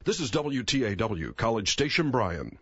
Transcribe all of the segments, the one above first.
This is WTAW, College Station Bryan.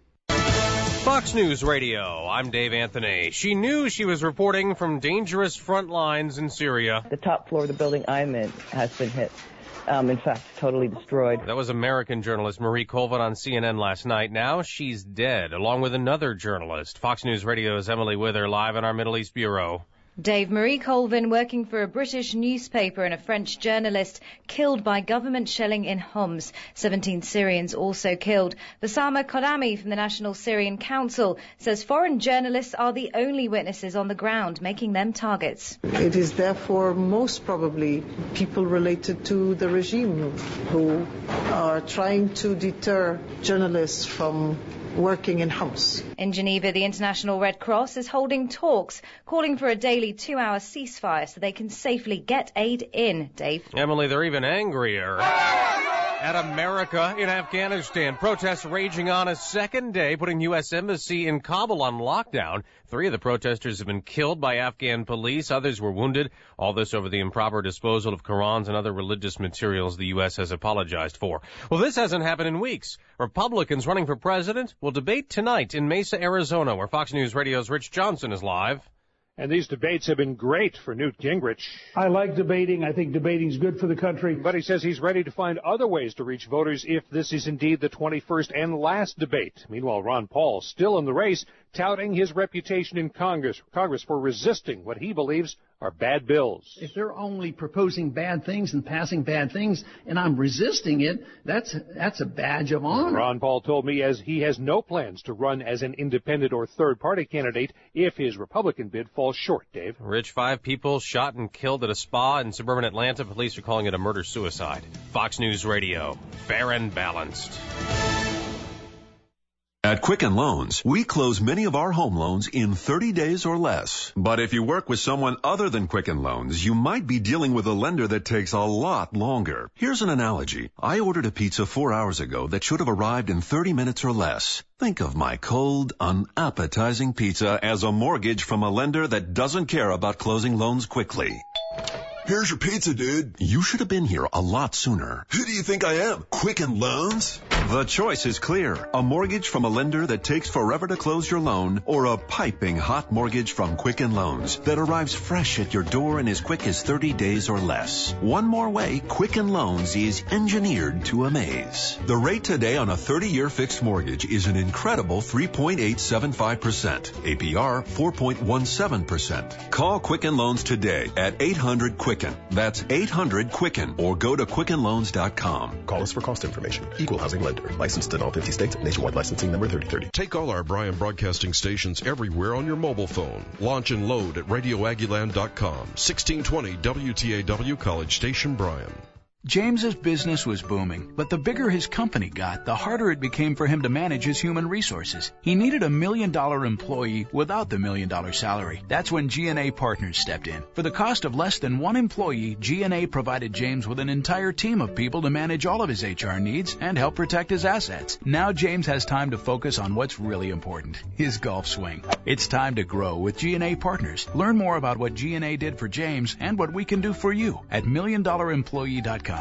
Fox News Radio, I'm Dave Anthony. She knew she was reporting from dangerous front lines in Syria. The top floor of the building I'm in has been hit. In fact, totally destroyed. That was American journalist Marie Colvin on CNN last night. Now she's dead, along with another journalist. Fox News Radio's Emily Wither, live in our Middle East bureau. Dave, Marie Colvin, working for a British newspaper, and a French journalist killed by government shelling in Homs. 17 Syrians also killed. Bassama Kodami from the National Syrian Council says foreign journalists are the only witnesses on the ground, making them targets. It is therefore most probably people related to the regime who are trying to deter journalists from working in Homs. In Geneva, the International Red Cross is holding talks, calling for a daily 2-hour ceasefire so they can safely get aid in. Dave? Emily, they're even angrier at America in Afghanistan. Protests raging on a second day, putting U.S. Embassy in Kabul on lockdown. 3 of the protesters have been killed by Afghan police. Others were wounded. All this over the improper disposal of Qurans and other religious materials the U.S. has apologized for. Well, this hasn't happened in weeks. Republicans running for president will debate tonight in Mesa, Arizona, where Fox News Radio's Rich Johnson is live. And these debates have been great for Newt Gingrich. I like debating. I think debating's good for the country. But he says he's ready to find other ways to reach voters if this is indeed the 21st and last debate. Meanwhile, Ron Paul, still in the race, touting his reputation in Congress for resisting what he believes are bad bills. If they're only proposing bad things and passing bad things, and I'm resisting it, that's a badge of honor. Ron Paul told me as he has no plans to run as an independent or third-party candidate if his Republican bid falls short, Dave. Rich, 5 people shot and killed at a spa in suburban Atlanta. Police are calling it a murder-suicide. Fox News Radio, fair and balanced. At Quicken Loans, we close many of our home loans in 30 days or less. But if you work with someone other than Quicken Loans, you might be dealing with a lender that takes a lot longer. Here's an analogy. I ordered a pizza 4 hours ago that should have arrived in 30 minutes or less. Think of my cold, unappetizing pizza as a mortgage from a lender that doesn't care about closing loans quickly. Here's your pizza, dude. You should have been here a lot sooner. Who do you think I am? Quicken Loans? The choice is clear. A mortgage from a lender that takes forever to close your loan, or a piping hot mortgage from Quicken Loans that arrives fresh at your door in as quick as 30 days or less. One more way, Quicken Loans is engineered to amaze. The rate today on a 30-year fixed mortgage is an incredible 3.875%. APR 4.17%. Call Quicken Loans today at 800-QUICKEN. That's 800-QUICKEN, or go to QuickenLoans.com. Call us for cost information. Equal housing lender. Licensed in all 50 states. Nationwide licensing number 3030. Take all our Bryan broadcasting stations everywhere on your mobile phone. Launch and load at RadioAggieland.com. 1620 WTAW, College Station Bryan. James's business was booming, but the bigger his company got, the harder it became for him to manage his human resources. He needed a $1 million employee without the $1 million salary. That's when G&A Partners stepped in. For the cost of less than one employee, G&A provided James with an entire team of people to manage all of his HR needs and help protect his assets. Now James has time to focus on what's really important, his golf swing. It's time to grow with G&A Partners. Learn more about what G&A did for James and what we can do for you at $1millionemployee.com.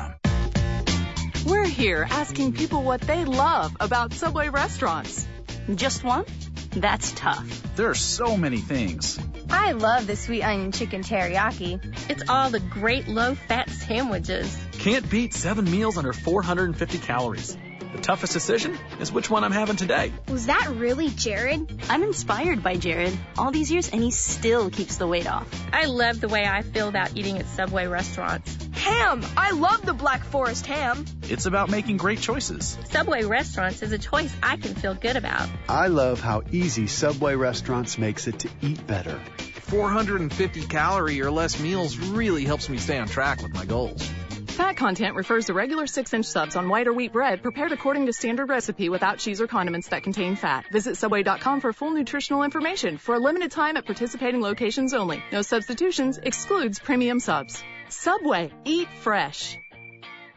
We're here asking people what they love about Subway restaurants. Just one? That's tough. There are so many things. I love the sweet onion chicken teriyaki. It's all the great low-fat sandwiches. Can't beat 7 meals under 450 calories. The toughest decision is which one I'm having today. Was that really Jared? I'm inspired by Jared. All these years, and he still keeps the weight off. I love the way I feel about eating at Subway restaurants. Ham! I love the Black Forest ham. It's about making great choices. Subway restaurants is a choice I can feel good about. I love how easy Subway restaurants makes it to eat better. 450 calorie or less meals really helps me stay on track with my goals. Fat content refers to regular 6-inch subs on white or wheat bread prepared according to standard recipe without cheese or condiments that contain fat. Visit Subway.com for full nutritional information. For a limited time at participating locations only. No substitutions. Excludes premium subs. Subway. Eat fresh.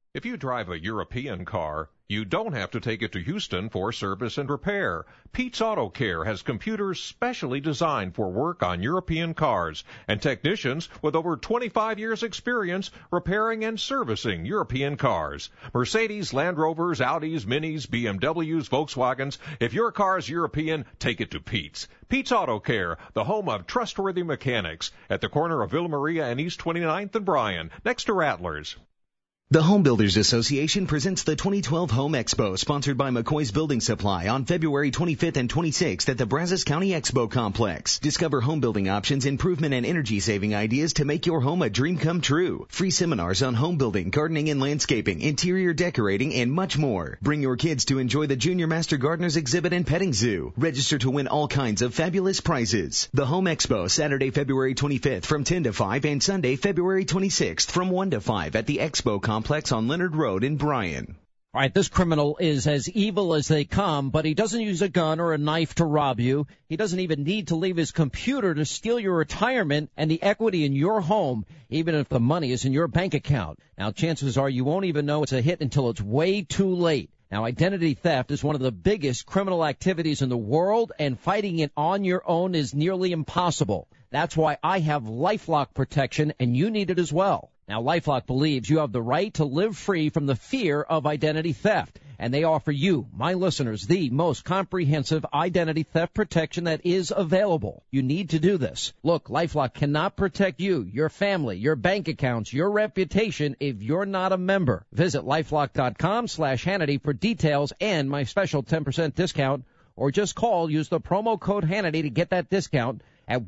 If you drive a European car, you don't have to take it to Houston for service and repair. Pete's Auto Care has computers specially designed for work on European cars and technicians with over 25 years experience repairing and servicing European cars. Mercedes, Land Rovers, Audis, Minis, BMWs, Volkswagens. If your car's European, take it to Pete's. Pete's Auto Care, the home of trustworthy mechanics, at the corner of Villa Maria and East 29th and Bryan, next to Rattlers. The Home Builders Association presents the 2012 Home Expo, sponsored by McCoy's Building Supply, on February 25th and 26th at the Brazos County Expo Complex. Discover home building options, improvement, and energy-saving ideas to make your home a dream come true. Free seminars on home building, gardening and landscaping, interior decorating, and much more. Bring your kids to enjoy the Junior Master Gardeners exhibit and petting zoo. Register to win all kinds of fabulous prizes. The Home Expo, Saturday, February 25th from 10 to 5 and Sunday, February 26th from 1 to 5 at the Expo Complex on Leonard Road in Bryan. All right, this criminal is as evil as they come, but he doesn't use a gun or a knife to rob you. He doesn't even need to leave his computer to steal your retirement and the equity in your home, even if the money is in your bank account. Now, chances are you won't even know it's a hit until it's way too late. Now, identity theft is one of the biggest criminal activities in the world, and fighting it on your own is nearly impossible. That's why I have LifeLock protection, and you need it as well. Now, LifeLock believes you have the right to live free from the fear of identity theft, and they offer you, my listeners, the most comprehensive identity theft protection that is available. You need to do this. Look, LifeLock cannot protect you, your family, your bank accounts, your reputation if you're not a member. Visit LifeLock.com/Hannity for details and my special 10% discount, or just use the promo code Hannity to get that discount at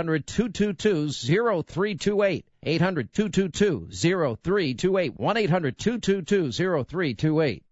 1-800-222-0328. 800-222-0328. 1-800-222-0328.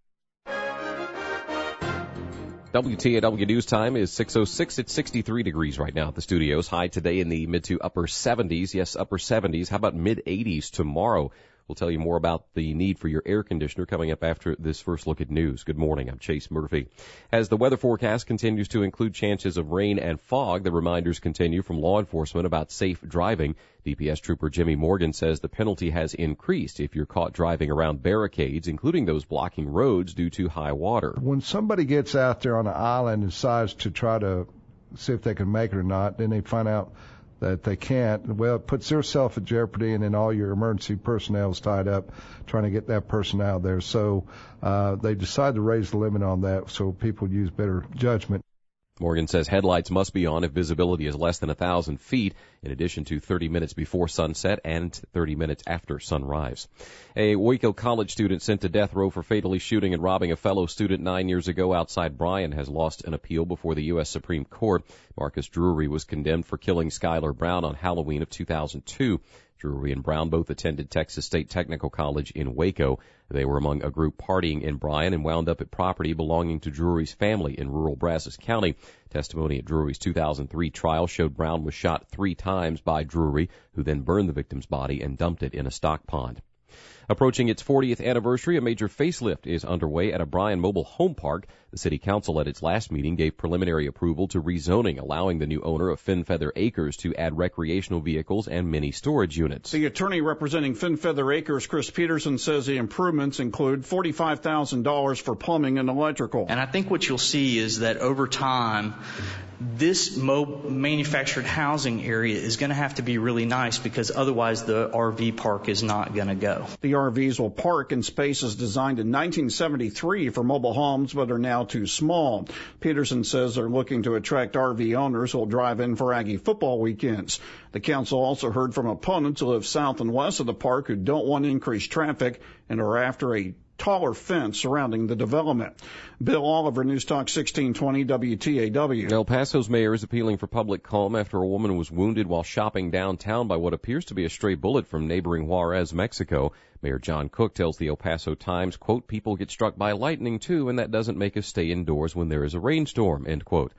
WTAW News Time is 6:06. It's 63 degrees right now at the studios. High today in the mid to upper 70s. Yes, upper 70s. How about mid 80s tomorrow? We'll tell you more about the need for your air conditioner coming up after this first look at news. Good morning. I'm Chase Murphy. As the weather forecast continues to include chances of rain and fog, the reminders continue from law enforcement about safe driving. DPS Trooper Jimmy Morgan says the penalty has increased if you're caught driving around barricades, including those blocking roads due to high water. When somebody gets out there on an island and decides to try to see if they can make it or not, then they find out that they can't, well, it puts theirself at jeopardy, and then all your emergency personnel is tied up trying to get that person out there. So they decided to raise the limit on that so people use better judgment. Morgan says headlights must be on if visibility is less than 1,000 feet, in addition to 30 minutes before sunset and 30 minutes after sunrise. A Waco College student sent to death row for fatally shooting and robbing a fellow student 9 years ago outside Bryan has lost an appeal before the U.S. Supreme Court. Marcus Drury was condemned for killing Skylar Brown on Halloween of 2002. Drury and Brown both attended Texas State Technical College in Waco. They were among a group partying in Bryan and wound up at property belonging to Drury's family in rural Brazos County. Testimony at Drury's 2003 trial showed Brown was shot 3 times by Drury, who then burned the victim's body and dumped it in a stock pond. Approaching its 40th anniversary, a major facelift is underway at a Bryan mobile home park. The city council at its last meeting gave preliminary approval to rezoning, allowing the new owner of Finfeather Acres to add recreational vehicles and mini storage units. The attorney representing Finfeather Acres, Chris Peterson, says the improvements include $45,000 for plumbing and electrical. And I think what you'll see is that over time, this manufactured housing area is going to have to be really nice, because otherwise the RV park is not going to go. The RVs will park in spaces designed in 1973 for mobile homes, but are now too small. Peterson says they're looking to attract RV owners who will drive in for Aggie football weekends. The council also heard from opponents who live south and west of the park who don't want increased traffic and are after a taller fence surrounding the development. Bill Oliver, News Talk 1620 WTAW. El Paso's mayor is appealing for public calm after a woman was wounded while shopping downtown by what appears to be a stray bullet from neighboring Juarez, Mexico. Mayor John Cook tells the El Paso Times, quote, people get struck by lightning too, and that doesn't make us stay indoors when there is a rainstorm, end quote.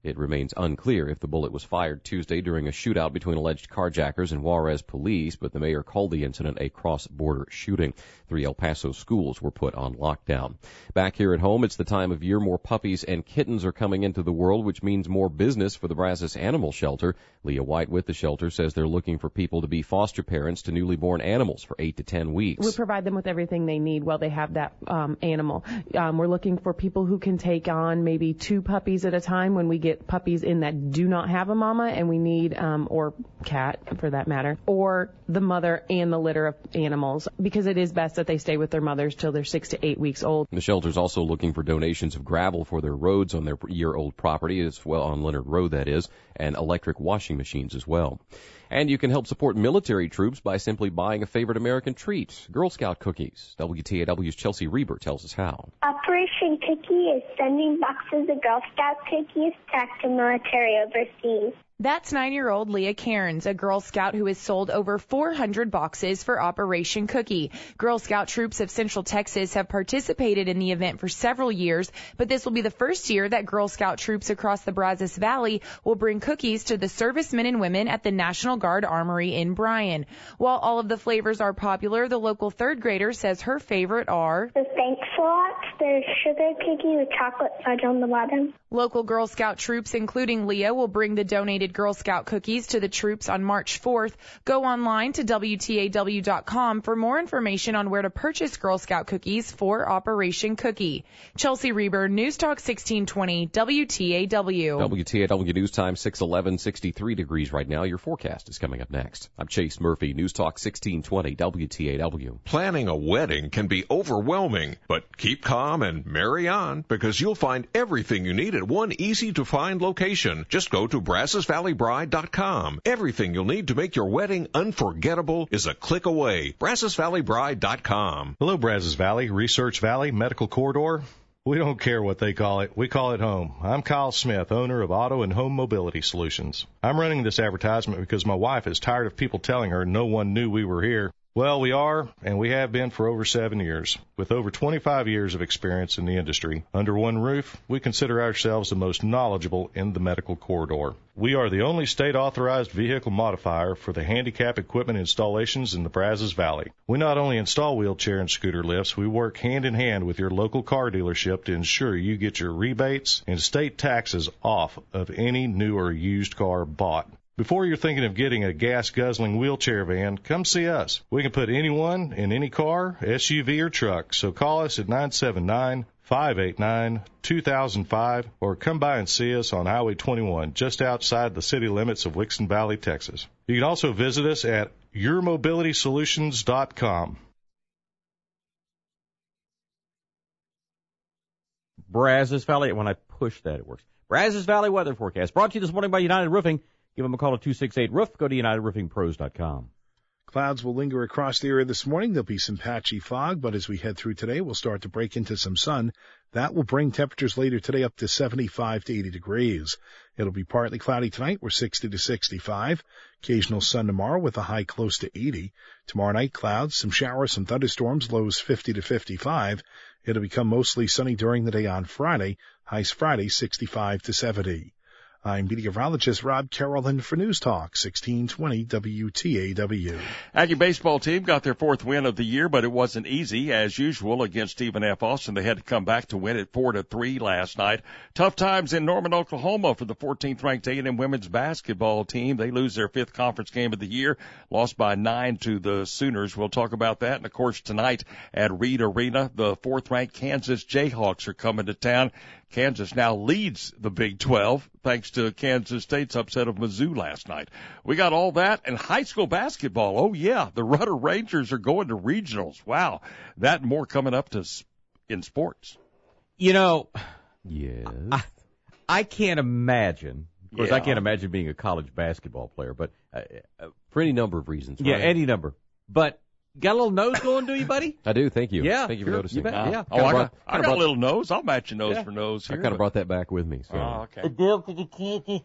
It remains unclear if the bullet was fired Tuesday during a shootout between alleged carjackers and Juarez police, but the mayor called the incident a cross-border shooting. 3 El Paso schools were put on lockdown. Back here at home, it's the time of year more puppies and kittens are coming into the world, which means more business for the Brazos Animal Shelter. Leah White with the shelter says they're looking for people to be foster parents to newly born animals for 8 to 10 weeks. We provide them with everything they need while they have that animal. We're looking for people who can take on maybe 2 puppies at a time when we get puppies in that do not have a mama, and we need, or cat for that matter, or the mother and the litter of animals, because it is best that they stay with their mothers till they're 6 to 8 weeks old. The shelter's also looking for donations of gravel for their roads on their year-old property, as well on Leonard Road, that is, and electric washing machines as well. And you can help support military troops by simply buying a favorite American treat, Girl Scout cookies. WTAW's Chelsea Reber tells us how. Operation Cookie is sending boxes of Girl Scout cookies to active military overseas. That's 9-year-old Leah Cairns, a Girl Scout who has sold over 400 boxes for Operation Cookie. Girl Scout troops of Central Texas have participated in the event for several years, but this will be the first year that Girl Scout troops across the Brazos Valley will bring cookies to the servicemen and women at the National Guard Armory in Bryan. While all of the flavors are popular, the local third grader says her favorite are the Thanks a Lot, the sugar cookie with chocolate fudge on the bottom. Local Girl Scout troops, including Leah, will bring the donated Girl Scout cookies to the troops on March 4th. Go online to WTAW.com for more information on where to purchase Girl Scout cookies for Operation Cookie. Chelsea Reber, News Talk 1620, WTAW. WTAW News Time 6:11, 63 degrees right now. Your forecast is coming up next. I'm Chase Murphy, News Talk 1620, WTAW. Planning a wedding can be overwhelming, but keep calm and marry on, because you'll find everything you need at one easy-to-find location. Just go to BrazosValleyBride.com. Everything you'll need to make your wedding unforgettable is a click away. BrazosValleyBride.com. Hello, Brazos Valley, Research Valley, Medical Corridor. We don't care what they call it. We call it home. I'm Kyle Smith, owner of Auto and Home Mobility Solutions. I'm running this advertisement because my wife is tired of people telling her no one knew we were here. Well, we are, and we have been for over 7 years. With over 25 years of experience in the industry, under one roof, we consider ourselves the most knowledgeable in the medical corridor. We are the only state-authorized vehicle modifier for the handicap equipment installations in the Brazos Valley. We not only install wheelchair and scooter lifts, we work hand-in-hand with your local car dealership to ensure you get your rebates and state taxes off of any new or used car bought. Before you're thinking of getting a gas-guzzling wheelchair van, come see us. We can put anyone in any car, SUV, or truck, so call us at 979-589-2005 or come by and see us on Highway 21, just outside the city limits of Wixon Valley, Texas. You can also visit us at yourmobilitysolutions.com. Brazos Valley, when I push that, it works. Brazos Valley weather forecast brought to you this morning by United Roofing. Give them a call at 268-ROOF. Go to UnitedRoofingPros.com. Clouds will linger across the area this morning. There'll be some patchy fog, but as we head through today, we'll start to break into some sun. That will bring temperatures later today up to 75 to 80 degrees. It'll be partly cloudy tonight. We're 60 to 65. Occasional sun tomorrow with a high close to 80. Tomorrow night, clouds, some showers, some thunderstorms, lows 50 to 55. It'll become mostly sunny during the day on Friday. Highs Friday, 65 to 70. I'm meteorologist Rob Carolyn for News Talk 1620 WTAW. Aggie baseball team got their 4th win of the year, but it wasn't easy. As usual, against Stephen F. Austin, they had to come back to win it 4-3 last night. Tough times in Norman, Oklahoma for the 14th ranked A&M women's basketball team. They lose their 5th conference game of the year, lost by 9 to the Sooners. We'll talk about that. And of course, tonight at Reed Arena, the 4th ranked Kansas Jayhawks are coming to town. Kansas now leads the Big 12 thanks to Kansas State's upset of Mizzou last night. We got all that and high school basketball. Oh, yeah, the Rudder Rangers are going to regionals. Wow, that and more coming up in sports. You know, yes. I can't imagine. Of course, I can't imagine being a college basketball player, but for any number of reasons. Yeah, right? Any number. But got a little nose going, do you, buddy? I do. Thank you. Yeah. Thank you for noticing. You bet. Yeah. Oh, I got a little nose. I'll match your nose for nose here. I kind of brought that back with me. So. Oh, okay.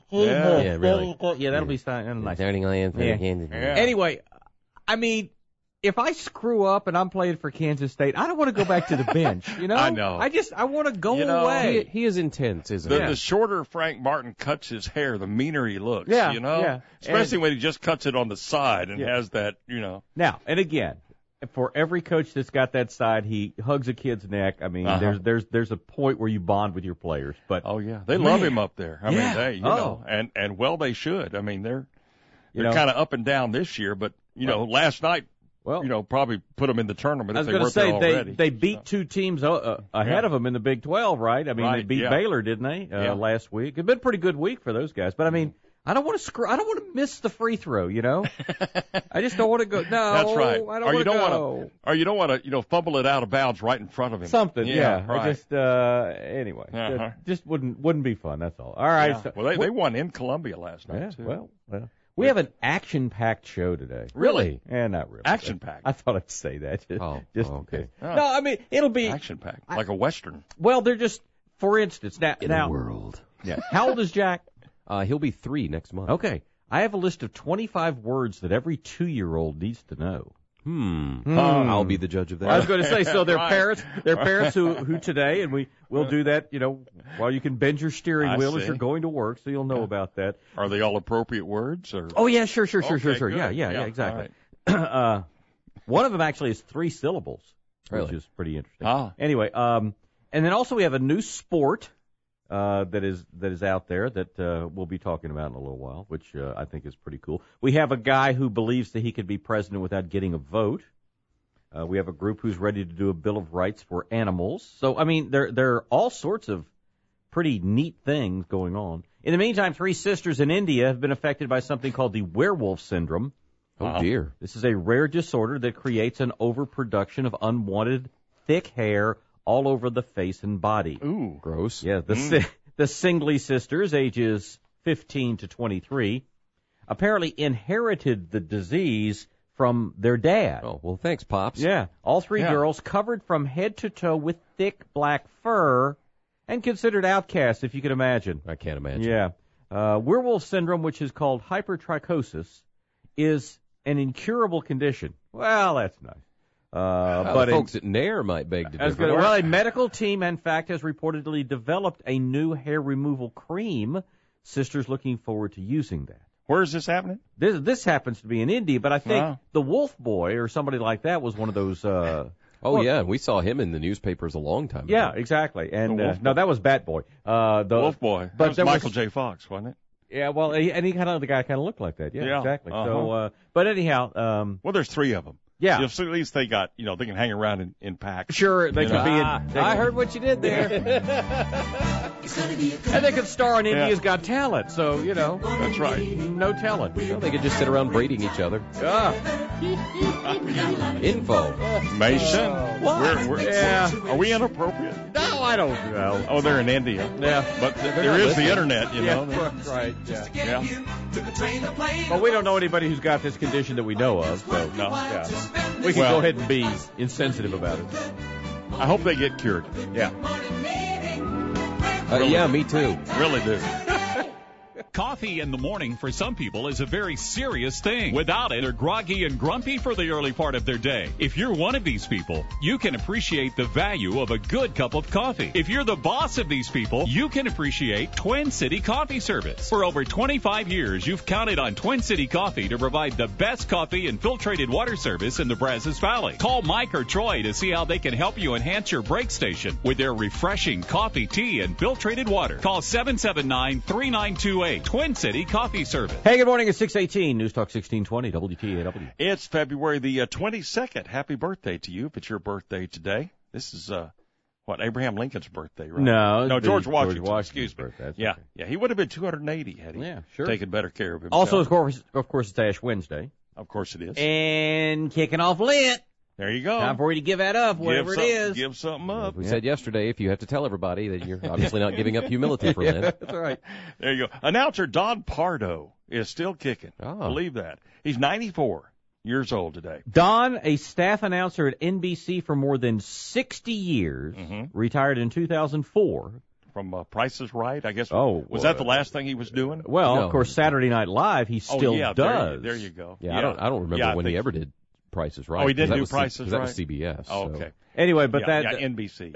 Yeah, really. Yeah, that'll be nice. Starting land for Kansas. Anyway, I mean, if I screw up and I'm playing for Kansas State, I don't want to go back to the bench. You know, I know. I want to go away. He is intense, isn't he? The shorter Frank Martin cuts his hair, the meaner he looks. Yeah, you know, yeah. Especially when he just cuts it on the side and has that, you know. Now, and again, for every coach that's got that side, he hugs a kid's neck. I mean, there's a point where you bond with your players. But they love him up there. I mean, they, you know, and well, they should. I mean, they're kind of up and down this year, but last night. Well, probably put them in the tournament if they weren't there already. They beat two teams ahead of them in the Big 12, right? I mean, they beat Baylor, didn't they, last week? It's been a pretty good week for those guys. But I mean, I don't want to miss the free throw, you know? I just don't want to go. No, that's right. I don't want to go. Or you don't want to, fumble it out of bounds right in front of him. Something, yeah. Right. I just, anyway, just wouldn't be fun. That's all. All right. Yeah. So, well, they won in Columbia last night too. Well. We have an action-packed show today. Really? Not really. Action-packed. I thought I'd say that. Okay. No, I mean, it'll be action-packed, like a Western. Well, they're just, for instance, now. a world. Yeah. How old is Jack? He'll be 3 next month. Okay. I have a list of 25 words that every 2-year-old needs to know. I'll be the judge of that. I was going to say, so their parents who today, and we'll do that, while you can bend your steering wheel as you're going to work, so you'll know about that. Are they all appropriate words? Or? Oh yeah, sure. Good. Yeah, exactly. Right. One of them actually is 3 syllables, which is pretty interesting. Anyway, and then also we have a new sport that is out there that we'll be talking about in a little while, which I think is pretty cool. We have a guy who believes that he could be president without getting a vote. We have a group who's ready to do a Bill of Rights for animals. So, I mean, there are all sorts of pretty neat things going on. In the meantime, 3 sisters in India have been affected by something called the werewolf syndrome. Oh, dear. This is a rare disorder that creates an overproduction of unwanted thick hair all over the face and body. Ooh, gross. Yeah, the Singley sisters, ages 15 to 23, apparently inherited the disease from their dad. Oh, well, thanks, Pops. Yeah, all 3 girls covered from head to toe with thick black fur and considered outcasts, if you can imagine. I can't imagine. Yeah. Werewolf syndrome, which is called hypertrichosis, is an incurable condition. Well, that's nice. But folks at Nair might beg to differ. Well, a medical team, in fact, has reportedly developed a new hair removal cream. Sisters looking forward to using that. Where is this happening? This happens to be in India, but I think the Wolf Boy or somebody like that was one of those. Yeah, we saw him in the newspapers a long time ago. Yeah, exactly. And no, that was Bat Boy. The Wolf Boy. But that was Michael J. Fox, wasn't it? Yeah, well, the guy kind of looked like that. Yeah, exactly. So, but anyhow, well, there's 3 of them. Yeah. At least they got, they can hang around in packs. Sure, they could be in. I heard what you did there. And they could star on India's Got Talent, so, That's right. No telling. Well, they could just sit around breeding each other. Info. Mason. What? Are we inappropriate? No, I don't know. Oh, they're in India. Yeah. But there is the internet, know. Right, yeah. But we don't know anybody who's got this condition that we know of, so no. Yeah. We can go ahead and be insensitive about it. I hope they get cured. Yeah. Yeah, me too. Really do. Coffee in the morning for some people is a very serious thing. Without it, they're groggy and grumpy for the early part of their day. If you're one of these people, you can appreciate the value of a good cup of coffee. If you're the boss of these people, you can appreciate Twin City Coffee Service. For over 25 years, you've counted on Twin City Coffee to provide the best coffee and filtrated water service in the Brazos Valley. Call Mike or Troy to see how they can help you enhance your break station with their refreshing coffee, tea, and filtrated water. Call 779-3928. Twin City Coffee Service. Hey, good morning. It's 6:18. News Talk 1620 WTAW. It's February the 22nd. Happy birthday to you if it's your birthday today. This is, Abraham Lincoln's birthday, right? No, George Washington's excuse me. Birthday. Yeah, okay. Yeah, he would have been 280 had he taken better care of himself. Also, of course, it's Ash Wednesday. Of course it is. And kicking off Lent. There you go. Time for you to give that up, whatever it is. Give something up. We said yesterday, if you have to tell everybody that you're obviously not giving up humility for Lent. That's right. There you go. Announcer Don Pardo is still kicking. Oh. Believe that. He's 94 years old today. Don, a staff announcer at NBC for more than 60 years, retired in 2004. From Price is Right, I guess. Was that the last thing he was doing? Well, of course, Saturday Night Live, he still does. There you go. Yeah, I don't remember when he ever did Price is Right. Oh, he didn't do was Price is Right? That was CBS. Oh, so. okay. Anyway, but NBC.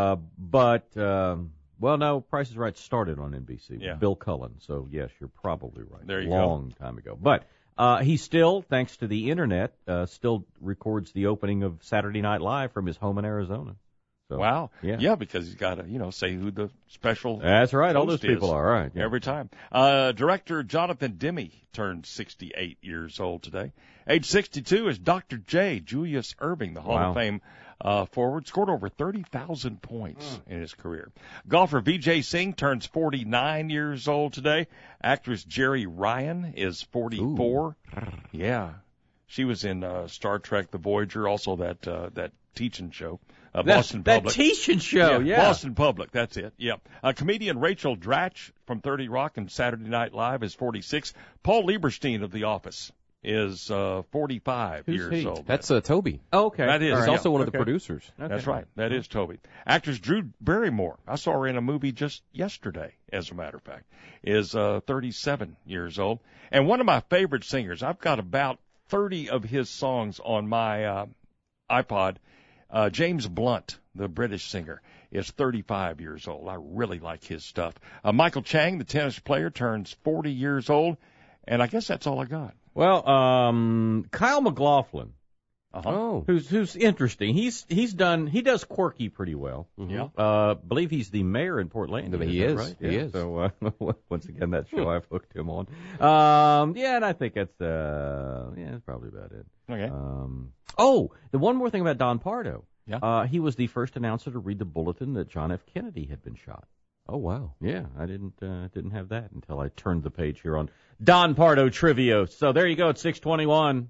Well, no, Price is Right started on NBC with Bill Cullen. So, yes, you're probably right. There you Long time ago. But he still, thanks to the Internet, still records the opening of Saturday Night Live from his home in Arizona. So, Wow. Yeah, because he's got to, say who the special That's right. All host those people is are, right. Yeah. every time. Director Jonathan Demme turned 68 years old today. Age 62 is Dr. J. Julius Erving, the Hall of Fame forward. Scored over 30,000 points in his career. Golfer Vijay Singh turns 49 years old today. Actress Jerry Ryan is 44. Ooh. Yeah. She was in Star Trek The Voyager, also that teaching show. Boston Public. That teaching show, yeah. Boston Public, that's it, yeah. Comedian Rachel Dratch from 30 Rock and Saturday Night Live is 46. Paul Lieberstein of The Office is 45 years old. That's Toby. Oh, okay. That is. He's also one of the producers. Okay. That's right. That is Toby. Actress Drew Barrymore, I saw her in a movie just yesterday, as a matter of fact, is 37 years old. And one of my favorite singers, I've got about 30 of his songs on my iPod. James Blunt, the British singer, is 35 years old. I really like his stuff. Michael Chang, the tennis player, turns 40 years old. And I guess that's all I got. Well, Kyle MacLachlan. Oh. Who's interesting. He does quirky pretty well. Mm-hmm. Yeah. Believe he's the mayor in Portland. He is. Right? He is. So, once again, that show I've hooked him on. And I think that's probably about it. Okay. The one more thing about Don Pardo. Yeah. He was the first announcer to read the bulletin that John F. Kennedy had been shot. Oh, wow. Yeah, I didn't have that until I turned the page here on Don Pardo Trivia. So there you go, it's 6:21.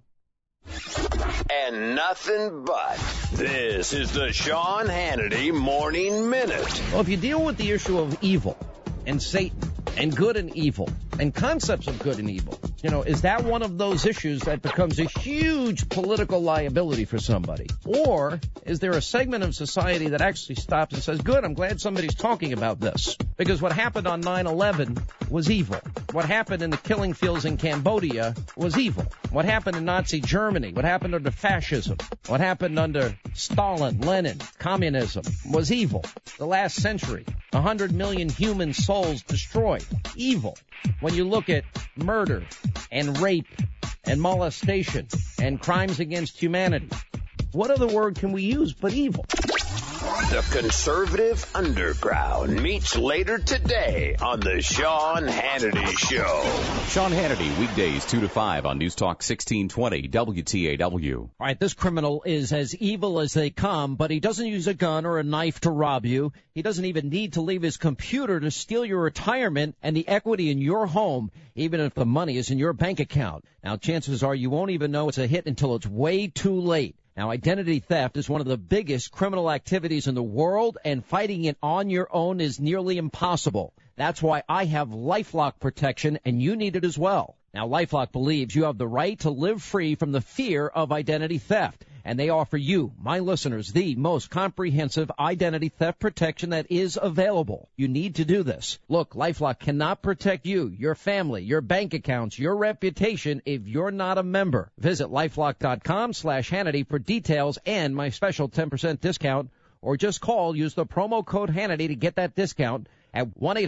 And nothing but. This is the Sean Hannity Morning Minute. Well, if you deal with the issue of evil and Satan and good and evil and concepts of good and evil, is that one of those issues that becomes a huge political liability for somebody? Or is there a segment of society that actually stops and says, good, I'm glad somebody's talking about this? Because what happened on 9/11 was evil. What happened in the killing fields in Cambodia was evil. What happened in Nazi Germany, what happened under fascism, what happened under Stalin, Lenin, communism was evil. The last century, 100 million human souls destroyed. Evil. When you look at murder and rape and molestation and crimes against humanity, what other word can we use but evil? The Conservative Underground meets later today on the Sean Hannity Show. Sean Hannity, weekdays 2 to 5 on News Talk 1620 WTAW. All right, this criminal is as evil as they come, but he doesn't use a gun or a knife to rob you. He doesn't even need to leave his computer to steal your retirement and the equity in your home, even if the money is in your bank account. Now, chances are you won't even know it's a hit until it's way too late. Now, identity theft is one of the biggest criminal activities in the world, and fighting it on your own is nearly impossible. That's why I have LifeLock protection, and you need it as well. Now, LifeLock believes you have the right to live free from the fear of identity theft, and they offer you, my listeners, the most comprehensive identity theft protection that is available. You need to do this. Look, LifeLock cannot protect you, your family, your bank accounts, your reputation if you're not a member. Visit LifeLock.com/Hannity for details and my special 10% discount, or just use the promo code Hannity to get that discount at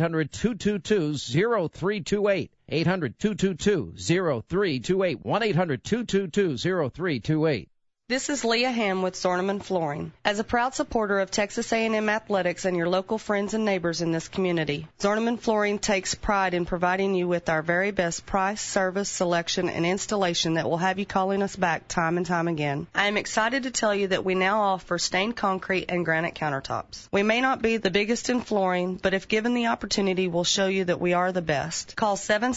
1-800-222-0328. 800-222-0328. 1-800-222-0328. This is Leah Ham with Zorneman Flooring. As a proud supporter of Texas A&M athletics and your local friends and neighbors in this community, Zorneman Flooring takes pride in providing you with our very best price, service, selection, and installation that will have you calling us back time and time again. I am excited to tell you that we now offer stained concrete and granite countertops. We may not be the biggest in flooring, but if given the opportunity, we'll show you that we are the best. Call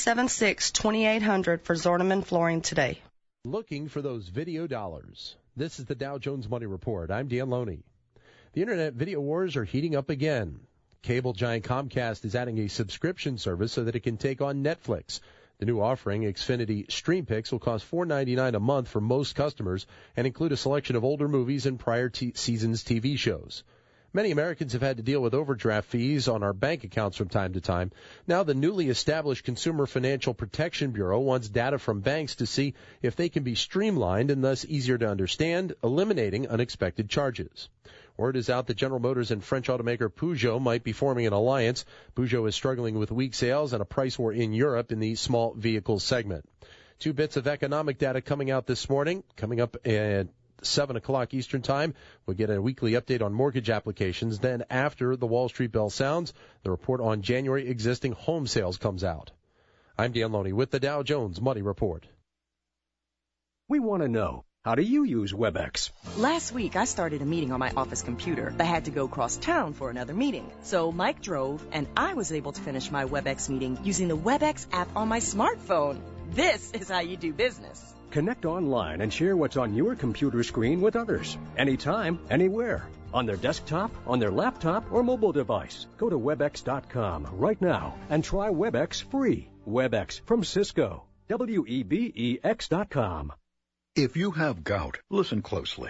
776-2800 for Zorneman Flooring today. Looking for those video dollars. This is the Dow Jones Money Report. I'm Dan Loney. The Internet video wars are heating up again. Cable giant Comcast is adding a subscription service so that it can take on Netflix. The new offering, Xfinity StreamPix, will cost $4.99 a month for most customers and include a selection of older movies and prior seasons TV shows. Many Americans have had to deal with overdraft fees on our bank accounts from time to time. Now the newly established Consumer Financial Protection Bureau wants data from banks to see if they can be streamlined and thus easier to understand, eliminating unexpected charges. Word is out that General Motors and French automaker Peugeot might be forming an alliance. Peugeot is struggling with weak sales and a price war in Europe in the small vehicle segment. 2 bits of economic data coming out this morning. Coming up at 7 o'clock Eastern Time, we'll get a weekly update on mortgage applications. Then after the Wall Street bell sounds, the report on January existing home sales comes out. I'm Dan Loney with the Dow Jones Money Report. We want to know, how do you use WebEx? Last week, I started a meeting on my office computer, but had to go cross town for another meeting. So Mike drove, and I was able to finish my WebEx meeting using the WebEx app on my smartphone. This is how you do business. Connect online and share what's on your computer screen with others. Anytime, anywhere. On their desktop, on their laptop, or mobile device. Go to WebEx.com right now and try WebEx free. WebEx from Cisco. WEBEX.com. If you have gout, listen closely.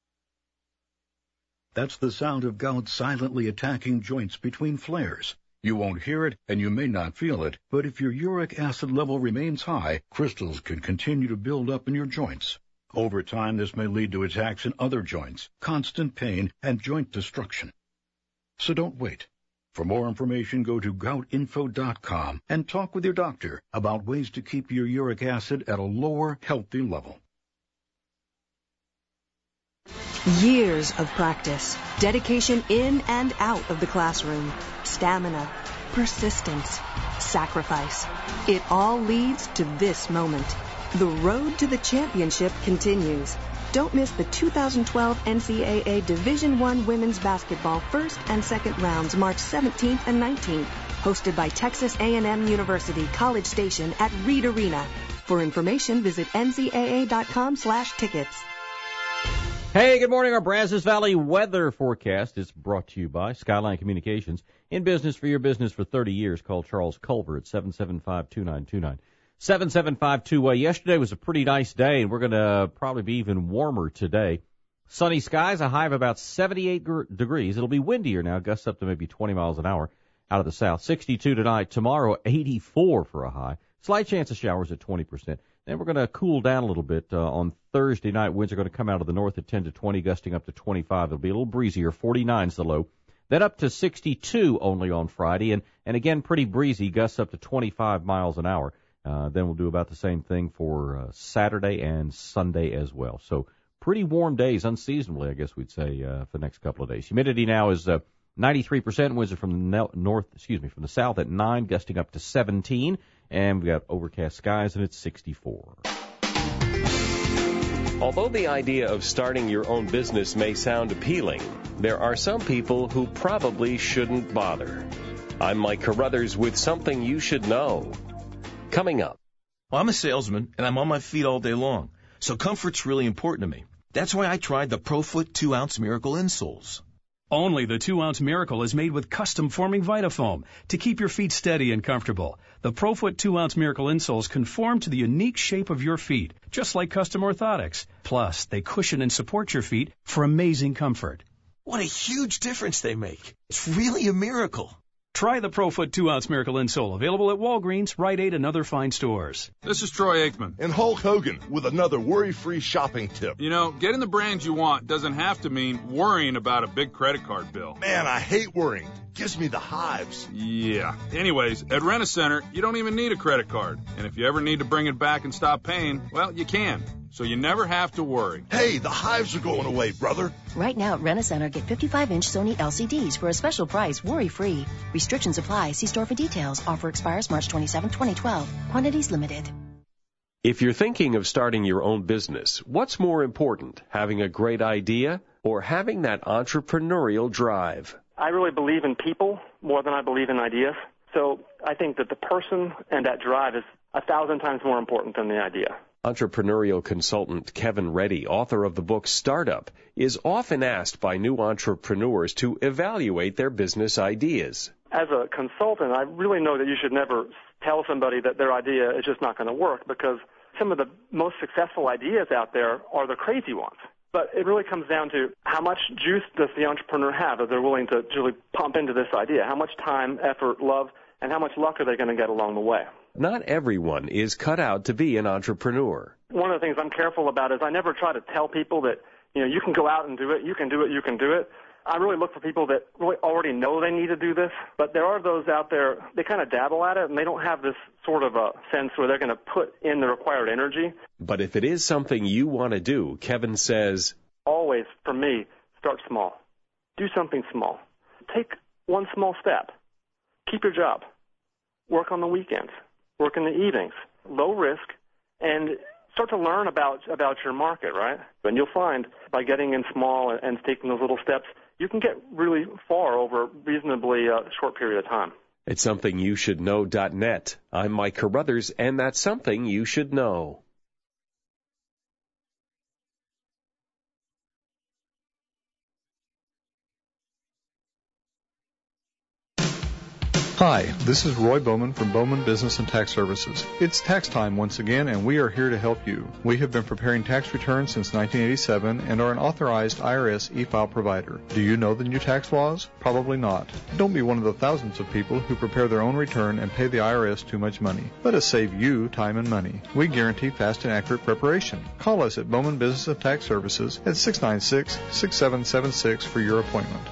That's the sound of gout silently attacking joints between flares. You won't hear it, and you may not feel it, but if your uric acid level remains high, crystals can continue to build up in your joints. Over time, this may lead to attacks in other joints, constant pain, and joint destruction. So don't wait. For more information, go to goutinfo.com and talk with your doctor about ways to keep your uric acid at a lower, healthy level. Years of practice, dedication in and out of the classroom, stamina, persistence, sacrifice. It all leads to this moment. The road to the championship continues. Don't miss the 2012 NCAA Division I Women's Basketball first and second rounds March 17th and 19th. Hosted by Texas A&M University College Station at Reed Arena. For information, visit ncaa.com/tickets. Hey, good morning. Our Brazos Valley weather forecast is brought to you by Skyline Communications. In business for your business for 30 years. Call Charles Culver at 775-2929. 775-2. Yesterday was a pretty nice day, and we're going to probably be even warmer today. Sunny skies, a high of about 78 degrees. It'll be windier now, gusts up to maybe 20 miles an hour out of the south. 62 tonight. Tomorrow, 84 for a high. Slight chance of showers at 20%. Then we're going to cool down a little bit on Thursday night. Winds are going to come out of the north at 10 to 20, gusting up to 25. It'll be a little breezier. 49 is the low. Then up to 62 only on Friday, and again pretty breezy, gusts up to 25 miles an hour. Then we'll do about the same thing for Saturday and Sunday as well. So pretty warm days, unseasonably, I guess we'd say, for the next couple of days. Humidity now is 93%. Winds are from the from the south at 9, gusting up to 17. And we've got overcast skies, and it's 64. Although the idea of starting your own business may sound appealing, there are some people who probably shouldn't bother. I'm Mike Carruthers with something you should know. Coming up. Well, I'm a salesman, and I'm on my feet all day long, so comfort's really important to me. That's why I tried the ProFoot 2-ounce Miracle insoles. Only the 2-ounce Miracle is made with custom-forming Vitafoam to keep your feet steady and comfortable. The ProFoot 2-ounce Miracle insoles conform to the unique shape of your feet, just like custom orthotics. Plus, they cushion and support your feet for amazing comfort. What a huge difference they make. It's really a miracle. Try the ProFoot 2-ounce Miracle insole, available at Walgreens, Rite Aid, and other fine stores. This is Troy Aikman. And Hulk Hogan with another worry-free shopping tip. You know, getting the brands you want doesn't have to mean worrying about a big credit card bill. Man, I hate worrying. Gives me the hives. Yeah. Anyways, at Rent-A-Center, you don't even need a credit card. And if you ever need to bring it back and stop paying, well, you can. So you never have to worry. Hey, the hives are going away, brother. Right now at Rent-A-Center, get 55-inch Sony LCDs for a special price, worry-free. Restrictions apply. See store for details. Offer expires March 27, 2012. Quantities limited. If you're thinking of starting your own business, what's more important, having a great idea or having that entrepreneurial drive? I really believe in people more than I believe in ideas. So I think that the person and that drive is 1,000 times more important than the idea. Entrepreneurial consultant Kevin Reddy, author of the book Startup, is often asked by new entrepreneurs to evaluate their business ideas. As a consultant, I really know that you should never tell somebody that their idea is just not going to work, because some of the most successful ideas out there are the crazy ones. But it really comes down to how much juice does the entrepreneur have that they're willing to really pump into this idea? How much time, effort, love, and how much luck are they going to get along the way? Not everyone is cut out to be an entrepreneur. One of the things I'm careful about is I never try to tell people that, you can go out and do it, you can do it, you can do it. I really look for people that really already know they need to do this, but there are those out there, they kind of dabble at it, and they don't have this sort of a sense where they're going to put in the required energy. But if it is something you want to do, Kevin says, always, for me, start small. Do something small. Take one small step. Keep your job. Work on the weekends. Work in the evenings. Low risk, and start to learn about your market, right? And you'll find by getting in small and taking those little steps, you can get really far over a reasonably short period of time. It's somethingyoushouldknow.net. I'm Mike Carruthers, and that's something you should know. Hi, this is Roy Bowman from Bowman Business and Tax Services. It's tax time once again, and we are here to help you. We have been preparing tax returns since 1987 and are an authorized IRS e-file provider. Do you know the new tax laws? Probably not. Don't be one of the thousands of people who prepare their own return and pay the IRS too much money. Let us save you time and money. We guarantee fast and accurate preparation. Call us at Bowman Business and Tax Services at 696-6776 for your appointment.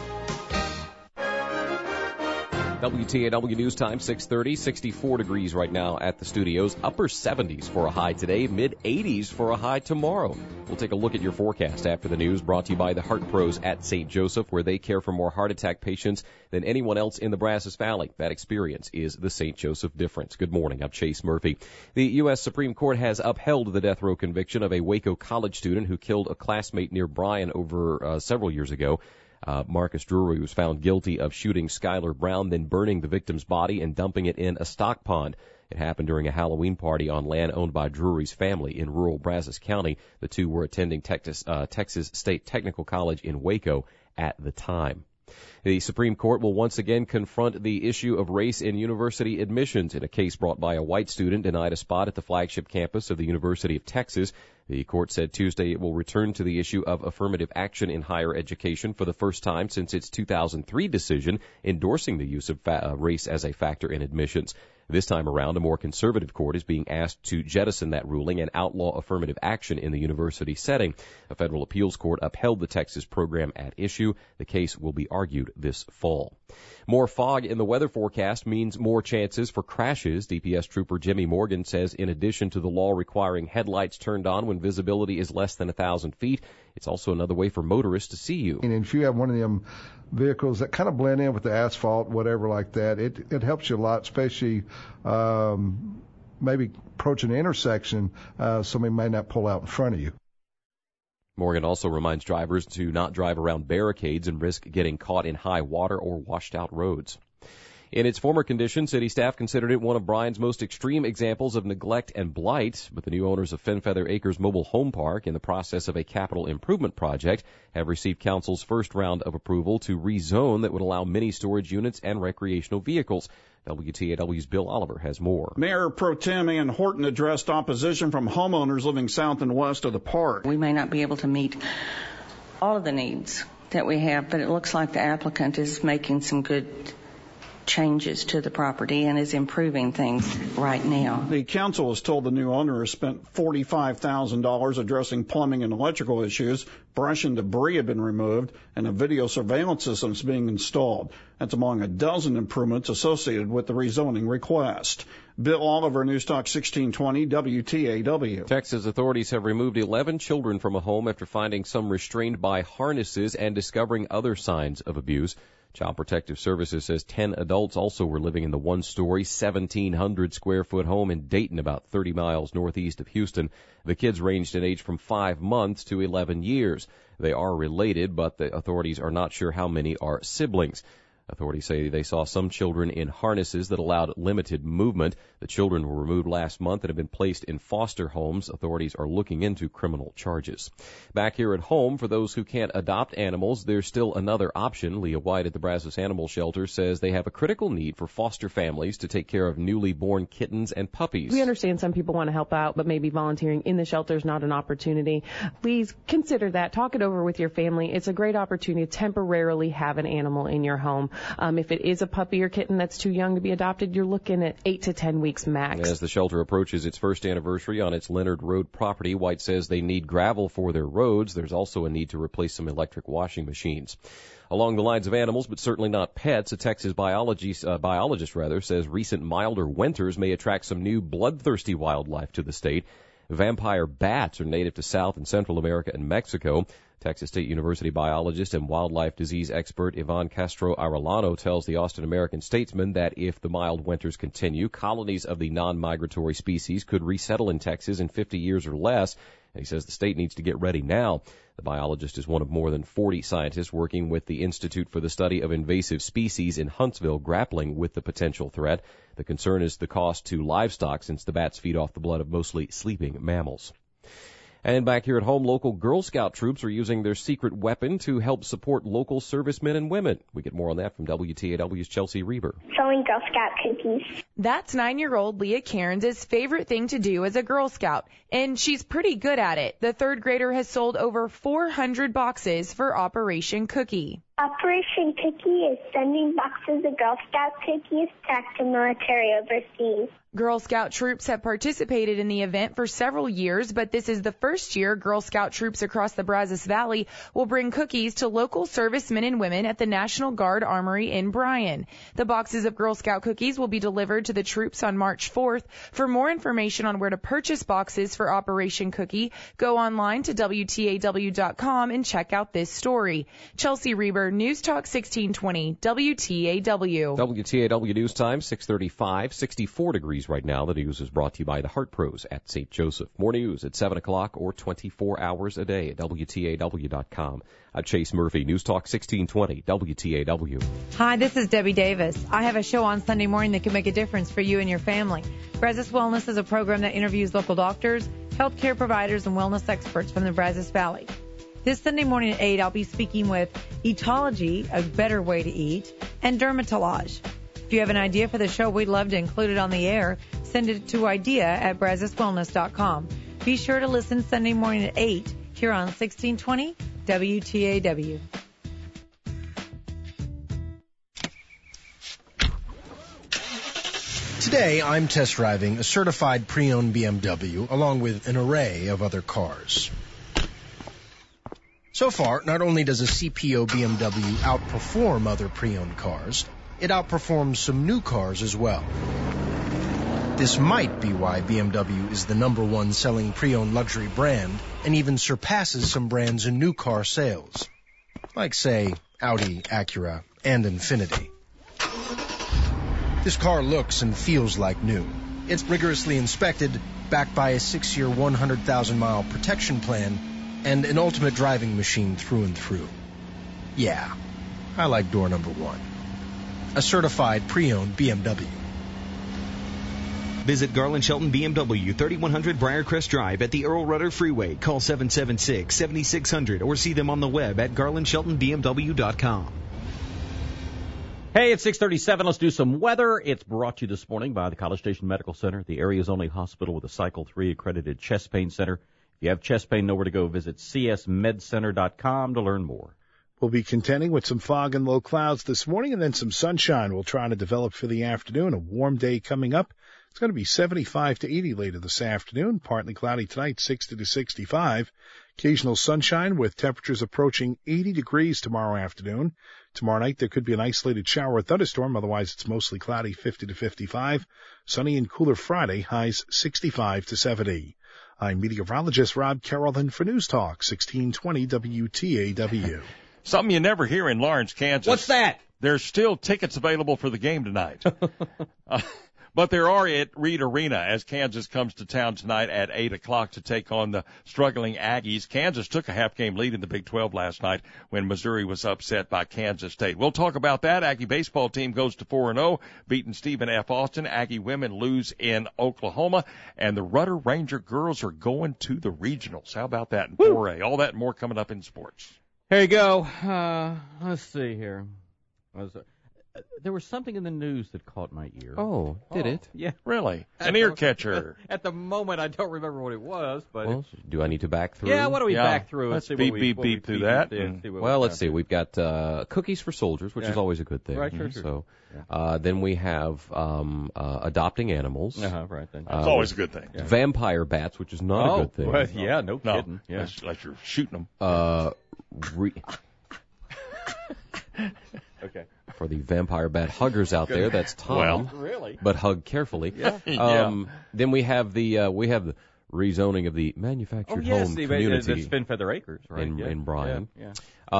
WTAW News Time, 6:30, 64 degrees right now at the studios. Upper 70s for a high today, mid-80s for a high tomorrow. We'll take a look at your forecast after the news, brought to you by the Heart Pros at St. Joseph, where they care for more heart attack patients than anyone else in the Brazos Valley. That experience is the St. Joseph difference. Good morning, I'm Chase Murphy. The U.S. Supreme Court has upheld the death row conviction of a Waco college student who killed a classmate near Bryan over several years ago. Marcus Drury was found guilty of shooting Skylar Brown, then burning the victim's body and dumping it in a stock pond. It happened during a Halloween party on land owned by Drury's family in rural Brazos County. The two were attending Texas State Technical College in Waco at the time. The Supreme Court will once again confront the issue of race in university admissions in a case brought by a white student denied a spot at the flagship campus of the University of Texas. The court said Tuesday it will return to the issue of affirmative action in higher education for the first time since its 2003 decision endorsing the use of race as a factor in admissions. This time around, a more conservative court is being asked to jettison that ruling and outlaw affirmative action in the university setting. A federal appeals court upheld the Texas program at issue. The case will be argued this fall. More fog in the weather forecast means more chances for crashes. DPS Trooper Jimmy Morgan says in addition to the law requiring headlights turned on when visibility is less than 1,000 feet, it's also another way for motorists to see you. And if you have one of them vehicles that kind of blend in with the asphalt, whatever like that, it helps you a lot, especially maybe approaching an intersection, somebody may not pull out in front of you. Morgan also reminds drivers to not drive around barricades and risk getting caught in high water or washed out roads. In its former condition, city staff considered it one of Bryan's most extreme examples of neglect and blight, but the new owners of Fenfeather Acres Mobile Home Park, in the process of a capital improvement project, have received council's first round of approval to rezone that would allow mini storage units and recreational vehicles. WTAW's Bill Oliver has more. Mayor Pro Tem Ann Horton addressed opposition from homeowners living south and west of the park. We may not be able to meet all of the needs that we have, but it looks like the applicant is making some good changes to the property and is improving things right now. The council has told the new owner has spent $45,000 addressing plumbing and electrical issues. Brush and debris have been removed, and a video surveillance system is being installed. That's among a dozen improvements associated with the rezoning request. Bill Oliver, News Talk 1620, WTAW. Texas authorities have removed 11 children from a home after finding some restrained by harnesses and discovering other signs of abuse. Child Protective Services says 10 adults also were living in the one-story, 1,700-square-foot home in Dayton, about 30 miles northeast of Houston. The kids ranged in age from 5 months to 11 years. They are related, but the authorities are not sure how many are siblings. Authorities say they saw some children in harnesses that allowed limited movement. The children were removed last month and have been placed in foster homes. Authorities are looking into criminal charges. Back here at home, for those who can't adopt animals, there's still another option. Leah White at the Brazos Animal Shelter says they have a critical need for foster families to take care of newly born kittens and puppies. We understand some people want to help out, but maybe volunteering in the shelter is not an opportunity. Please consider that. Talk it over with your family. It's a great opportunity to temporarily have an animal in your home. If it is a puppy or kitten that's too young to be adopted, you're looking at 8 to 10 weeks max. As the shelter approaches its first anniversary on its Leonard Road property, White says they need gravel for their roads. There's also a need to replace some electric washing machines. Along the lines of animals, but certainly not pets, a Texas biologist says recent milder winters may attract some new bloodthirsty wildlife to the state. Vampire bats are native to South and Central America and Mexico. Texas State University biologist and wildlife disease expert Ivan Castro Arellano tells the Austin American-Statesman that if the mild winters continue, colonies of the non-migratory species could resettle in Texas in 50 years or less. And he says the state needs to get ready now. The biologist is one of more than 40 scientists working with the Institute for the Study of Invasive Species in Huntsville, grappling with the potential threat. The concern is the cost to livestock, since the bats feed off the blood of mostly sleeping mammals. And back here at home, local Girl Scout troops are using their secret weapon to help support local servicemen and women. We get more on that from WTAW's Chelsea Reber. Selling Girl Scout cookies. That's 9-year-old Leah Cairns' favorite thing to do as a Girl Scout, and she's pretty good at it. The third grader has sold over 400 boxes for Operation Cookie. Operation Cookie is sending boxes of Girl Scout cookies back to military overseas. Girl Scout troops have participated in the event for several years, but this is the first year Girl Scout troops across the Brazos Valley will bring cookies to local servicemen and women at the National Guard Armory in Bryan. The boxes of Girl Scout cookies will be delivered to the troops on March 4th. For more information on where to purchase boxes for Operation Cookie, go online to WTAW.com and check out this story. Chelsea Reber, News Talk 1620, WTAW. WTAW News Time, 6:35, 64 degrees right now. The news is brought to you by the Heart Pros at St. Joseph. More news at 7 o'clock or 24 hours a day at WTAW.com. I'm Chase Murphy, News Talk 1620, WTAW. Hi, this is Debbie Davis. I have a show on Sunday morning that can make a difference for you and your family. Brazos Wellness is a program that interviews local doctors, healthcare providers, and wellness experts from the Brazos Valley. This Sunday morning at 8, I'll be speaking with Etology, a better way to eat, and Dermatology. If you have an idea for the show, we'd love to include it on the air. Send it to idea@brazoswellness.com. Be sure to listen Sunday morning at 8 here on 1620 WTAW. Today, I'm test driving a certified pre-owned BMW along with an array of other cars. So far, not only does a CPO BMW outperform other pre-owned cars, it outperforms some new cars as well. This might be why BMW is the #1 selling pre-owned luxury brand and even surpasses some brands in new car sales, like, say, Audi, Acura, and Infiniti. This car looks and feels like new. It's rigorously inspected, backed by a 6-year, 100,000-mile protection plan, and an ultimate driving machine through and through. Yeah, I like door number 1. A certified pre-owned BMW. Visit Garland Shelton BMW, 3100 Briarcrest Drive at the Earl Rudder Freeway. Call 776-7600 or see them on the web at garlandsheltonbmw.com. Hey, it's 6:37. Let's do some weather. It's brought to you this morning by the College Station Medical Center, the area's only hospital with a Cycle 3 accredited chest pain center. If you have chest pain, nowhere to go, visit csmedcenter.com to learn more. We'll be contending with some fog and low clouds this morning, and then some sunshine will try to develop for the afternoon. A warm day coming up. It's going to be 75 to 80 later this afternoon. Partly cloudy tonight, 60 to 65. Occasional sunshine with temperatures approaching 80 degrees tomorrow afternoon. Tomorrow night there could be an isolated shower or thunderstorm. Otherwise, it's mostly cloudy, 50 to 55. Sunny and cooler Friday, highs 65 to 70. I'm meteorologist Rob Carrollton for News Talk 1620 WTAW. Something you never hear in Lawrence, Kansas. What's that? There's still tickets available for the game tonight. But there are at Reed Arena as Kansas comes to town tonight at 8 o'clock to take on the struggling Aggies. Kansas took a half-game lead in the Big 12 last night when Missouri was upset by Kansas State. We'll talk about that. Aggie baseball team goes to 4-0, beating Stephen F. Austin. Aggie women lose in Oklahoma. And the Rudder Ranger girls are going to the regionals. How about that in 4A? All that and more coming up in sports. Here you go. Let's see here. There was something in the news that caught my ear. Oh, did it? Yeah. Really? An ear catcher. At the moment, I don't remember what it was, but... Well, do I need to back through? Yeah, why don't we back through? Let's see beep through that. Well, let's see. We've got Cookies for Soldiers, which is always a good thing. Right, sure. So, then we have adopting animals. Right. Then. That's always a good thing. Yeah. Vampire bats, which is not a good thing. Well, yeah, no kidding. Yeah. Unless you're shooting them. Okay. For the vampire bat huggers out there, that's Tom. Well, really? But hug carefully. Yeah. Then we have the rezoning of the manufactured home community. That's Fin Feather Acres, right? In Bryan. Yeah.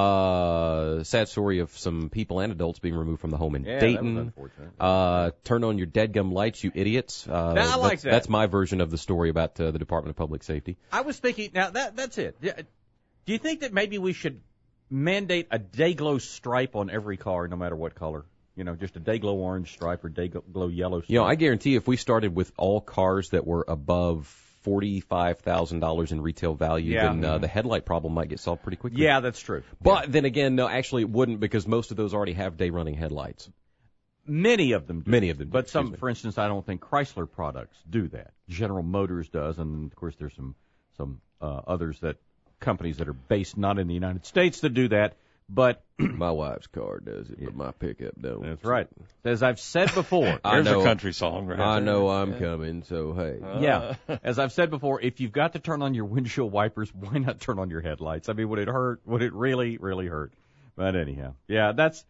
Sad story of some people and adults being removed from the home in Dayton. That was unfortunate. Turn on your deadgum lights, you idiots. I like that. That's my version of the story about the Department of Public Safety. I was thinking, now that's it. Do you think that maybe we should mandate a Dayglow stripe on every car, no matter what color? You know, just a Dayglow orange stripe or Dayglow yellow stripe. You know, I guarantee if we started with all cars that were above $45,000 in retail value, then the headlight problem might get solved pretty quickly. Yeah, that's true. But then again, no, actually it wouldn't, because most of those already have day-running headlights. Many of them do. Many of them do. But some, for instance, I don't think Chrysler products do that. General Motors does, and of course there's some others that companies that are based not in the United States that do that. But my wife's car does it, but my pickup don't. That's right. As I've said before, there's a country song, right? I know I'm coming, so hey. Yeah. As I've said before, if you've got to turn on your windshield wipers, why not turn on your headlights? I mean, would it hurt? Would it really, really hurt? But anyhow, that's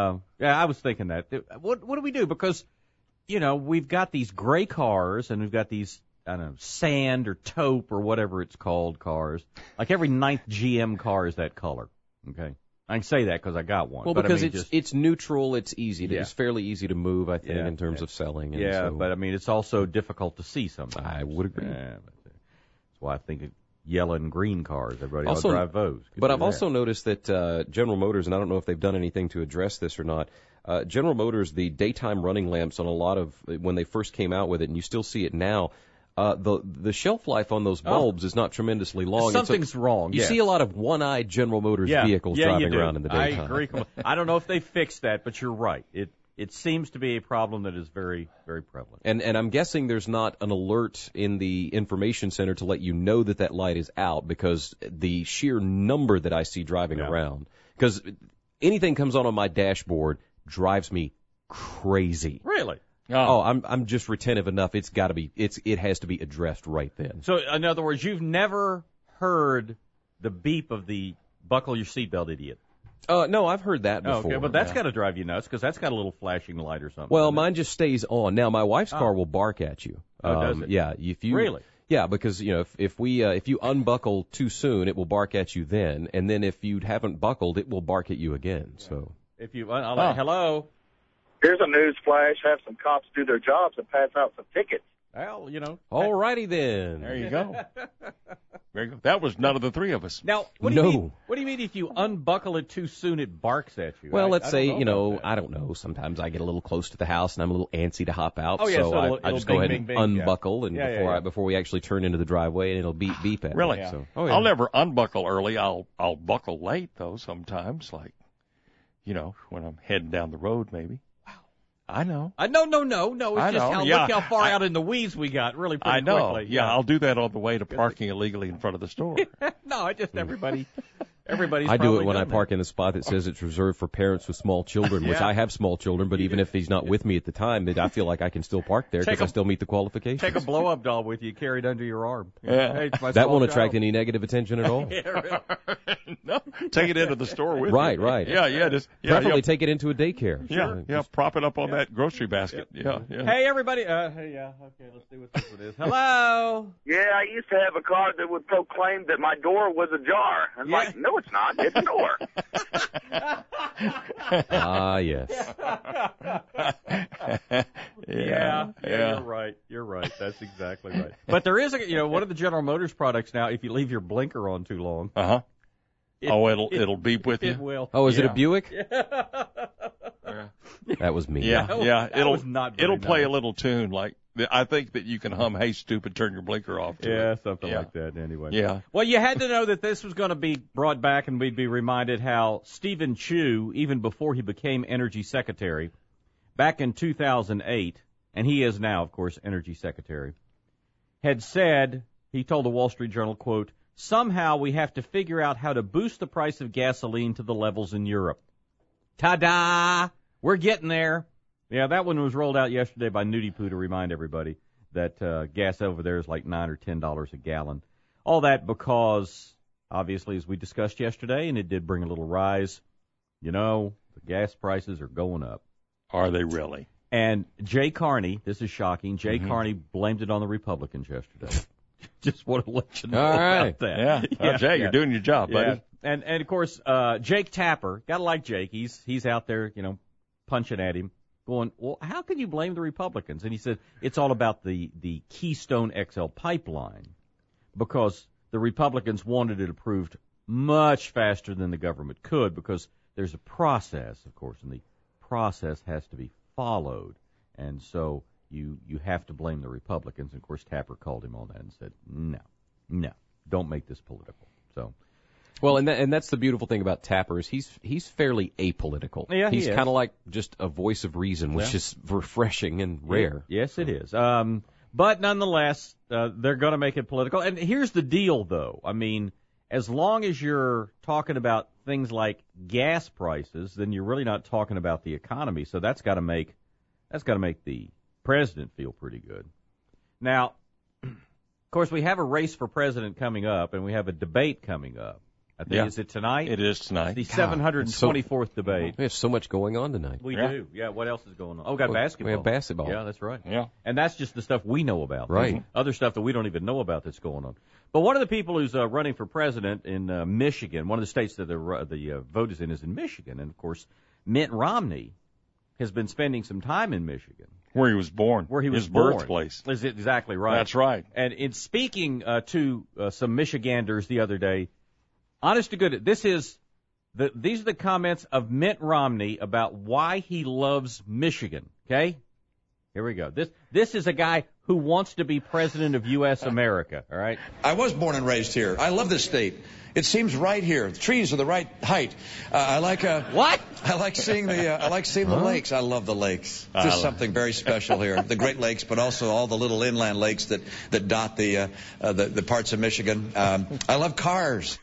I was thinking that. What do we do? Because, you know, we've got these gray cars and we've got these, I don't know, sand or taupe or whatever it's called cars. Like every 9th GM car is that color. Okay. I can say that because I got one. Well, but because I mean, it's neutral, it's easy. It's fairly easy to move, I think, in terms of selling. And so, but I mean, it's also difficult to see sometimes. I would agree. That's why I think yellow and green cars, everybody ought to also drive those. But I've also noticed that General Motors, and I don't know if they've done anything to address this or not, General Motors, the daytime running lamps on a lot of, when they first came out with it, and you still see it now, the shelf life on those bulbs is not tremendously long. Something's wrong. You see a lot of one-eyed General Motors vehicles driving around in the daytime. I agree. I don't know if they fixed that, but you're right. It seems to be a problem that is very, very prevalent. And I'm guessing there's not an alert in the information center to let you know that light is out, because the sheer number that I see driving around, because anything comes on my dashboard drives me crazy. Really? Oh, I'm just retentive enough. It has to be addressed right then. So, in other words, you've never heard the beep of the buckle your seatbelt, idiot. No, I've heard that before. Okay, but that's got to drive you nuts, because that's got a little flashing light or something. Well, mine just stays on. Now, my wife's car will bark at you. Does it? Yeah, if you really. Yeah, because you know if you unbuckle too soon, it will bark at you then, and then if you haven't buckled, it will bark at you again. So if you hello. Here's a news flash. Have some cops do their jobs and pass out some tickets. Well, you know. All righty then. There you go. There you go. That was none of the three of us. Now, what do you mean if you unbuckle it too soon, it barks at you? Well, let's say, I don't know. Sometimes I get a little close to the house and I'm a little antsy to hop out. So I just go ahead and unbuckle and before we actually turn into the driveway, and it'll beep at me. Really? So, I'll never unbuckle early. I'll buckle late though sometimes, like, when I'm heading down the road maybe. I know. No. It's just look how far out in the weeds we got, really pretty quickly. Yeah, I'll do that on the way to parking illegally in front of the store. No, everybody's I do it when I park in a spot that says it's reserved for parents with small children, which I have small children, but even if he's not with me at the time, I feel like I can still park there because I still meet the qualifications. Take a blow-up doll with you, carried under your arm. Yeah. Hey, that won't attract any negative attention at all. No, take it into the store with you. Right. Yeah. Preferably take it into a daycare. Yeah, prop it up on that grocery basket. Yeah. Hey, everybody. Okay, let's see what this one is. Hello. Yeah, I used to have a car that would proclaim that my door was ajar. I'm like, no, it's not. It's a door. Ah, yes. Yeah, you're right. You're right. That's exactly right. But there is one of the General Motors products now, if you leave your blinker on too long. Uh-huh. It'll beep with you. It will. Oh, is it a Buick? Yeah. That was me. Yeah. It'll play nice. a little tune like I think that you can hum "Hey Stupid, turn your blinker off." Something like that. Anyway. Yeah. Well, you had to know that this was going to be brought back, and we'd be reminded how Stephen Chu, even before he became Energy Secretary, back in 2008, and he is now, of course, Energy Secretary, had said, he told the Wall Street Journal, quote, "Somehow we have to figure out how to boost the price of gasoline to the levels in Europe." Ta-da! We're getting there. Yeah, that one was rolled out yesterday by Nudie Poo to remind everybody that gas over there is like $9 or $10 a gallon. All that because, obviously, as we discussed yesterday, and it did bring a little rise, the gas prices are going up. Are they really? And Jay Carney, this is shocking, Jay Carney blamed it on the Republicans yesterday. Just want to let you know about that. Yeah. Jay, you're doing your job, buddy. Yeah. And of course, Jake Tapper, gotta like Jake. He's out there, punching at him, going, well, how can you blame the Republicans? And he said it's all about the Keystone XL pipeline because the Republicans wanted it approved much faster than the government could because there's a process, of course, and the process has to be followed. And so you have to blame the Republicans. And, of course, Tapper called him on that and said, no, don't make this political. So. Well, and that's the beautiful thing about Tapper is he's fairly apolitical. Yeah, he's kind of like just a voice of reason, which is refreshing and rare. Yes, it is. But nonetheless, they're going to make it political. And here's the deal, though. I mean, as long as you're talking about things like gas prices, then you're really not talking about the economy. So that's got to make the president feel pretty good. Now, of course, we have a race for president coming up, and we have a debate coming up. I think, is it tonight? It is tonight. The 724th debate. We have so much going on tonight. We do. Yeah, what else is going on? Oh, we got basketball. We have basketball. Yeah, that's right. Yeah. And that's just the stuff we know about. Right. There's other stuff that we don't even know about that's going on. But one of the people who's running for president in Michigan, one of the states that the vote is in Michigan. And, of course, Mitt Romney has been spending some time in Michigan. Where he was born. His birthplace. Is exactly right. That's right. And in speaking to some Michiganders the other day, honest to goodness, these are the comments of Mitt Romney about why he loves Michigan. Okay? Here we go. This is a guy who wants to be president of U.S. America. All right? I was born and raised here. I love this state. It seems right here. The trees are the right height. I like seeing the lakes. I love the lakes. Just something very special here. The Great Lakes, but also all the little inland lakes that dot the parts of Michigan. I love cars.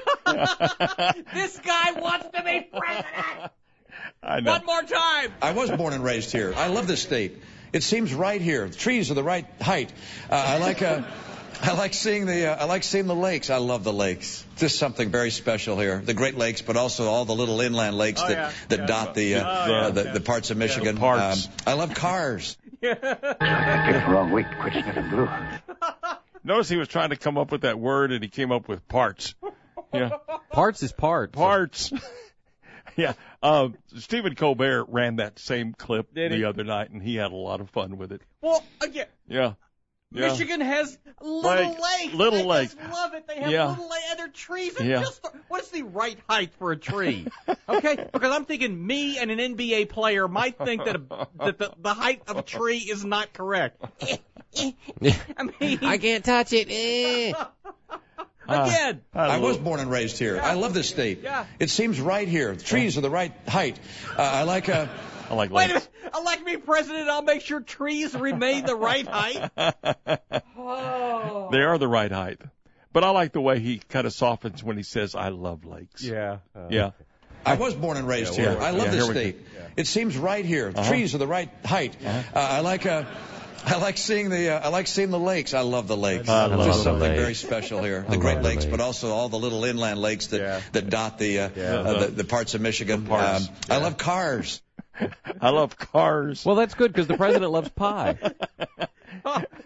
This guy wants to be president. I know. One more time. I was born and raised here. I love this state. It seems right here. The trees are the right height. I like seeing the lakes. I love the lakes. Just something very special here. The Great Lakes, but also all the little inland lakes that dot the parts of Michigan. I love cars. I picked the wrong week. Quit sniffing glue. Notice he was trying to come up with that word, and he came up with parts. Yeah. Parts is parts. Parts. Yeah. Stephen Colbert ran that same clip the other night, and he had a lot of fun with it. Well, again. Yeah. Yeah. Michigan has little lakes. Little lakes. Just love it. They have little other trees. What's the right height for a tree? Okay, because I'm thinking me and an NBA player might think that the height of a tree is not correct. I mean, I can't touch it. Again. I was born and raised here. I love this state. Yeah. It seems right here. The trees are the right height. I like Wait a minute. Elect me president, I'll make sure trees remain the right height. They are the right height. But I like the way he kind of softens when he says, I love lakes. Yeah. Yeah. I was born and raised here. I love this state. It seems right here. The trees are the right height. I like seeing the lakes. I love the lakes. Just something very special here. The Great Lakes, but also all the little inland lakes that dot the parts of Michigan. I love cars. I love cars. Well, that's good because the president loves pie.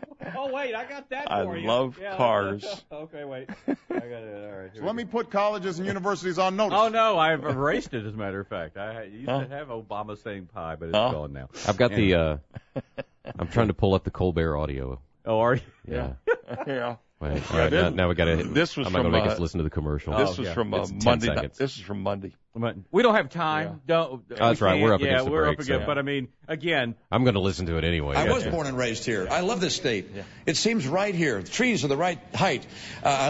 Oh, wait, I got that I for you. love cars. Okay, wait. I got it. All right. So let me put colleges and universities on notice. Oh, no, I've erased it, as a matter of fact. I used to have Obama saying pie, but it's gone now. I've got the, I'm trying to pull up the Colbert audio. Oh, are you? Yeah. Yeah. Wait, all right, now we got to. This was I'm not from. going to make us listen to the commercial. This was from Monday. This is from Monday. We don't have time. Don't. That's right. We're up against the we're break. Up against. But I mean, again, I'm going to listen to it anyway. I was born and raised here. I love this state. It seems right here. The trees are the right height. I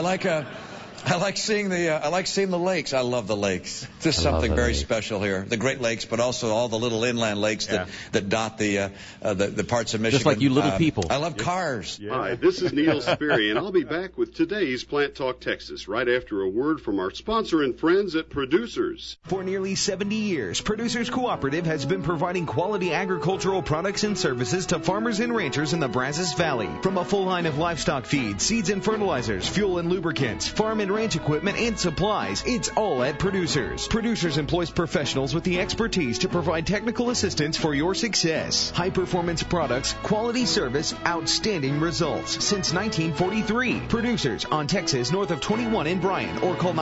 like seeing the lakes. I love the lakes. There's something very special here. The Great Lakes, but also all the little inland lakes that dot the parts of Michigan. Just like you little people. I love cars. Hi, this is Neil Sperry, and I'll be back with today's Plant Talk Texas right after a word from our sponsor and friends at Producers. For nearly 70 years, Producers Cooperative has been providing quality agricultural products and services to farmers and ranchers in the Brazos Valley. From a full line of livestock feed, seeds and fertilizers, fuel and lubricants, farm and ranch equipment and supplies, it's all at Producers. Producers employs professionals with the expertise to provide technical assistance for your success. High-performance products, quality service, outstanding results. Since 1943, Producers on Texas north of 21 in Bryan, or call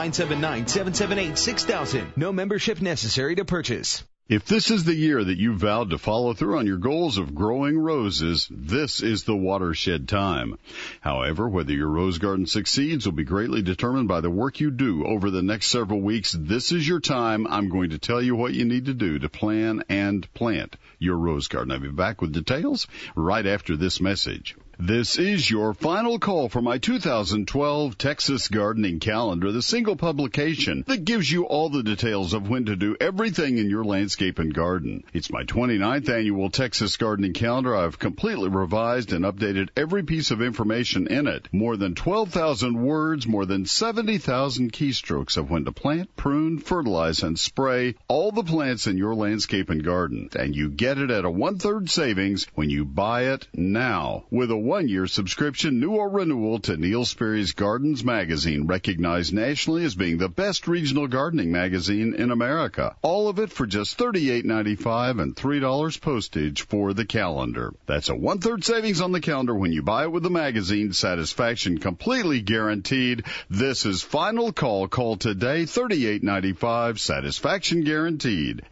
979-778-6000. No membership necessary to purchase. If this is the year that you vowed to follow through on your goals of growing roses, this is the watershed time. However, whether your rose garden succeeds will be greatly determined by the work you do over the next several weeks. This is your time. I'm going to tell you what you need to do to plan and plant your rose garden. I'll be back with details right after this message. This is your final call for my 2012 Texas Gardening Calendar, the single publication that gives you all the details of when to do everything in your landscape and garden. It's my 29th annual Texas Gardening Calendar. I've completely revised and updated every piece of information in it. More than 12,000 words, more than 70,000 keystrokes of when to plant, prune, fertilize, and spray all the plants in your landscape and garden. And you get it at a 1/3 savings when you buy it now with a 1-year subscription, new or renewal, to Neil Sperry's Gardens magazine, recognized nationally as being the best regional gardening magazine in America. All of it for just $38.95 and $3 postage for the calendar. That's a 1/3 savings on the calendar when you buy it with the magazine. Satisfaction completely guaranteed. This is final call. Call today, $38.95. Satisfaction guaranteed.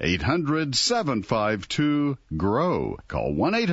800-752-GROW. Call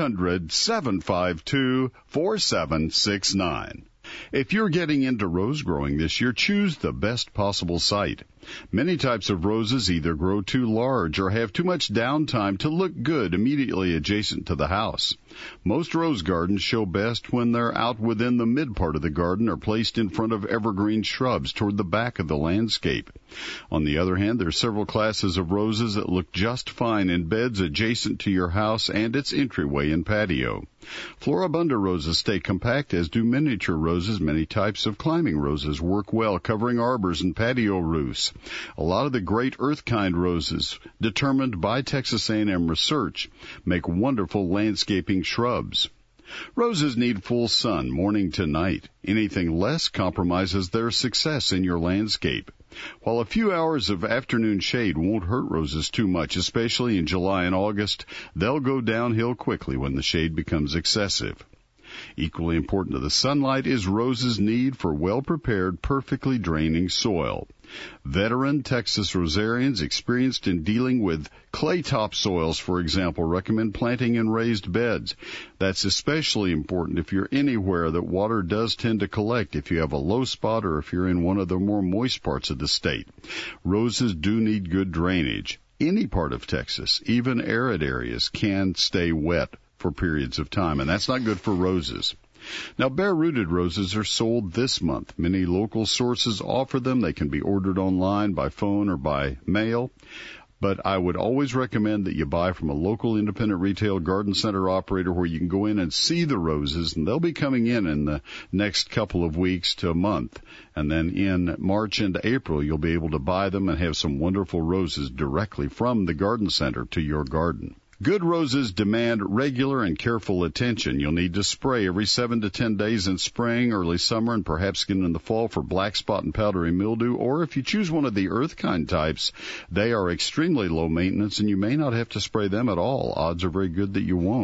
1-800-752-4769. If you're getting into rose growing this year, choose the best possible site. Many types of roses either grow too large or have too much downtime to look good immediately adjacent to the house. Most rose gardens show best when they're out within the mid part of the garden or placed in front of evergreen shrubs toward the back of the landscape. On the other hand, there are several classes of roses that look just fine in beds adjacent to your house and its entryway and patio. Floribunda roses stay compact, as do miniature roses. Many types of climbing roses work well, covering arbors and patio roofs. A lot of the great earth-kind roses, determined by Texas A&M research, make wonderful landscaping shrubs. Roses need full sun, morning to night. Anything less compromises their success in your landscape. While a few hours of afternoon shade won't hurt roses too much, especially in July and August, they'll go downhill quickly when the shade becomes excessive. Equally important to the sunlight is roses' need for well-prepared, perfectly draining soil. Veteran Texas rosarians experienced in dealing with clay topsoils, for example, recommend planting in raised beds. That's especially important if you're anywhere that water does tend to collect, if you have a low spot or if you're in one of the more moist parts of the state. Roses do need good drainage. Any part of Texas, even arid areas, can stay wet for periods of time, and that's not good for roses. Now, bare-rooted roses are sold this month. Many local sources offer them. They can be ordered online, by phone, or by mail. But I would always recommend that you buy from a local independent retail garden center operator where you can go in and see the roses, and they'll be coming in the next couple of weeks to a month. And then in March and April, you'll be able to buy them and have some wonderful roses directly from the garden center to your garden. Good roses demand regular and careful attention. You'll need to spray every 7 to 10 days in spring, early summer, and perhaps again in the fall for black spot and powdery mildew. Or if you choose one of the earth kind types, they are extremely low maintenance, and you may not have to spray them at all. Odds are very good that you won't.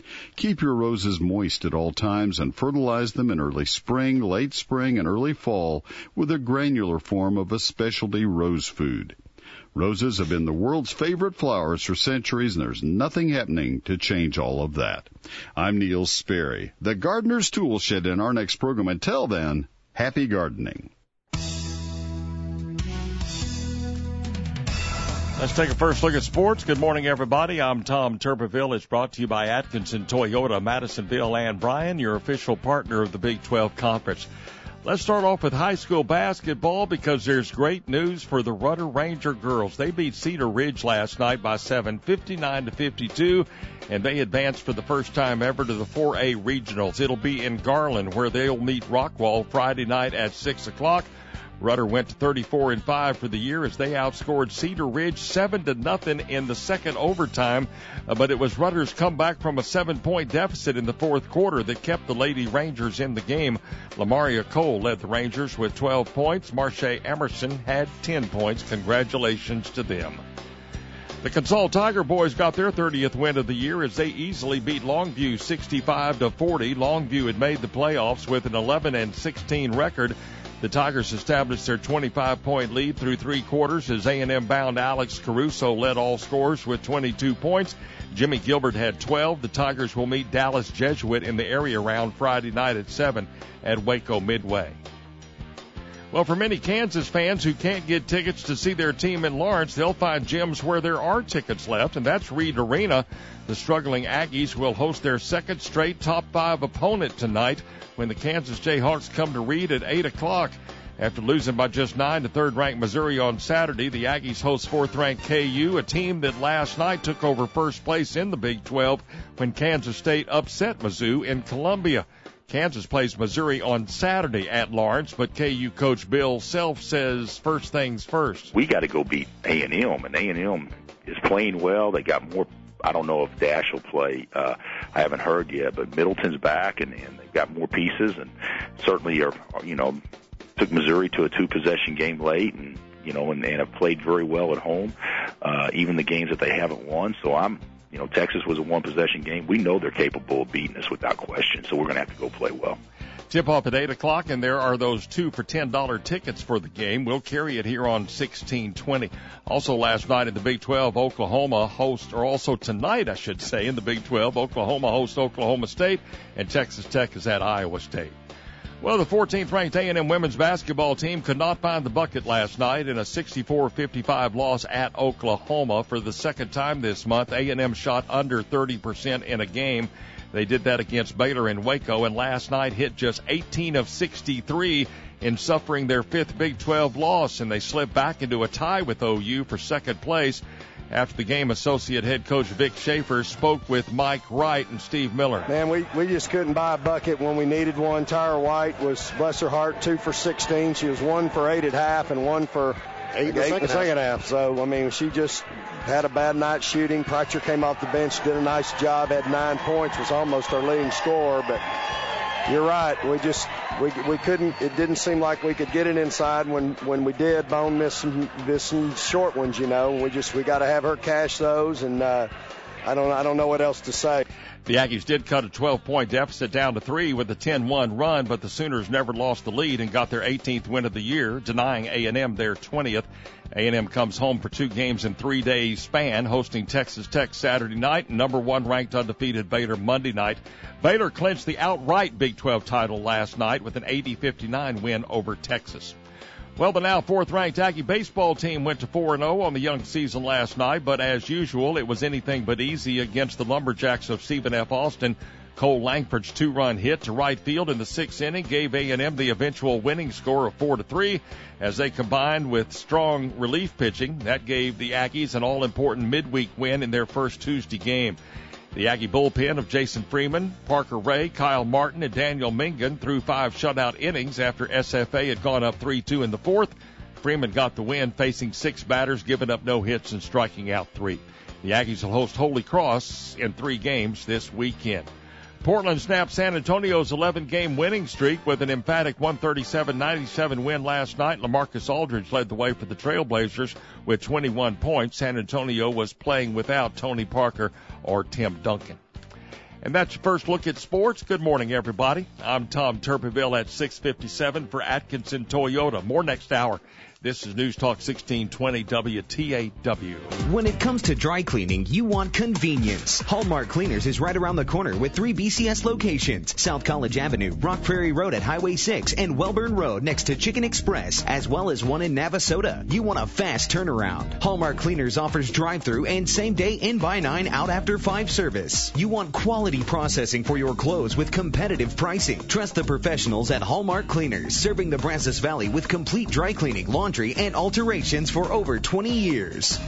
Keep your roses moist at all times and fertilize them in early spring, late spring, and early fall with a granular form of a specialty rose food. Roses have been the world's favorite flowers for centuries, and there's nothing happening to change all of that. I'm Neil Sperry, the Gardener's Tool Shed, in our next program. Until then, happy gardening. Let's take a first look at sports. Good morning, everybody. I'm Tom Tuberville. It's brought to you by Atkinson Toyota, Madisonville, and Bryan, your official partner of the Big 12 Conference. Let's start off with high school basketball because there's great news for the Rudder Ranger girls. They beat Cedar Ridge last night by 7, 59-52, and they advanced for the first time ever to the 4A regionals. It'll be in Garland, where they'll meet Rockwall Friday night at 6 o'clock. Rudder went to 34-5 for the year as they outscored Cedar Ridge 7-0 in the second overtime. But it was Rudder's comeback from a 7-point deficit in the fourth quarter that kept the Lady Rangers in the game. Lamaria Cole led the Rangers with 12 points. Marche Emerson had 10 points. Congratulations to them. The Consol Tiger boys got their 30th win of the year as they easily beat Longview 65-40. Longview had made the playoffs with an 11-16 record. The Tigers established their 25-point lead through three quarters as A&M bound Alex Caruso led all scorers with 22 points. Jimmy Gilbert had 12. The Tigers will meet Dallas Jesuit in the area round Friday night at 7 at Waco Midway. Well, for many Kansas fans who can't get tickets to see their team in Lawrence, they'll find gyms where there are tickets left, and that's Reed Arena. The struggling Aggies will host their second straight top 5 opponent tonight when the Kansas Jayhawks come to Reed at 8 o'clock. After losing by just 9 to third-ranked Missouri on Saturday, the Aggies host fourth-ranked KU, a team that last night took over first place in the Big 12 when Kansas State upset Mizzou in Columbia. Kansas plays Missouri on Saturday at Lawrence, but KU coach Bill Self says first things first. We got to go beat A&M, and A&M is playing well. They got more. I don't know if Dash will play. I haven't heard yet, but Middleton's back, and they've got more pieces, and certainly took Missouri to a 2-possession game late, and have played very well at home, even the games that they haven't won. So Texas was a 1-possession game. We know they're capable of beating us without question, so we're going to have to go play well. Tip-off at 8 o'clock, and there are those 2 for $10 tickets for the game. We'll carry it here on 1620. Also last night in the Big 12, tonight, I should say, in the Big 12, Oklahoma hosts Oklahoma State, and Texas Tech is at Iowa State. Well, the 14th-ranked A&M women's basketball team could not find the bucket last night in a 64-55 loss at Oklahoma. For the second time this month, A&M shot under 30% in a game. They did that against Baylor in Waco, and last night hit just 18 of 63 in suffering their 5th Big 12 loss, and they slipped back into a tie with OU for second place. After the game, associate head coach Vic Schaefer spoke with Mike Wright and Steve Miller. Man, we just couldn't buy a bucket when we needed one. Tyra White was, bless her heart, 2 for 16. She was 1 for 8 at half and 1 for 8 in the second half. So, she just had a bad night shooting. Pratcher came off the bench, did a nice job, had 9 points, was almost our leading scorer. But you're right. We couldn't. It didn't seem like we could get it inside. When we did, Bone missed some short ones. We got to have her cash those, and I don't know what else to say. The Aggies did cut a 12-point deficit down to 3 with a 10-1 run, but the Sooners never lost the lead and got their 18th win of the year, denying A&M their 20th. A&M comes home for 2 games in 3 days span, hosting Texas Tech Saturday night and number 1 ranked undefeated Baylor Monday night. Baylor clinched the outright Big 12 title last night with an 80-59 win over Texas. Well, the now 4th-ranked Aggie baseball team went to 4-0 on the young season last night, but as usual, it was anything but easy against the Lumberjacks of Stephen F. Austin. Cole Langford's 2-run hit to right field in the 6th inning gave A&M the eventual winning score of 4-3 as they combined with strong relief pitching. That gave the Aggies an all-important midweek win in their first Tuesday game. The Aggie bullpen of Jason Freeman, Parker Ray, Kyle Martin, and Daniel Mingan threw 5 shutout innings after SFA had gone up 3-2 in the 4th. Freeman got the win, facing 6 batters, giving up no hits and striking out 3. The Aggies will host Holy Cross in 3 games this weekend. Portland snapped San Antonio's 11-game winning streak with an emphatic 137-97 win last night. LaMarcus Aldridge led the way for the Trailblazers with 21 points. San Antonio was playing without Tony Parker or Tim Duncan. And that's your first look at sports. Good morning, everybody. I'm Tom Turpeville at 6:57 for Atkinson Toyota. More next hour. This is News Talk 1620 WTAW. When it comes to dry cleaning, you want convenience. Hallmark Cleaners is right around the corner with 3 BCS locations: South College Avenue, Rock Prairie Road at Highway 6, and Welburn Road next to Chicken Express, as well as one in Navasota. You want a fast turnaround. Hallmark Cleaners offers drive-through and same-day in-by-9 out after 5 service. You want quality processing for your clothes with competitive pricing. Trust the professionals at Hallmark Cleaners, serving the Brazos Valley with complete dry cleaning, laundry, and alterations for over 20 years.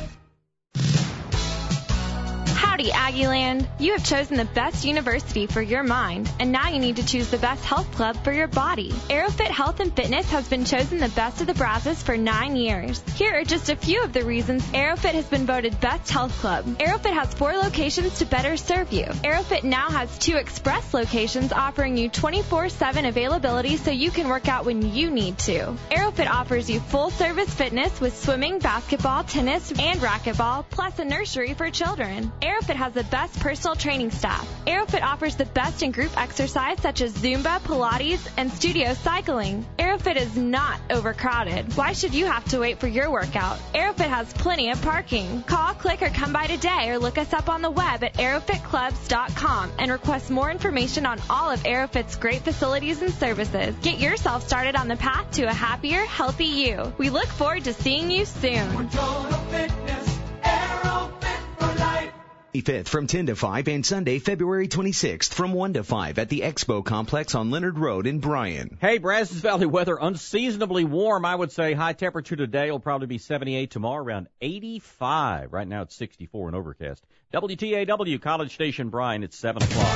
Howdy, Aggieland. You have chosen the best university for your mind, and now you need to choose the best health club for your body. AeroFit Health and Fitness has been chosen the best of the Brazos for 9 years. Here are just a few of the reasons AeroFit has been voted best health club. AeroFit has 4 locations to better serve you. AeroFit now has 2 express locations offering you 24/7 availability so you can work out when you need to. AeroFit offers you full-service fitness with swimming, basketball, tennis, and racquetball, plus a nursery for children. AeroFit has the best personal training staff. AeroFit offers the best in group exercise such as Zumba, Pilates, and studio cycling. AeroFit is not overcrowded. Why should you have to wait for your workout? AeroFit has plenty of parking. Call, click, or come by today, or look us up on the web at aerofitclubs.com and request more information on all of AeroFit's great facilities and services. Get yourself started on the path to a happier, healthy you. We look forward to seeing you soon. Total Fitness, AeroFit for life. 5th from 10 to 5 and Sunday, February 26th from 1 to 5 at the Expo Complex on Leonard Road in Bryan. Hey, Brazos Valley weather unseasonably warm, I would say. High temperature today will probably be 78, tomorrow around 85. Right now it's 64 and overcast. WTAW, College Station, Bryan, it's 7 o'clock.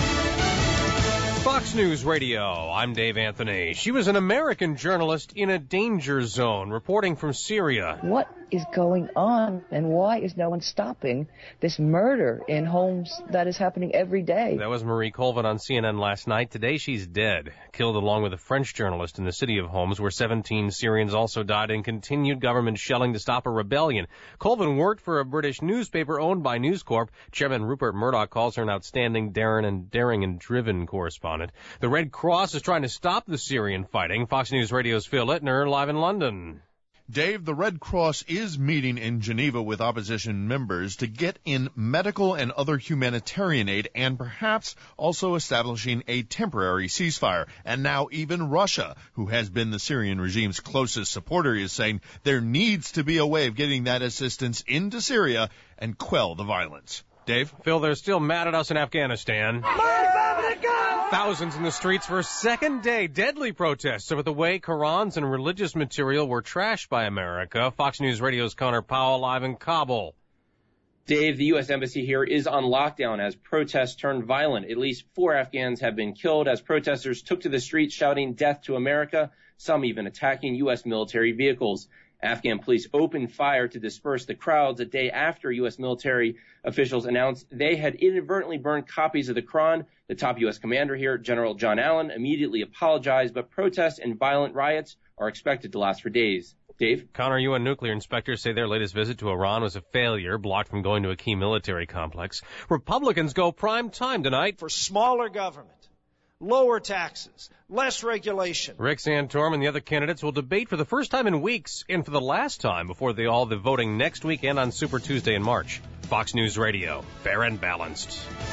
Fox News Radio, I'm Dave Anthony. She was an American journalist in a danger zone, reporting from Syria. What is going on, and why is no one stopping this murder in homes that is happening every day? That was Marie Colvin on CNN last night. Today she's dead, killed along with a French journalist in the city of Homs, where 17 Syrians also died in continued government shelling to stop a rebellion. Colvin worked for a British newspaper owned by News Corp. Chairman Rupert Murdoch calls her an outstanding, daring and driven correspondent. The Red Cross is trying to stop the Syrian fighting. Fox News Radio's Phil Littner live in London. Dave, the Red Cross is meeting in Geneva with opposition members to get in medical and other humanitarian aid and perhaps also establishing a temporary ceasefire. And now even Russia, who has been the Syrian regime's closest supporter, is saying there needs to be a way of getting that assistance into Syria and quell the violence. Dave? Phil, they're still mad at us in Afghanistan. Thousands in the streets for a second day. Deadly protests over the way Qurans and religious material were trashed by America. Fox News Radio's Connor Powell live in Kabul. Dave, the U.S. Embassy here is on lockdown as protests turned violent. At least 4 Afghans have been killed as protesters took to the streets shouting death to America, some even attacking U.S. military vehicles. Afghan police opened fire to disperse the crowds a day after U.S. military officials announced they had inadvertently burned copies of the Quran. The top U.S. commander here, General John Allen, immediately apologized, but protests and violent riots are expected to last for days. Dave? Connor, UN nuclear inspectors say their latest visit to Iran was a failure, blocked from going to a key military complex. Republicans go prime time tonight for smaller government, lower taxes, less regulation. Rick Santorum and the other candidates will debate for the first time in weeks and for the last time before the voting next week and on Super Tuesday in March. Fox News Radio, fair and balanced.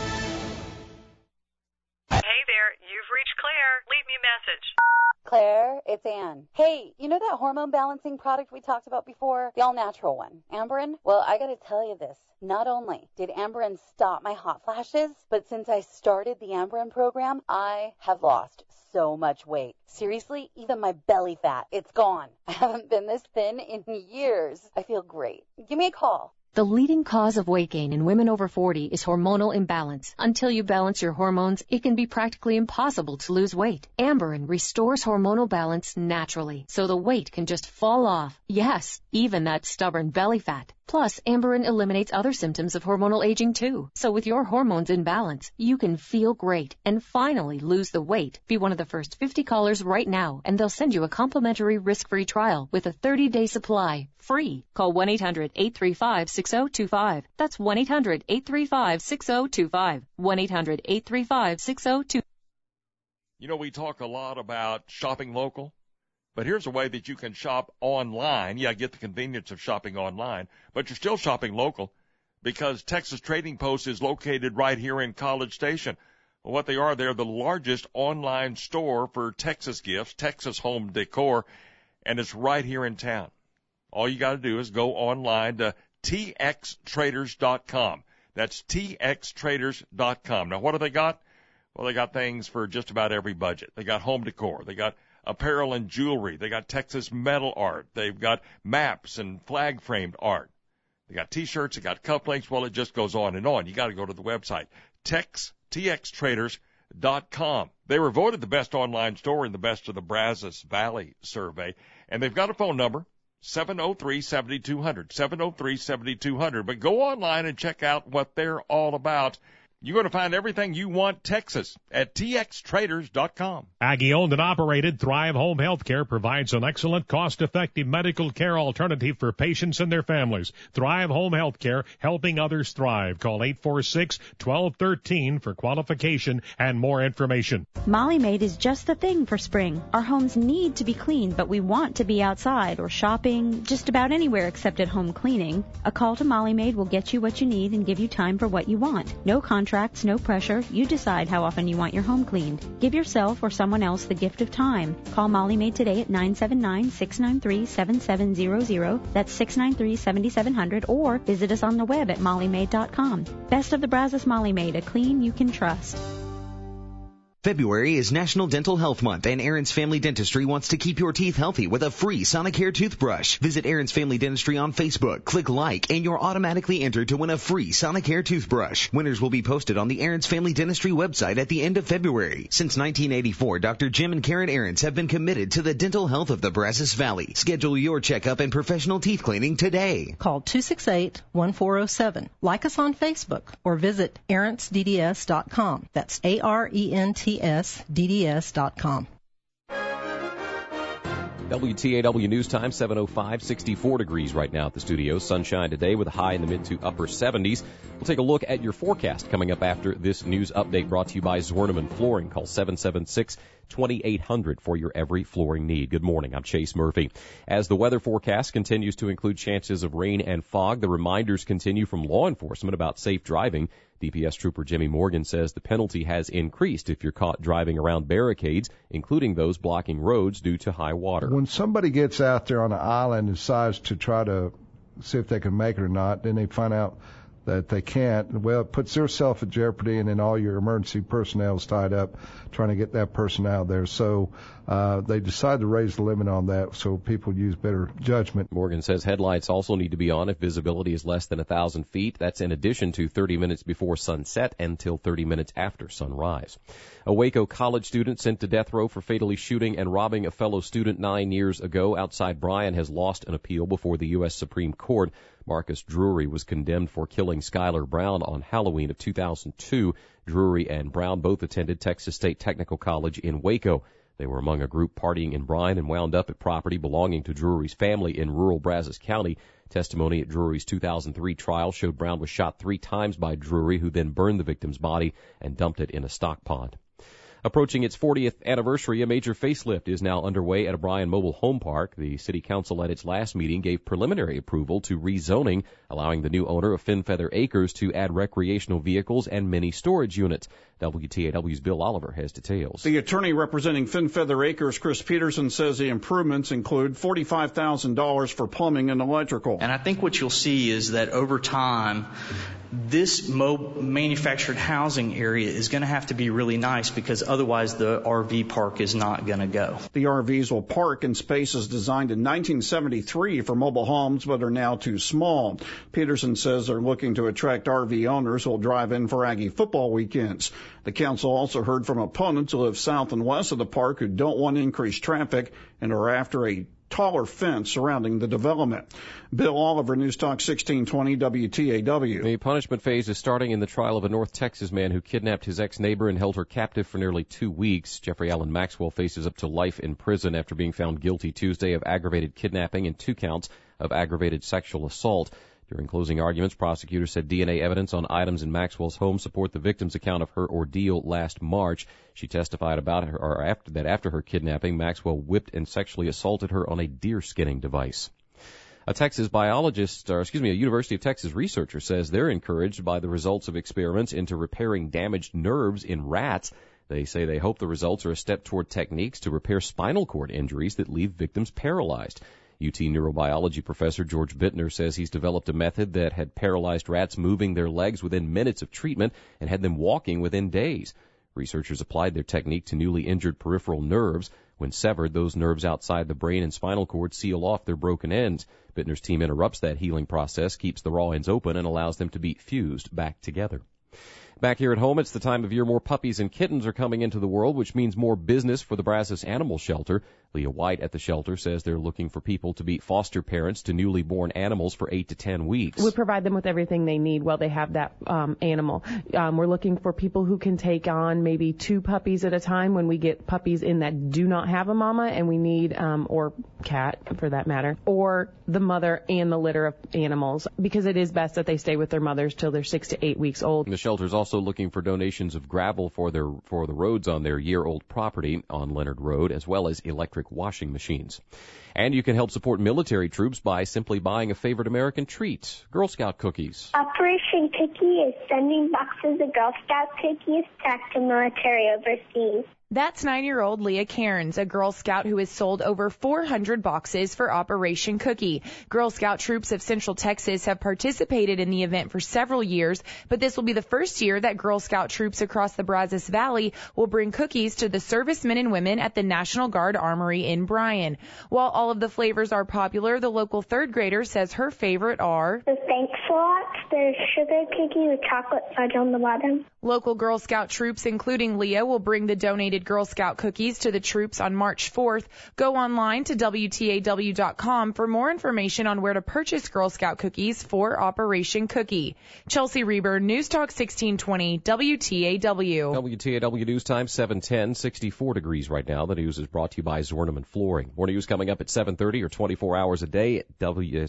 Hey there, you've reached Claire. Leave me a message. Claire, it's Ann. Hey, you know that hormone balancing product we talked about before? The all-natural one, Amberen? Well, I gotta tell you this. Not only did Amberen stop my hot flashes, but since I started the Amberen program, I have lost so much weight. Seriously, even my belly fat, it's gone. I haven't been this thin in years. I feel great. Give me a call. The leading cause of weight gain in women over 40 is hormonal imbalance. Until you balance your hormones, it can be practically impossible to lose weight. Amberen restores hormonal balance naturally, so the weight can just fall off. Yes, even that stubborn belly fat. Plus, Amberin eliminates other symptoms of hormonal aging too. So with your hormones in balance, you can feel great and finally lose the weight. Be one of the first 50 callers right now, and they'll send you a complimentary risk-free trial with a 30-day supply, free. Call 1-800-835-6025. That's 1-800-835-6025. 1-800-835-6025. You know, we talk a lot about shopping local, but here's a way that you can shop online. Yeah, get the convenience of shopping online, but you're still shopping local because Texas Trading Post is located right here in College Station. Well, what they are, they're the largest online store for Texas gifts, Texas home decor, and it's right here in town. All you got to do is go online to txtraders.com. That's txtraders.com. Now, what do they got? Well, they got things for just about every budget. They got home decor. They got apparel and jewelry. They got Texas metal art. They've got maps and flag-framed art. They got T-shirts. They got cufflinks. Well, it just goes on and on. You got to go to the website, txtraders.com. They were voted the best online store in the Best of the Brazos Valley survey, and they've got a phone number, 703-7200, 703-7200. But go online and check out what they're all about. You're going to find everything you want Texas at txtraders.com. Aggie-owned and operated Thrive Home Healthcare provides an excellent, cost-effective medical care alternative for patients and their families. Thrive Home Healthcare, helping others thrive. Call 846-1213 for qualification and more information. Molly Maid is just the thing for spring. Our homes need to be cleaned, but we want to be outside or shopping, just about anywhere except at home cleaning. A call to Molly Maid will get you what you need and give you time for what you want. No contracts, no pressure. You decide how often you want your home cleaned. Give yourself or someone else the gift of time. Call Molly Maid today at 979-693-7700. That's 693-7700, or visit us on the web at mollymaid.com. Best of the Brazos Molly Maid, a clean you can trust. February is National Dental Health Month, and Aaron's Family Dentistry wants to keep your teeth healthy with a free Sonicare toothbrush. Visit Aaron's Family Dentistry on Facebook, click like, and you're automatically entered to win a free Sonicare toothbrush. Winners will be posted on the Aaron's Family Dentistry website at the end of February. Since 1984, Dr. Jim and Karen Aarons have been committed to the dental health of the Brazos Valley. Schedule your checkup and professional teeth cleaning today. Call 268-1407. Like us on Facebook or visit arentsdds.com. That's ARENTSDDS.com. WTAW News Time, 7:05, 64 degrees right now at the studio. Sunshine today with a high in the mid to upper 70s. We'll take a look at your forecast coming up after this news update brought to you by Zorneman Flooring. Call 776-2800 for your every flooring need. Good morning. I'm Chase Murphy. As the weather forecast continues to include chances of rain and fog, the reminders continue from law enforcement about safe driving. DPS Trooper Jimmy Morgan says the penalty has increased if you're caught driving around barricades, including those blocking roads due to high water. When somebody gets out there on an island and decides to try to see if they can make it or not, then they find out that they can't, well, it puts theirself at jeopardy, and then all your emergency personnel is tied up trying to get that person out of there. So they decided to raise the limit on that so people use better judgment. Morgan says headlights also need to be on if visibility is less than 1,000 feet. That's in addition to 30 minutes before sunset until 30 minutes after sunrise. A Waco college student sent to death row for fatally shooting and robbing a fellow student 9 years ago outside Bryan has lost an appeal before the U.S. Supreme Court. Marcus Drury was condemned for killing Skylar Brown on Halloween of 2002. Drury and Brown both attended Texas State Technical College in Waco. They were among a group partying in Bryan and wound up at property belonging to Drury's family in rural Brazos County. Testimony at Drury's 2003 trial showed Brown was shot 3 times by Drury, who then burned the victim's body and dumped it in a stock pond. Approaching its 40th anniversary, a major facelift is now underway at a Bryan Mobile Home Park. The city council at its last meeting gave preliminary approval to rezoning, allowing the new owner of Finfeather Acres to add recreational vehicles and mini storage units. WTAW's Bill Oliver has details. The attorney representing Finfeather Acres, Chris Peterson, says the improvements include $45,000 for plumbing and electrical. And I think what you'll see is that over time, this manufactured housing area is going to have to be really nice because otherwise the RV park is not going to go. The RVs will park in spaces designed in 1973 for mobile homes but are now too small. Peterson says they're looking to attract RV owners who will drive in for Aggie football weekends. The council also heard from opponents who live south and west of the park who don't want increased traffic and are after a taller fence surrounding the development. Bill Oliver, News Talk 1620 WTAW. The punishment phase is starting in the trial of a North Texas man who kidnapped his ex-neighbor and held her captive for nearly 2 weeks. Jeffrey Allen Maxwell faces up to life in prison after being found guilty Tuesday of aggravated kidnapping and 2 counts of aggravated sexual assault. During closing arguments, prosecutors said DNA evidence on items in Maxwell's home support the victim's account of her ordeal last March. She testified about her, or after her kidnapping, Maxwell whipped and sexually assaulted her on a deer skinning device. A University of Texas researcher says they're encouraged by the results of experiments into repairing damaged nerves in rats. They say they hope the results are a step toward techniques to repair spinal cord injuries that leave victims paralyzed. UT neurobiology professor George Bittner says he's developed a method that had paralyzed rats moving their legs within minutes of treatment and had them walking within days. Researchers applied their technique to newly injured peripheral nerves. When severed, those nerves outside the brain and spinal cord seal off their broken ends. Bittner's team interrupts that healing process, keeps the raw ends open, and allows them to be fused back together. Back here at home, it's the time of year more puppies and kittens are coming into the world, which means more business for the Brazos Animal Shelter. Leah White at the shelter says they're looking for people to be foster parents to newly born animals for 8 to 10 weeks. We provide them with everything they need while they have that animal. We're looking for people who can take on maybe 2 puppies at a time when we get puppies in that do not have a mama and we need, or cat for that matter, or the mother and the litter of animals, because it is best that they stay with their mothers till they're 6 to 8 weeks old. The shelter's also looking for donations of gravel for the roads on their year-old property on Leonard Road, as well as electric washing machines. And you can help support military troops by simply buying a favorite American treat, Girl Scout cookies. Operation Cookie is sending boxes of Girl Scout cookies back to military overseas. That's 9-year-old Leah Cairns, a Girl Scout who has sold over 400 boxes for Operation Cookie. Girl Scout troops of Central Texas have participated in the event for several years, but this will be the first year that Girl Scout troops across the Brazos Valley will bring cookies to the servicemen and women at the National Guard Armory in Bryan. While all of the flavors are popular, the local 3rd grader says her favorite are the Thanks a Lot, the sugar cookie with chocolate fudge on the bottom. Local Girl Scout troops, including Leah, will bring the donated Girl Scout cookies to the troops on March 4th. Go online to WTAW.com for more information on where to purchase Girl Scout cookies for Operation Cookie. Chelsea Reber, News Talk 1620, WTAW. WTAW News Time, 7:10, 64 degrees right now. The news is brought to you by Zorneman Flooring. More news coming up at 7:30 or 24 hours a day at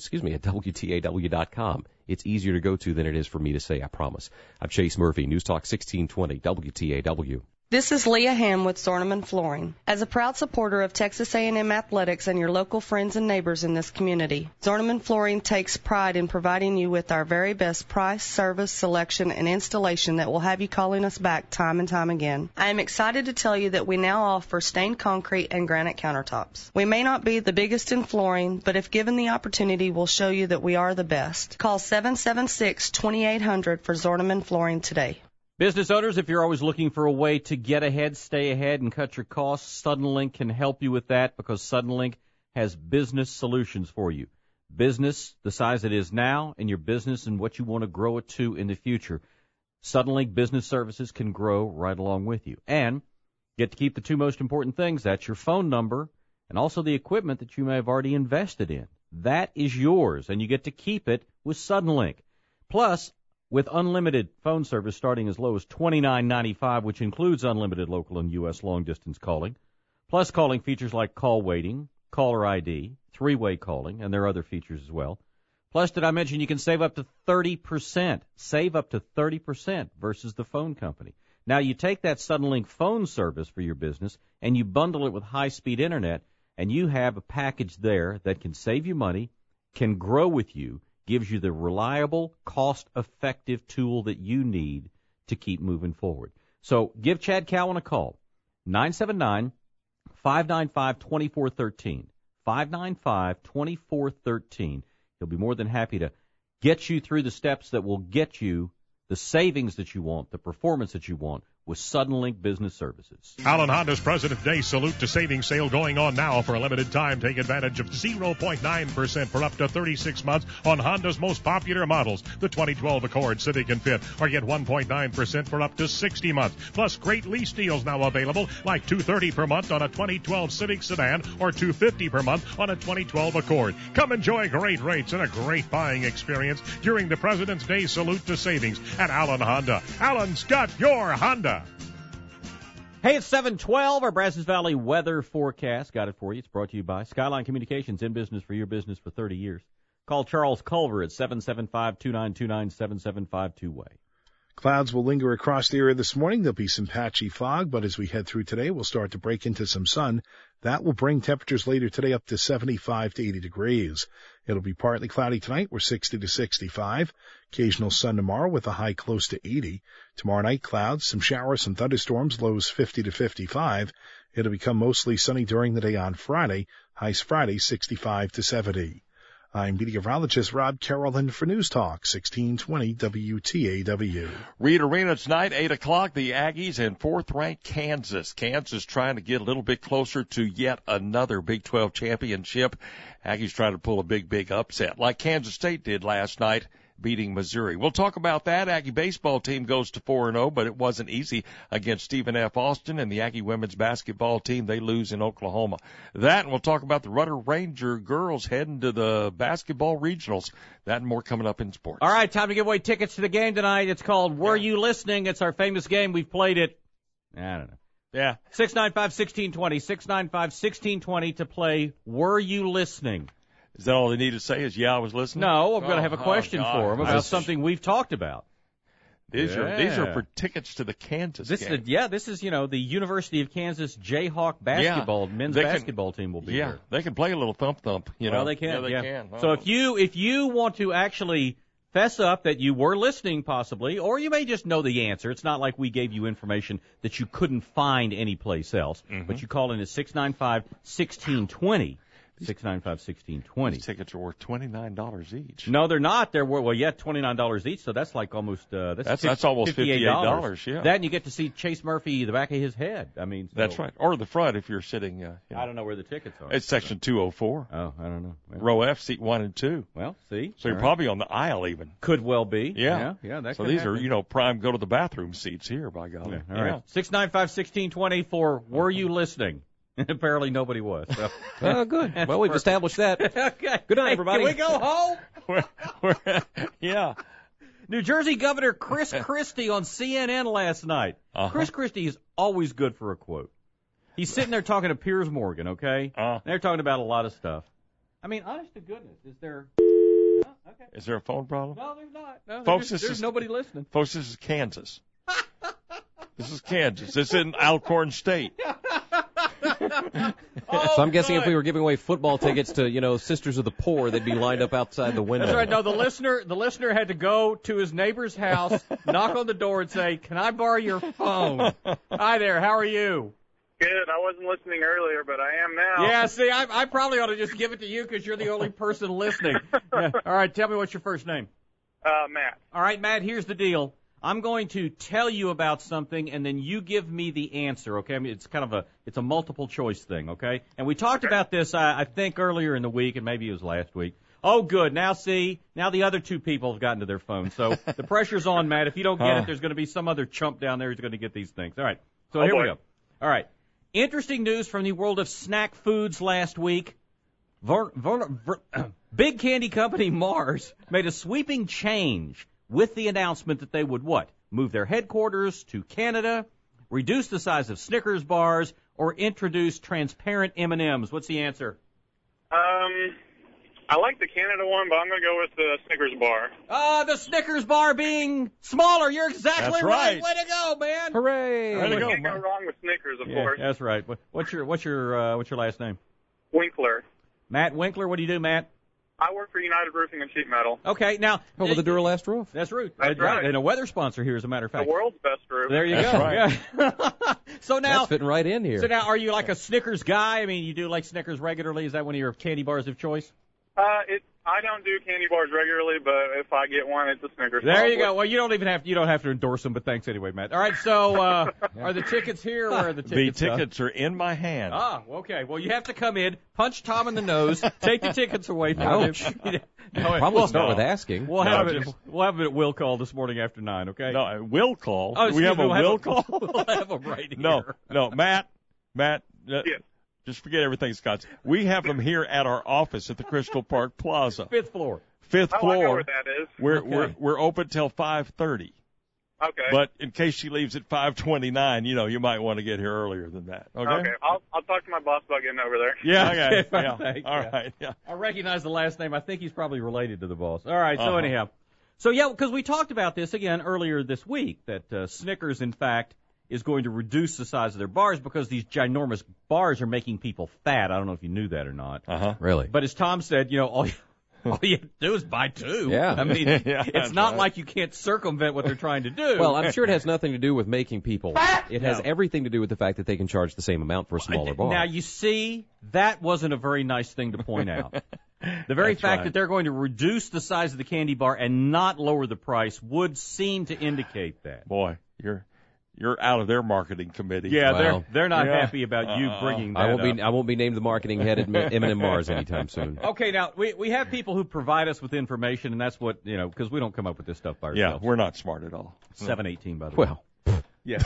WTAW.com. It's easier to go to than it is for me to say, I promise. I'm Chase Murphy, News Talk 1620, WTAW. This is Leah Ham with Zorneman Flooring. As a proud supporter of Texas A&M athletics and your local friends and neighbors in this community, Zorneman Flooring takes pride in providing you with our very best price, service, selection, and installation that will have you calling us back time and time again. I am excited to tell you that we now offer stained concrete and granite countertops. We may not be the biggest in flooring, but if given the opportunity, we'll show you that we are the best. Call 776-2800 for Zorneman Flooring today. Business owners, if you're always looking for a way to get ahead, stay ahead, and cut your costs, Suddenlink can help you with that because Suddenlink has business solutions for you. Business, the size it is now, and your business and what you want to grow it to in the future. Suddenlink Business Services can grow right along with you. And get to keep the 2 most important things. That's your phone number and also the equipment that you may have already invested in. That is yours, and you get to keep it with Suddenlink. Plus, with unlimited phone service starting as low as $29.95, which includes unlimited local and U.S. long-distance calling, plus calling features like call waiting, caller ID, 3-way calling, and there are other features as well. Plus, did I mention you can save up to 30%? Save up to 30% versus the phone company. Now, you take that Suddenlink phone service for your business, and you bundle it with high-speed Internet, and you have a package there that can save you money, can grow with you, gives you the reliable, cost-effective tool that you need to keep moving forward. So give Chad Cowan a call, 979-595-2413, 595-2413. He'll be more than happy to get you through the steps that will get you the savings that you want, the performance that you want with Suddenlink Business Services. Allen Honda's President's Day Salute to Savings sale going on now for a limited time. Take advantage of 0.9% for up to 36 months on Honda's most popular models, the 2012 Accord, Civic, and Fit, or get 1.9% for up to 60 months. Plus, great lease deals now available, like $230 per month on a 2012 Civic sedan or $250 per month on a 2012 Accord. Come enjoy great rates and a great buying experience during the President's Day Salute to Savings at Allen Honda. Allen's got your Honda. Hey, it's 7:12. Our Brazos Valley weather forecast. Got it for you. It's brought to you by Skyline Communications, in business for your business for 30 years. Call Charles Culver at 775-2929, 775-2-WAY. Clouds will linger across the area this morning. There'll be some patchy fog, but as we head through today, we'll start to break into some sun. That will bring temperatures later today up to 75 to 80 degrees. It'll be partly cloudy tonight. We're 60 to 65. Occasional sun tomorrow with a high close to 80. Tomorrow night, clouds, some showers, some thunderstorms, lows 50 to 55. It'll become mostly sunny during the day on Friday. Highs Friday 65 to 70. I'm meteorologist Rob Carrollton for News Talk 1620 WTAW. Reed Arena tonight, 8 o'clock, the Aggies and fourth-ranked Kansas. Kansas trying to get a little bit closer to yet another Big 12 championship. Aggies trying to pull a big upset like Kansas State did last night, beating Missouri. We'll talk about that. Aggie baseball team goes to 4-0, but it wasn't easy against Stephen F. Austin, and the Aggie women's basketball team, they lose in Oklahoma. That, and we'll talk about the Rudder Ranger girls heading to the basketball regionals. That and more coming up in sports. All right, time to give away tickets to the game tonight. It's called Were You Listening? It's our famous game. We've played it, I don't know. Yeah. 695-1620, 695-1620 to play Were You Listening? Is that all they need to say is, yeah, I was listening? No, I'm going to have a question for them about something we've talked about. These are for tickets to the Kansas game. This is, the University of Kansas Jayhawk basketball, men's basketball team will be here. They can play a little thump, Well, they can, they can. So if you want to actually fess up that you were listening possibly, or you may just know the answer. It's not like we gave you information that you couldn't find anyplace else, but you call in at 695-1620. 695-1620. These tickets are worth $29 each. No, they're not. They're $29 each, so that's like almost that's almost $58. Yeah. That, and you get to see Chase Murphy the back of his head. I mean, that's right. Or the front if you're sitting. I don't know where the tickets are. It's section 204. Oh, I don't know. Well, row F, seat 1 and 2. Well, see. So you're probably on the aisle even. Could well be. Yeah. That so could these happen. are prime go to the bathroom seats here. By golly. All right. 695-1620 for Were You Listening? Apparently nobody was. So. Oh, good. Well, we've established that. Okay. Good night, everybody. Can we go home? Yeah. New Jersey Governor Chris Christie on CNN last night. Chris Christie is always good for a quote. He's sitting there talking to Piers Morgan, okay? They're talking about a lot of stuff. I mean, honest to goodness, is there... No? Okay. Is there a phone problem? No, there's not. No, folks, there's nobody listening. Folks, this is Kansas. This is Kansas. This isn't Alcorn State. So I'm guessing if we were giving away football tickets to, Sisters of the Poor, they'd be lined up outside the window. That's right. No, the listener had to go to his neighbor's house, knock on the door, and say, "Can I borrow your phone?" Hi there. How are you? Good. I wasn't listening earlier, but I am now. Yeah. See, I probably ought to just give it to you because you're the only person listening. Yeah. All right. Tell me what's your first name. Matt. All right, Matt. Here's the deal. I'm going to tell you about something, and then you give me the answer, okay? I mean, it's a multiple choice thing, okay? And we talked about this, I think, earlier in the week, and maybe it was last week. Oh, good. Now the other two people have gotten to their phone. So the pressure's on, Matt. If you don't get it, there's going to be some other chump down there who's going to get these things. All right. So here we go. All right. Interesting news from the world of snack foods last week. Big candy company Mars made a sweeping change with the announcement that they would what? Move their headquarters to Canada, reduce the size of Snickers bars, or introduce transparent M&Ms. What's the answer? I like the Canada one, but I'm going to go with the Snickers bar. The Snickers bar being smaller. You're exactly right. Way to go, man. Hooray. Way to go, Can't go wrong with Snickers, of course. That's right. What's your last name? Winkler. Matt Winkler. What do you do, Matt? I work for United Roofing and Sheet Metal. Okay, now... with the Duralast roof. That's right. That's right. And a weather sponsor here, as a matter of fact. The world's best roof. There you That's go. Right. Yeah. So now... That's fitting right in here. So now, are you like a Snickers guy? I mean, you do like Snickers regularly? Is that one of your candy bars of choice? I I don't do candy bars regularly, but if I get one, it's a Snickers. There probably. you go. Well, you don't have to endorse them, but thanks anyway, Matt. All right, so are the tickets here or are the tickets? The tickets are in my hand. Ah, okay. Well, you have to come in, punch Tom in the nose, take the tickets away from him. Probably start with asking. We'll have it at will call this morning after 9, okay? No, will call. Oh, we have a will call? We'll have them right here. No, Matt, just forget everything, Scott. We have them here at our office at the Crystal Park Plaza. Fifth floor. Fifth floor. I know where that is. We're open till 5:30. Okay. But in case she leaves at 5:29, you might want to get here earlier than that. Okay. I'll talk to my boss about getting over there. Yeah. Okay. Yeah. All right. Yeah. I recognize the last name. I think he's probably related to the boss. All right. So anyhow, because we talked about this again earlier this week that Snickers, in fact, is going to reduce the size of their bars because these ginormous bars are making people fat. I don't know if you knew that or not. Really? But as Tom said, all you have to do is buy two. Yeah. I mean, it's not like you can't circumvent what they're trying to do. Well, I'm sure it has nothing to do with making people fat. It has everything to do with the fact that they can charge the same amount for a smaller bar. Now, you see, that wasn't a very nice thing to point out. The very fact that they're going to reduce the size of the candy bar and not lower the price would seem to indicate that. Boy, you're out of their marketing committee. Yeah, they're not happy about you bringing that up. I won't be named the marketing head at M&M Mars anytime soon. Okay, now we have people who provide us with information, and that's what because we don't come up with this stuff by ourselves. Yeah, we're not smart at all. 718 by the way. Well, yeah.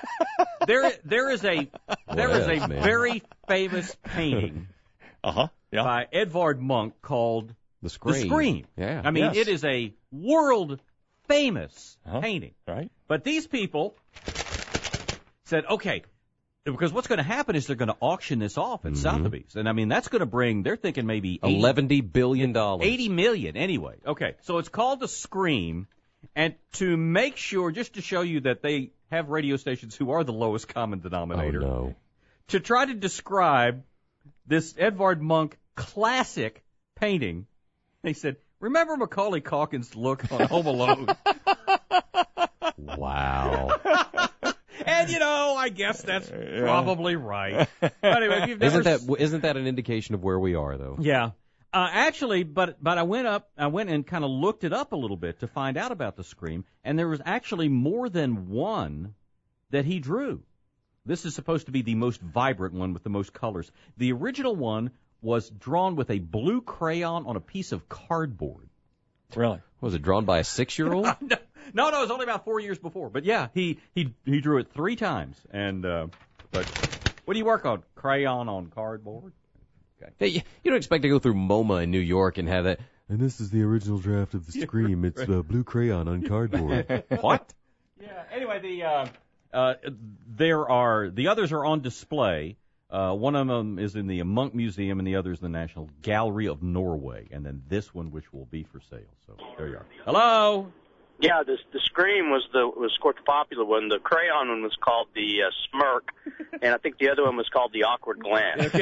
there is a very famous painting. By Edvard Munch called The Scream. The Scream. Yeah. I mean, it is a world famous painting. Right. But these people said, okay, because what's going to happen is they're going to auction this off at Sotheby's. And I mean, that's going to bring, they're thinking maybe $11 billion. 80 million anyway. Okay. So it's called The Scream. And to make sure, just to show you that they have radio stations who are the lowest common denominator. Oh, no. To try to describe this Edvard Munch classic painting, they said, remember Macaulay Culkin's look on Home Alone? Wow. And I guess that's probably right. Anyway, if you've never isn't that an indication of where we are, though? Yeah. Actually, but I went and kind of looked it up a little bit to find out about The Scream, and there was actually more than one that he drew. This is supposed to be the most vibrant one with the most colors. The original one was drawn with a blue crayon on a piece of cardboard. Really? Was it drawn by a 6-year-old? No, it was only about 4 years before. But yeah, he drew it 3 times. And but what do you work on? Crayon on cardboard? Okay. Hey, you don't expect to go through MoMA in New York and have that. And this is the original draft of The Scream. It's blue crayon on cardboard. What? Yeah. Anyway, the others are on display. One of them is in the Munch Museum, and the other is in the National Gallery of Norway. And then this one, which will be for sale. So there you are. Hello. Yeah, the Scream was quite the popular one. The crayon one was called the Smirk, and I think the other one was called the Awkward Glance.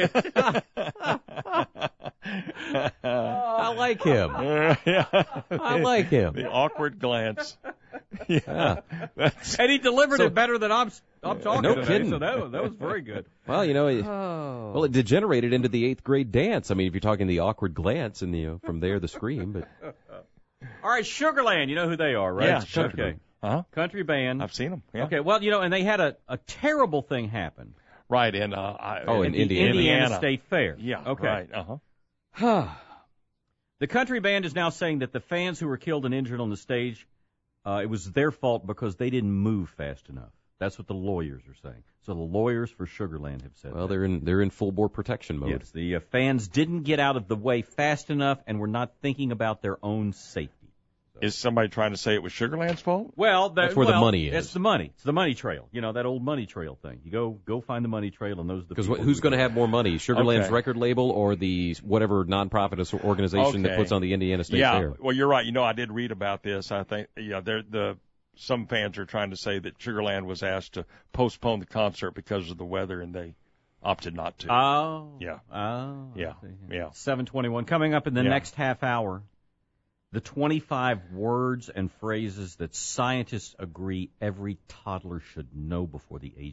I like him. I like him. The Awkward Glance. Yeah. And he delivered it better than I'm talking no today, kidding. so that was very good. Well, it degenerated into the 8th grade dance. I mean, if you're talking the Awkward Glance and from there the Scream, but. All right, Sugarland, you know who they are, right? Yeah, sure. Okay. Uh-huh. Country band. I've seen them. Yeah. Okay, well, and they had a terrible thing happen. Right, in Indiana State Fair. Yeah, okay. Right, uh-huh. The country band is now saying that the fans who were killed and injured on the stage, it was their fault because they didn't move fast enough. That's what the lawyers are saying. So the lawyers for Sugarland have said Well, they're in full bore protection mode. Yes, the fans didn't get out of the way fast enough and were not thinking about their own safety. So. Is somebody trying to say it was Sugarland's fault? Well, that's where the money is. It's the money. It's the money trail. That old money trail thing. You go find the money trail, and those are the people. Because who's going to have more money, Sugarland's record label or the whatever nonprofit organization that puts on the Indiana State Fair? Yeah, well, you're right. I did read about this. I think, some fans are trying to say that Sugarland was asked to postpone the concert because of the weather, and they opted not to. Oh. Yeah. Oh. Yeah. 7:21. Coming up in the next half hour, the 25 words and phrases that scientists agree every toddler should know before the age of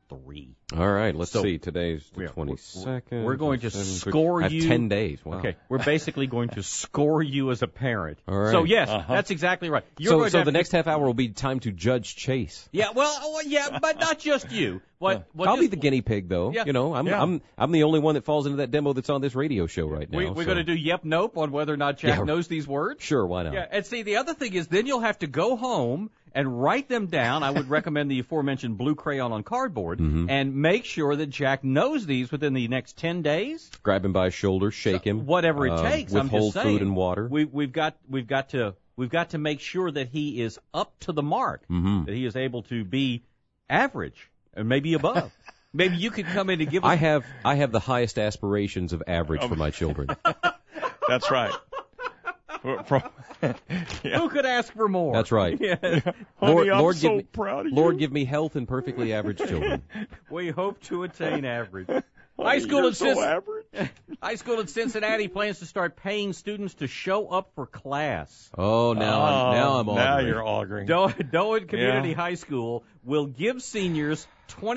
3. All right, let's see. Today's the 22nd. We're going to score you. 10 days. Wow. Okay, we're basically going to score you as a parent. All right. So, yes, that's exactly right. So the next half hour will be time to judge Chase. Yeah, but not just you. I'll be the guinea pig, though. Yeah. You know, I'm the only one that falls into that demo that's on this radio show right now. We're going to do yep, nope on whether or not Jack knows these words? Sure, why not? Yeah, and see, the other thing is then you'll have to go home and write them down. I would recommend the aforementioned blue crayon on cardboard and make sure that Jack knows these within the next 10 days. Grab him by his shoulder, shake him. Whatever it takes. Withhold food and water. We've got to make sure that he is up to the mark, that he is able to be average and maybe above. Maybe you could come in and give us... I have the highest aspirations of average for my children. That's right. Who could ask for more? That's right. Yeah. Honey, I'm so proud of you. Lord, give me health and perfectly average children. We hope to attain average. High school in Cincinnati plans to start paying students to show up for class. Oh, now I'm auguring. Now you're auguring. Doan Community High School will give seniors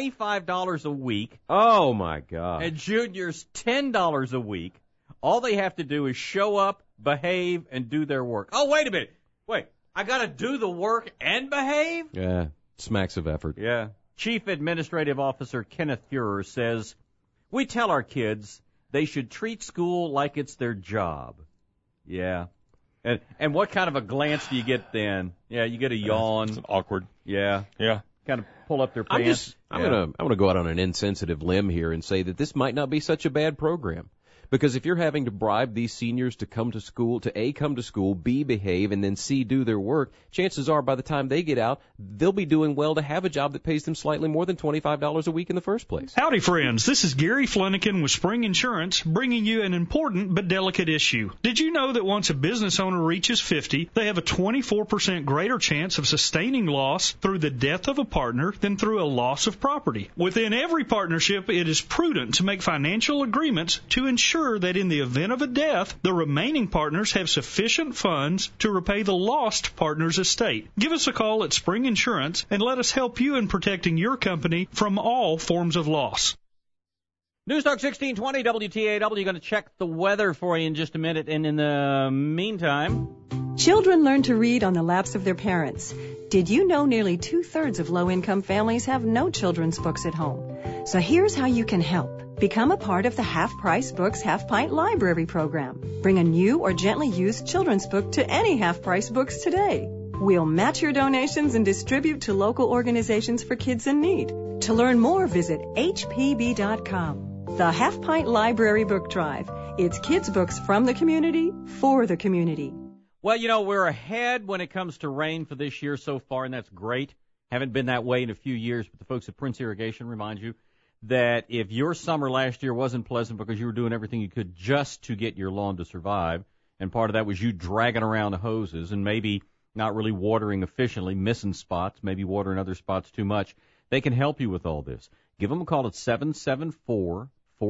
$25 a week. Oh, my God. And juniors $10 a week. All they have to do is show up, behave, and do their work. Oh, wait a minute. I got to do the work and behave? Yeah, smacks of effort. Yeah. Chief Administrative Officer Kenneth Fuhrer says, we tell our kids they should treat school like it's their job. Yeah. And what kind of a glance do you get then? Yeah, you get a yawn. It's awkward. Yeah. Yeah. Kind of pull up their pants. I'm gonna go out on an insensitive limb here and say that this might not be such a bad program. Because if you're having to bribe these seniors to come to school, to A, come to school, B, behave, and then C, do their work, chances are by the time they get out, they'll be doing well to have a job that pays them slightly more than $25 a week in the first place. Howdy, friends. This is Gary Flanagan with Spring Insurance, bringing you an important but delicate issue. Did you know that once a business owner reaches 50, they have a 24% greater chance of sustaining loss through the death of a partner than through a loss of property? Within every partnership, it is prudent to make financial agreements to ensure that in the event of a death, the remaining partners have sufficient funds to repay the lost partner's estate. Give us a call at Spring Insurance and let us help you in protecting your company from all forms of loss. Newstalk 1620 WTAW. Going to check the weather for you in just a minute. And in the meantime... Children learn to read on the laps of their parents. Did you know nearly 2/3 of low-income families have no children's books at home? So here's how you can help. Become a part of the Half Price Books Half Pint Library program. Bring a new or gently used children's book to any Half Price Books today. We'll match your donations and distribute to local organizations for kids in need. To learn more, visit hpb.com. The Half Pint Library Book Drive. It's kids' books from the community for the community. Well, we're ahead when it comes to rain for this year so far, and that's great. Haven't been that way in a few years, but the folks at Prince Irrigation remind you that if your summer last year wasn't pleasant because you were doing everything you could just to get your lawn to survive, and part of that was you dragging around the hoses and maybe not really watering efficiently, missing spots, maybe watering other spots too much, they can help you with all this. Give them a call at 774-4726,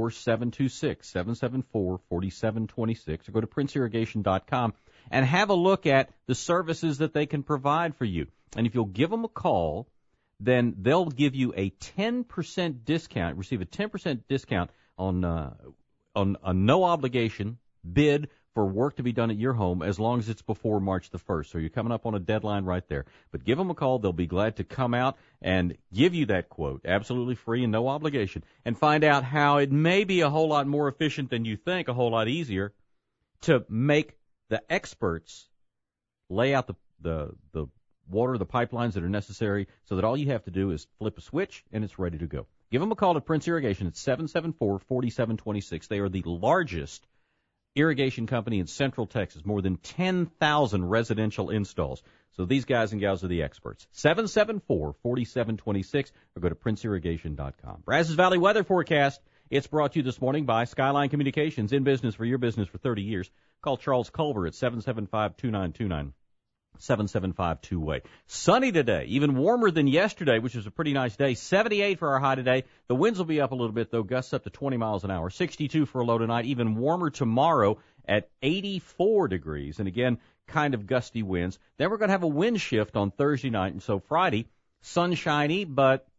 774-4726, or go to princeirrigation.com and have a look at the services that they can provide for you. And if you'll give them a call, then they'll give you a 10% discount, receive a 10% discount on a no-obligation bid for work to be done at your home as long as it's before March the 1st. So you're coming up on a deadline right there. But give them a call. They'll be glad to come out and give you that quote, absolutely free and no obligation, and find out how it may be a whole lot more efficient than you think, a whole lot easier to make the experts lay out the water, the pipelines that are necessary, so that all you have to do is flip a switch and it's ready to go. Give them a call at Prince Irrigation at 774-4726. They are the largest irrigation company in Central Texas, more than 10,000 residential installs. So these guys and gals are the experts. 774-4726, or go to princeirrigation.com. Brazos Valley Weather Forecast. It's brought to you this morning by Skyline Communications, in business for your business for 30 years. Call Charles Culver at 775-2929. 775-2-way. Sunny today, even warmer than yesterday, which was a pretty nice day. 78 for our high today. The winds will be up a little bit, though, gusts up to 20 miles an hour. 62 for a low tonight, even warmer tomorrow at 84 degrees. And again, kind of gusty winds. Then we're going to have a wind shift on Thursday night, and so Friday, sunshiny, but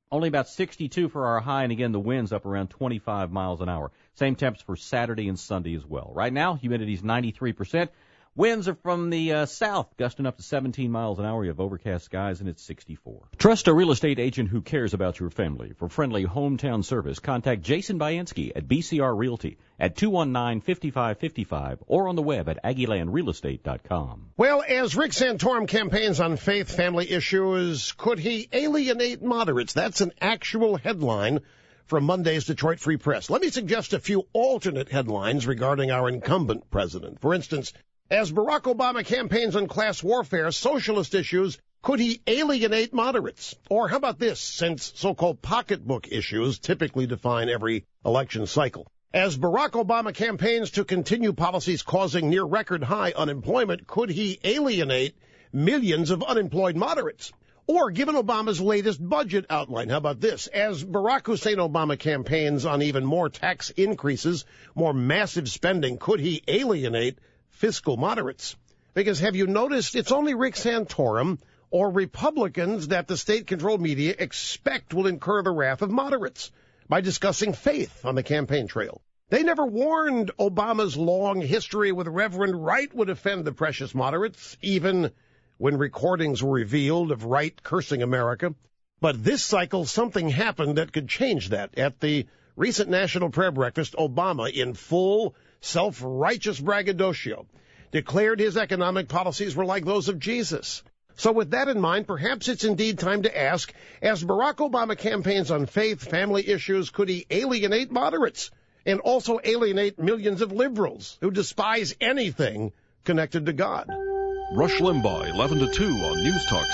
Only about 62 for our high, and again, the wind's up around 25 miles an hour. Same temps for Saturday and Sunday as well. Right now, humidity's 93%. Winds are from the south, gusting up to 17 miles an hour. You have overcast skies, and it's 64. Trust a real estate agent who cares about your family. For friendly hometown service, contact Jason Bainski at BCR Realty at 219-5555 or on the web at AggielandRealestate.com. Well, as Rick Santorum campaigns on faith, family issues, could he alienate moderates? That's an actual headline from Monday's Detroit Free Press. Let me suggest a few alternate headlines regarding our incumbent president. For instance, as Barack Obama campaigns on class warfare, socialist issues, could he alienate moderates? Or how about this, since so-called pocketbook issues typically define every election cycle? As Barack Obama campaigns to continue policies causing near-record high unemployment, could he alienate millions of unemployed moderates? Or, given Obama's latest budget outline, how about this? As Barack Hussein Obama campaigns on even more tax increases, more massive spending, could he alienate fiscal moderates? Because have you noticed it's only Rick Santorum or Republicans that the state-controlled media expect will incur the wrath of moderates by discussing faith on the campaign trail. They never warned Obama's long history with Reverend Wright would offend the precious moderates, even when recordings were revealed of Wright cursing America. But this cycle, something happened that could change that. At the recent National Prayer Breakfast, Obama, in full self-righteous braggadocio, declared his economic policies were like those of Jesus. So with that in mind, perhaps it's indeed time to ask, as Barack Obama campaigns on faith, family issues, could he alienate moderates and also alienate millions of liberals who despise anything connected to God? Rush Limbaugh, 11 to 2 on News Talk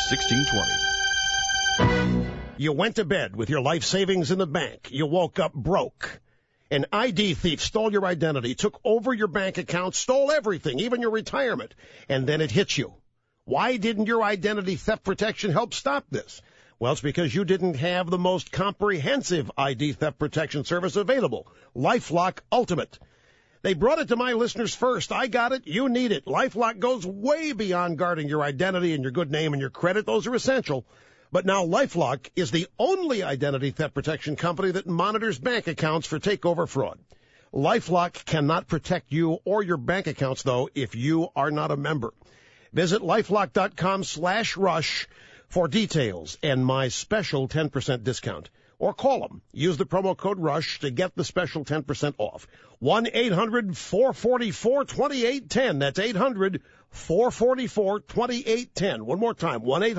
1620. You went to bed with your life savings in the bank. You woke up broke. An ID thief stole your identity, took over your bank account, stole everything, even your retirement, and then it hit you. Why didn't your identity theft protection help stop this? Well, it's because you didn't have the most comprehensive ID theft protection service available, LifeLock Ultimate. They brought it to my listeners first. I got it. You need it. LifeLock goes way beyond guarding your identity and your good name and your credit. Those are essential. But now LifeLock is the only identity theft protection company that monitors bank accounts for takeover fraud. LifeLock cannot protect you or your bank accounts, though, if you are not a member. Visit LifeLock.com/rush for details and my special 10% discount. Or call them. Use the promo code RUSH to get the special 10% off. 1-800-444-2810. That's 800-444-2810. One more time.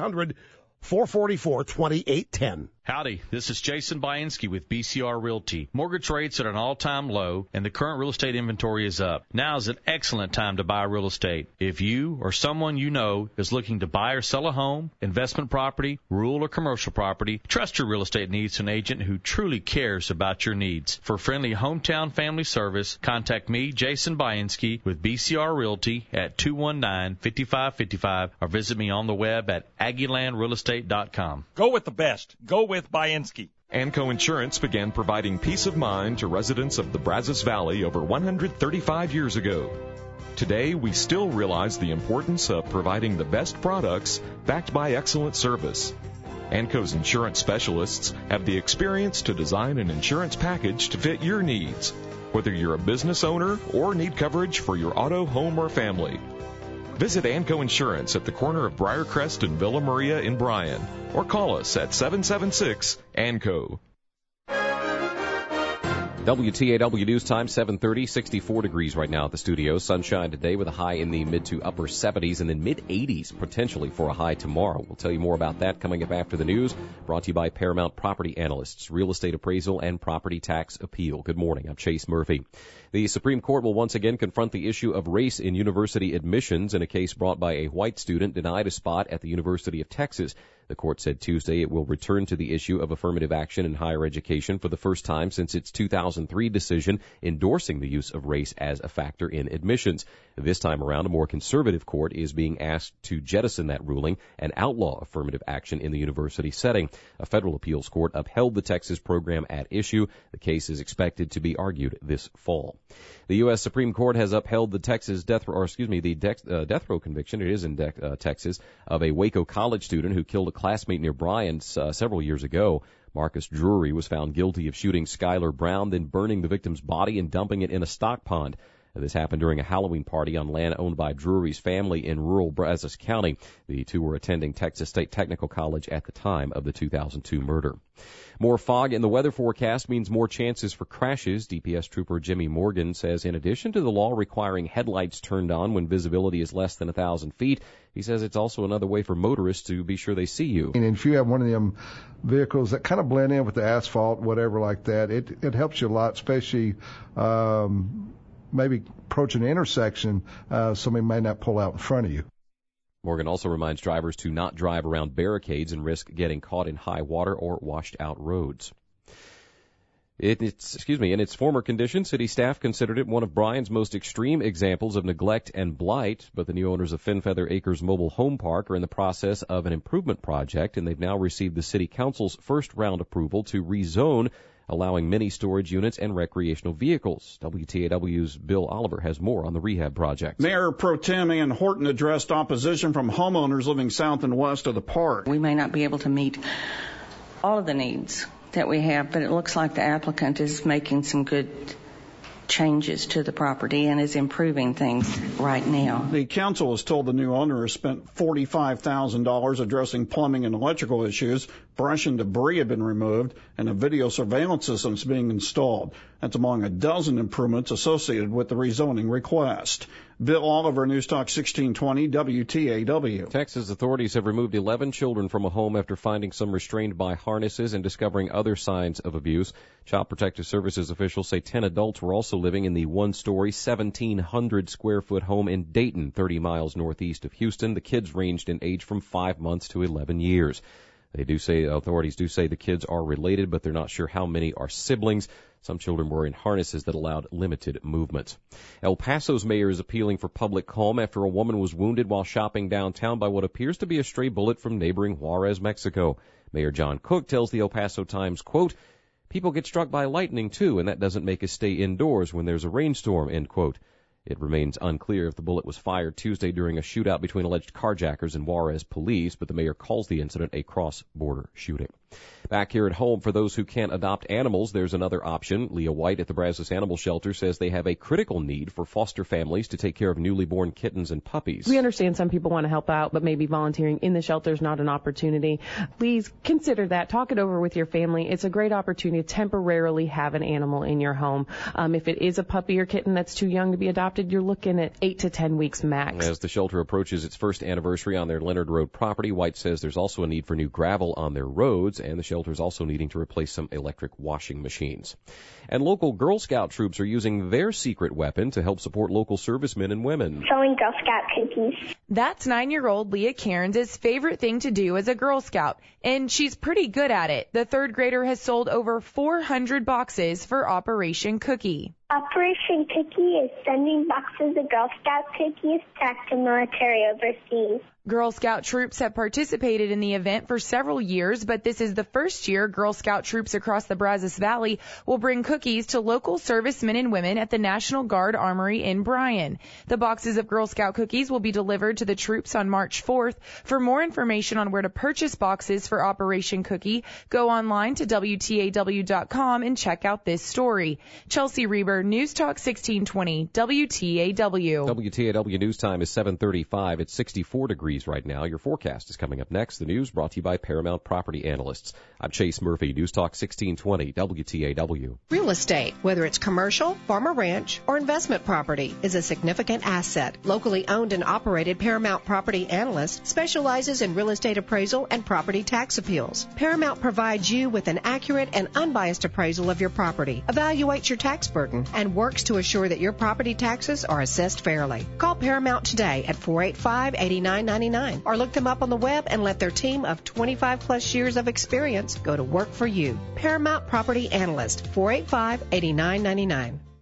1-800-444-2810. Howdy, this is Jason Bainski with BCR Realty. Mortgage rates are at an all-time low, and the current real estate inventory is up. Now is an excellent time to buy real estate. If you or someone you know is looking to buy or sell a home, investment property, rural or commercial property, trust your real estate needs to an agent who truly cares about your needs. For friendly hometown family service, contact me, Jason Bainski, with BCR Realty at 219-5555 or visit me on the web at AggielandRealestate.com. Go with the best. Go with Bainski. Anco Insurance began providing peace of mind to residents of the Brazos Valley over 135 years ago. Today, we still realize the importance of providing the best products backed by excellent service. Anco's insurance specialists have the experience to design an insurance package to fit your needs, whether you're a business owner or need coverage for your auto, home, or family. Visit Anco Insurance at the corner of Briarcrest and Villa Maria in Bryan, or call us at 776-ANCO. WTAW News Time, 7:30, 64 degrees right now at the studio. Sunshine today with a high in the mid to upper 70s and then mid-80s potentially for a high tomorrow. We'll tell you more about that coming up after the news. Brought to you by Paramount Property Analysts, Real Estate Appraisal and Property Tax Appeal. Good morning. I'm Chase Murphy. The Supreme Court will once again confront the issue of race in university admissions in a case brought by a white student denied a spot at the University of Texas. The court said Tuesday it will return to the issue of affirmative action in higher education for the first time since its 2003 decision endorsing the use of race as a factor in admissions. This time around, a more conservative court is being asked to jettison that ruling and outlaw affirmative action in the university setting. A federal appeals court upheld the Texas program at issue. The case is expected to be argued this fall. The U.S. Supreme Court has upheld the Texas death row conviction. It is in Texas, of a Waco College student who killed a classmate near Bryan several years ago. Marcus Drury was found guilty of shooting Skylar Brown, then burning the victim's body and dumping it in a stock pond. This happened during a Halloween party on land owned by Drury's family in rural Brazos County. The two were attending Texas State Technical College at the time of the 2002 murder. More fog in the weather forecast means more chances for crashes. DPS Trooper Jimmy Morgan says in addition to the law requiring headlights turned on when visibility is less than 1,000 feet, he says it's also another way for motorists to be sure they see you. And if you have one of them vehicles that kind of blend in with the asphalt, whatever like that, it helps you a lot, especially maybe approach an intersection, somebody may not pull out in front of you. Morgan also reminds drivers to not drive around barricades and risk getting caught in high water or washed out roads. In its former condition, city staff considered it one of Bryan's most extreme examples of neglect and blight, but the new owners of Finfeather Acres Mobile Home Park are in the process of an improvement project, and they've now received the city council's first round approval to rezone, allowing mini storage units and recreational vehicles. WTAW's Bill Oliver has more on the rehab project. Mayor Pro Tem Ann Horton addressed opposition from homeowners living south and west of the park. We may not be able to meet all of the needs that we have, but it looks like the applicant is making some good changes to the property and is improving things right now. The council has told the new owner has spent $45,000 addressing plumbing and electrical issues. Brush and debris have been removed, and a video surveillance system is being installed. That's among a dozen improvements associated with the rezoning request. Bill Oliver, News Talk 1620, WTAW. Texas authorities have removed 11 children from a home after finding some restrained by harnesses and discovering other signs of abuse. Child Protective Services officials say 10 adults were also living in the one-story, 1,700-square-foot home in Dayton, 30 miles northeast of Houston. The kids ranged in age from 5 months to 11 years. Authorities do say the kids are related, but they're not sure how many are siblings. Some children were in harnesses that allowed limited movement. El Paso's mayor is appealing for public calm after a woman was wounded while shopping downtown by what appears to be a stray bullet from neighboring Juarez, Mexico. Mayor John Cook tells the El Paso Times, quote, "People get struck by lightning too, and that doesn't make us stay indoors when there's a rainstorm," end quote. It remains unclear if the bullet was fired Tuesday during a shootout between alleged carjackers and Juarez police, but the mayor calls the incident a cross-border shooting. Back here at home, for those who can't adopt animals, there's another option. Leah White at the Brazos Animal Shelter says they have a critical need for foster families to take care of newly born kittens and puppies. We understand some people want to help out, but maybe volunteering in the shelter is not an opportunity. Please consider that. Talk it over with your family. It's a great opportunity to temporarily have an animal in your home. If it is a puppy or kitten that's too young to be adopted, you're looking at 8 to 10 weeks max. As the shelter approaches its first anniversary on their Leonard Road property, White says there's also a need for new gravel on their roads, and the shelter is also needing to replace some electric washing machines. And local Girl Scout troops are using their secret weapon to help support local servicemen and women. Selling Girl Scout cookies. That's 9-year-old Leah Cairns' favorite thing to do as a Girl Scout, and she's pretty good at it. The third grader has sold over 400 boxes for Operation Cookie. Operation Cookie is sending boxes of Girl Scout cookies back to military overseas. Girl Scout troops have participated in the event for several years, but this is the first year Girl Scout troops across the Brazos Valley will bring cookies to local servicemen and women at the National Guard Armory in Bryan. The boxes of Girl Scout cookies will be delivered to the troops on March 4th. For more information on where to purchase boxes for Operation Cookie, go online to WTAW.com and check out this story. Chelsea Reber, News Talk 1620, WTAW. WTAW News Time is 7:35. It's 64 degrees right now. Your forecast is coming up next. The news brought to you by Paramount Property Analysts. I'm Chase Murphy, News Talk 1620, WTAW. Real estate, whether it's commercial, farm or ranch, or investment property, is a significant asset. Locally owned and operated Paramount Property Analysts specializes in real estate appraisal and property tax appeals. Paramount provides you with an accurate and unbiased appraisal of your property, evaluates your tax burden, and works to assure that your property taxes are assessed fairly. Call Paramount today at 485-8999 or look them up on the web and let their team of 25 plus years of experience go to work for you. Paramount Property Analyst, 485-8999.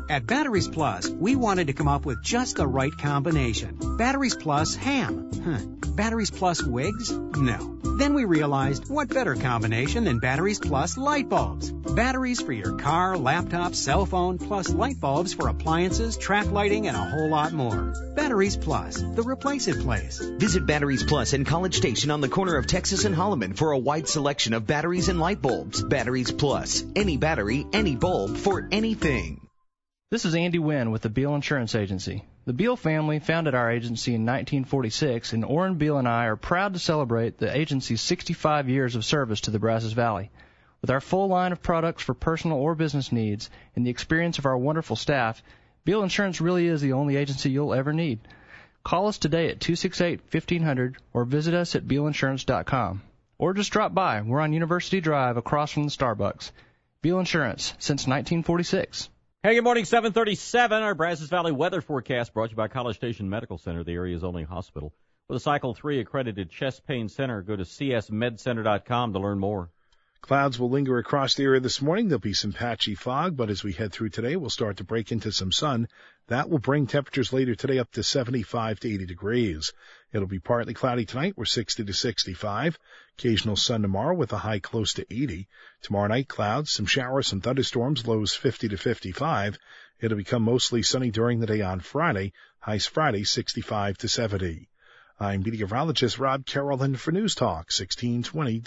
At Batteries Plus, we wanted to come up with just the right combination. Batteries Plus ham. Batteries Plus wigs? No. Then we realized what better combination than Batteries Plus light bulbs. Batteries for your car, laptop, cell phone, plus light bulbs for appliances, track lighting, and a whole lot more. Batteries Plus, the replace it place. Visit Batteries Plus in College Station on the corner of Texas and Holloman for a wide selection of batteries and light bulbs. Batteries Plus. Any battery, any bulb for anything. This is Andy Wynn with the Beal Insurance Agency. The Beal family founded our agency in 1946, and Orrin Beal and I are proud to celebrate the agency's 65 years of service to the Brazos Valley. With our full line of products for personal or business needs and the experience of our wonderful staff, Beal Insurance really is the only agency you'll ever need. Call us today at 268-1500 or visit us at BealInsurance.com. Or just drop by. We're on University Drive across from the Starbucks. Beal Insurance, since 1946. Hey, good morning, 737. Our Brazos Valley weather forecast brought to you by College Station Medical Center, the area's only hospital. With a Cycle 3 accredited chest pain center, go to csmedcenter.com to learn more. Clouds will linger across the area this morning. There'll be some patchy fog, but as we head through today, we'll start to break into some sun. That will bring temperatures later today up to 75 to 80 degrees. It'll be partly cloudy tonight. We're 60 to 65. Occasional sun tomorrow with a high close to 80. Tomorrow night, clouds, some showers, some thunderstorms, lows 50 to 55. It'll become mostly sunny during the day on Friday. Highs Friday, 65 to 70. I'm meteorologist Rob Carrollton for News Talk 1620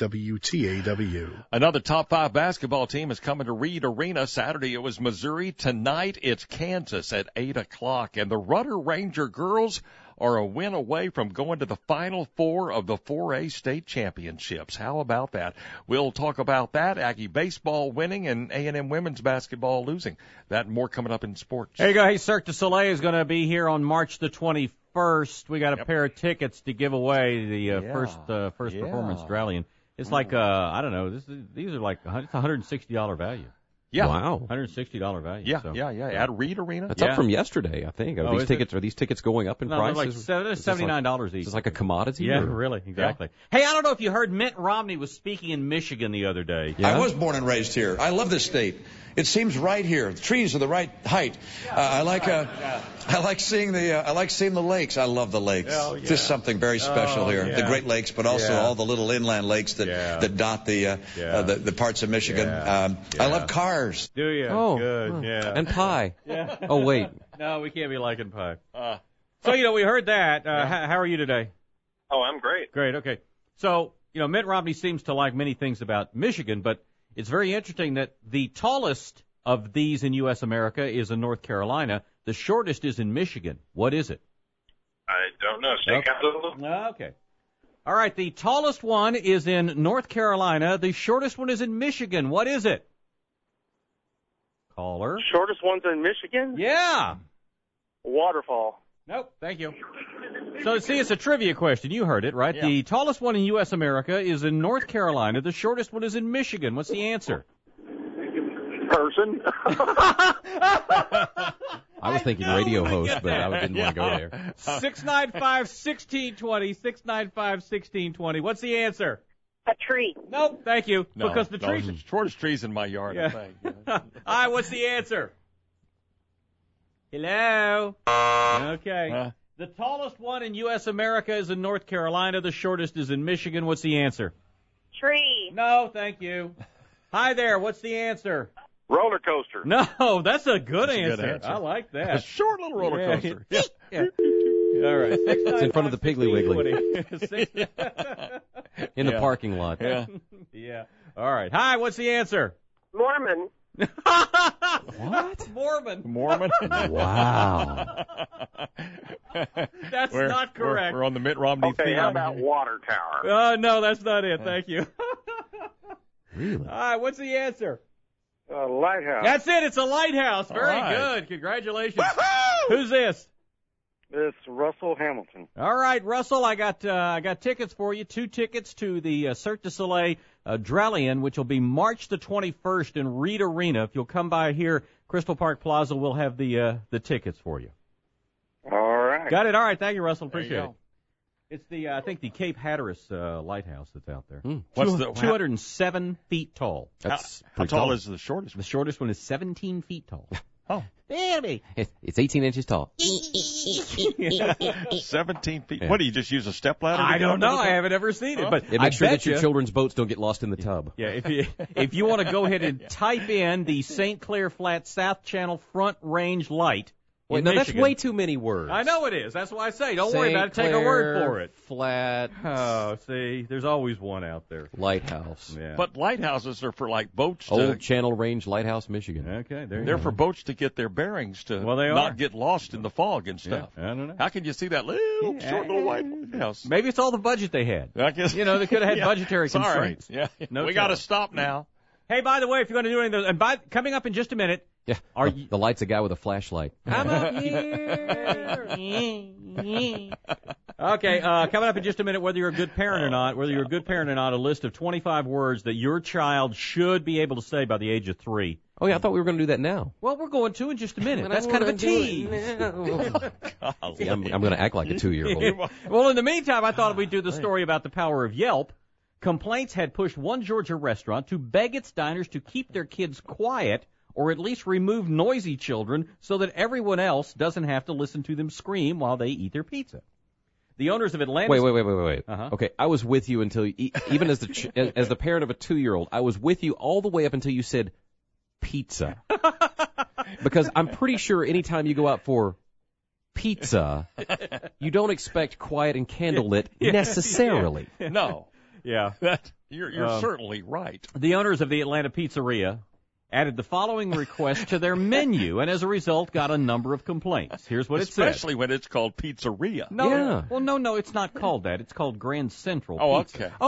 WTAW. Another top 5 basketball team is coming to Reed Arena. Saturday it was Missouri. Tonight it's Kansas at 8 o'clock. And the Rudder Ranger girls are a win away from going to the Final Four of the 4A state championships. How about that? We'll talk about that. Aggie baseball winning and A&M women's basketball losing. That and more coming up in sports. There you go. Hey, Cirque du Soleil is going to be here on March the 21st. We got a pair of tickets to give away. The first performance rallying. It's like I don't know. These are like it's $160 value. Yeah. Wow. $160 value. Yeah, so. yeah. At Reed Arena. That's up from yesterday, I think. Are these tickets going up in prices? They're like $79 each. It's like a commodity. Yeah, really, exactly. Yeah. Hey, I don't know if you heard Mitt Romney was speaking in Michigan the other day. Yeah? I was born and raised here. I love this state. It seems right here. The trees are the right height. I like seeing the lakes. I love the lakes. Just something very special here. Yeah. The Great Lakes, but also all the little inland lakes that dot the parts of Michigan. I love cars. Do you? Oh, good. Yeah. And pie. Yeah. Oh, wait. No, we can't be liking pie. So we heard that. How are you today? Oh, I'm great. Great. Okay. So Mitt Romney seems to like many things about Michigan, but it's very interesting that the tallest of these in U.S. America is in North Carolina. The shortest is in Michigan. What is it? I don't know. State capital? Okay. All right. The tallest one is in North Carolina. The shortest one is in Michigan. What is it? Caller. Shortest one's in Michigan? Yeah. Waterfall. Nope. Thank you. So, see, it's a trivia question. You heard it, right? Yeah. The tallest one in U.S. America is in North Carolina. The shortest one is in Michigan. What's the answer? Person. I was thinking radio host, but I didn't want to go there. 695-1620, 695-1620. What's the answer? A tree. Nope. Thank you. No, because the trees. The shortest trees in my yard, I think. All right, what's the answer? Hello? Okay. The tallest one in U.S. America is in North Carolina. The shortest is in Michigan. What's the answer? Tree. No, thank you. Hi there. What's the answer? Roller coaster. No, that's a good answer. Good answer. I like that. A short little roller coaster. Yeah. All right. It's in front of the Piggly Wiggly. In the parking lot. Yeah. Yeah. All right. Hi, what's the answer? Mormon. What? Mormon. Wow. That's not correct. We're on the Mitt Romney theme. Okay, how about water tower? No, that's not it. Thank you. Really? All right, what's the answer? Lighthouse. That's it. It's a lighthouse. Very good. Congratulations. Who's this? It's Russell Hamilton. All right, Russell, I got tickets for you. 2 tickets to the Cirque du Soleil Drallion, which will be March the 21st in Reed Arena. If you'll come by here, Crystal Park Plaza, we'll have the tickets for you. All right. Got it. All right. Thank you, Russell. Appreciate it. It's the I think the Cape Hatteras lighthouse that's out there. What's the 207 feet tall. How tall is the shortest one? The shortest one is 17 feet tall. Oh. Daddy. It's 18 inches tall. 17 feet. What, do you just use a stepladder? I don't know. I haven't ever seen it. But make sure that your children's boats don't get lost in the tub. Yeah, if you want to go ahead and type in the St. Clair Flat South Channel Front Range Light. Wait, no, that's way too many words. I know it is. That's why I say, don't worry about it. Take a word for it. Flat. Oh, see, there's always one out there. Lighthouse. Yeah. But lighthouses are for like boats. Old Channel Range Lighthouse, Michigan. Okay, they're for boats to get their bearings to not get lost in the fog and stuff. Yeah, I don't know. How can you see that short little lighthouse? Maybe it's all the budget they had. I guess. They could have had budgetary constraints. Yeah. No, we got to stop now. Hey, by the way, if you're going to do any of those, and coming up in just a minute. Yeah. The light's a guy with a flashlight. I'm up here. Okay, coming up in just a minute, whether you're a good parent or not, a list of 25 words that your child should be able to say by the age of 3. Oh, yeah, I thought we were going to do that now. Well, we're going to in just a minute. That's kind of a tease. See, I'm going to act like a 2-year-old. Well, in the meantime, I thought we'd do the story about the power of Yelp. Complaints had pushed one Georgia restaurant to beg its diners to keep their kids quiet or at least remove noisy children so that everyone else doesn't have to listen to them scream while they eat their pizza. The owners of Atlanta. Wait. Okay, I was with you until even as the parent of a 2-year-old, I was with you all the way up until you said pizza. Because I'm pretty sure anytime you go out for pizza, you don't expect quiet and candlelit necessarily. No. Yeah. You're certainly right. The owners of the Atlanta Pizzeria added the following request to their menu, and as a result got a number of complaints. Here's what it says. Especially when it's called Pizzeria. No, yeah. Well, no, it's not called that. It's called Grand Central Pizza. Okay.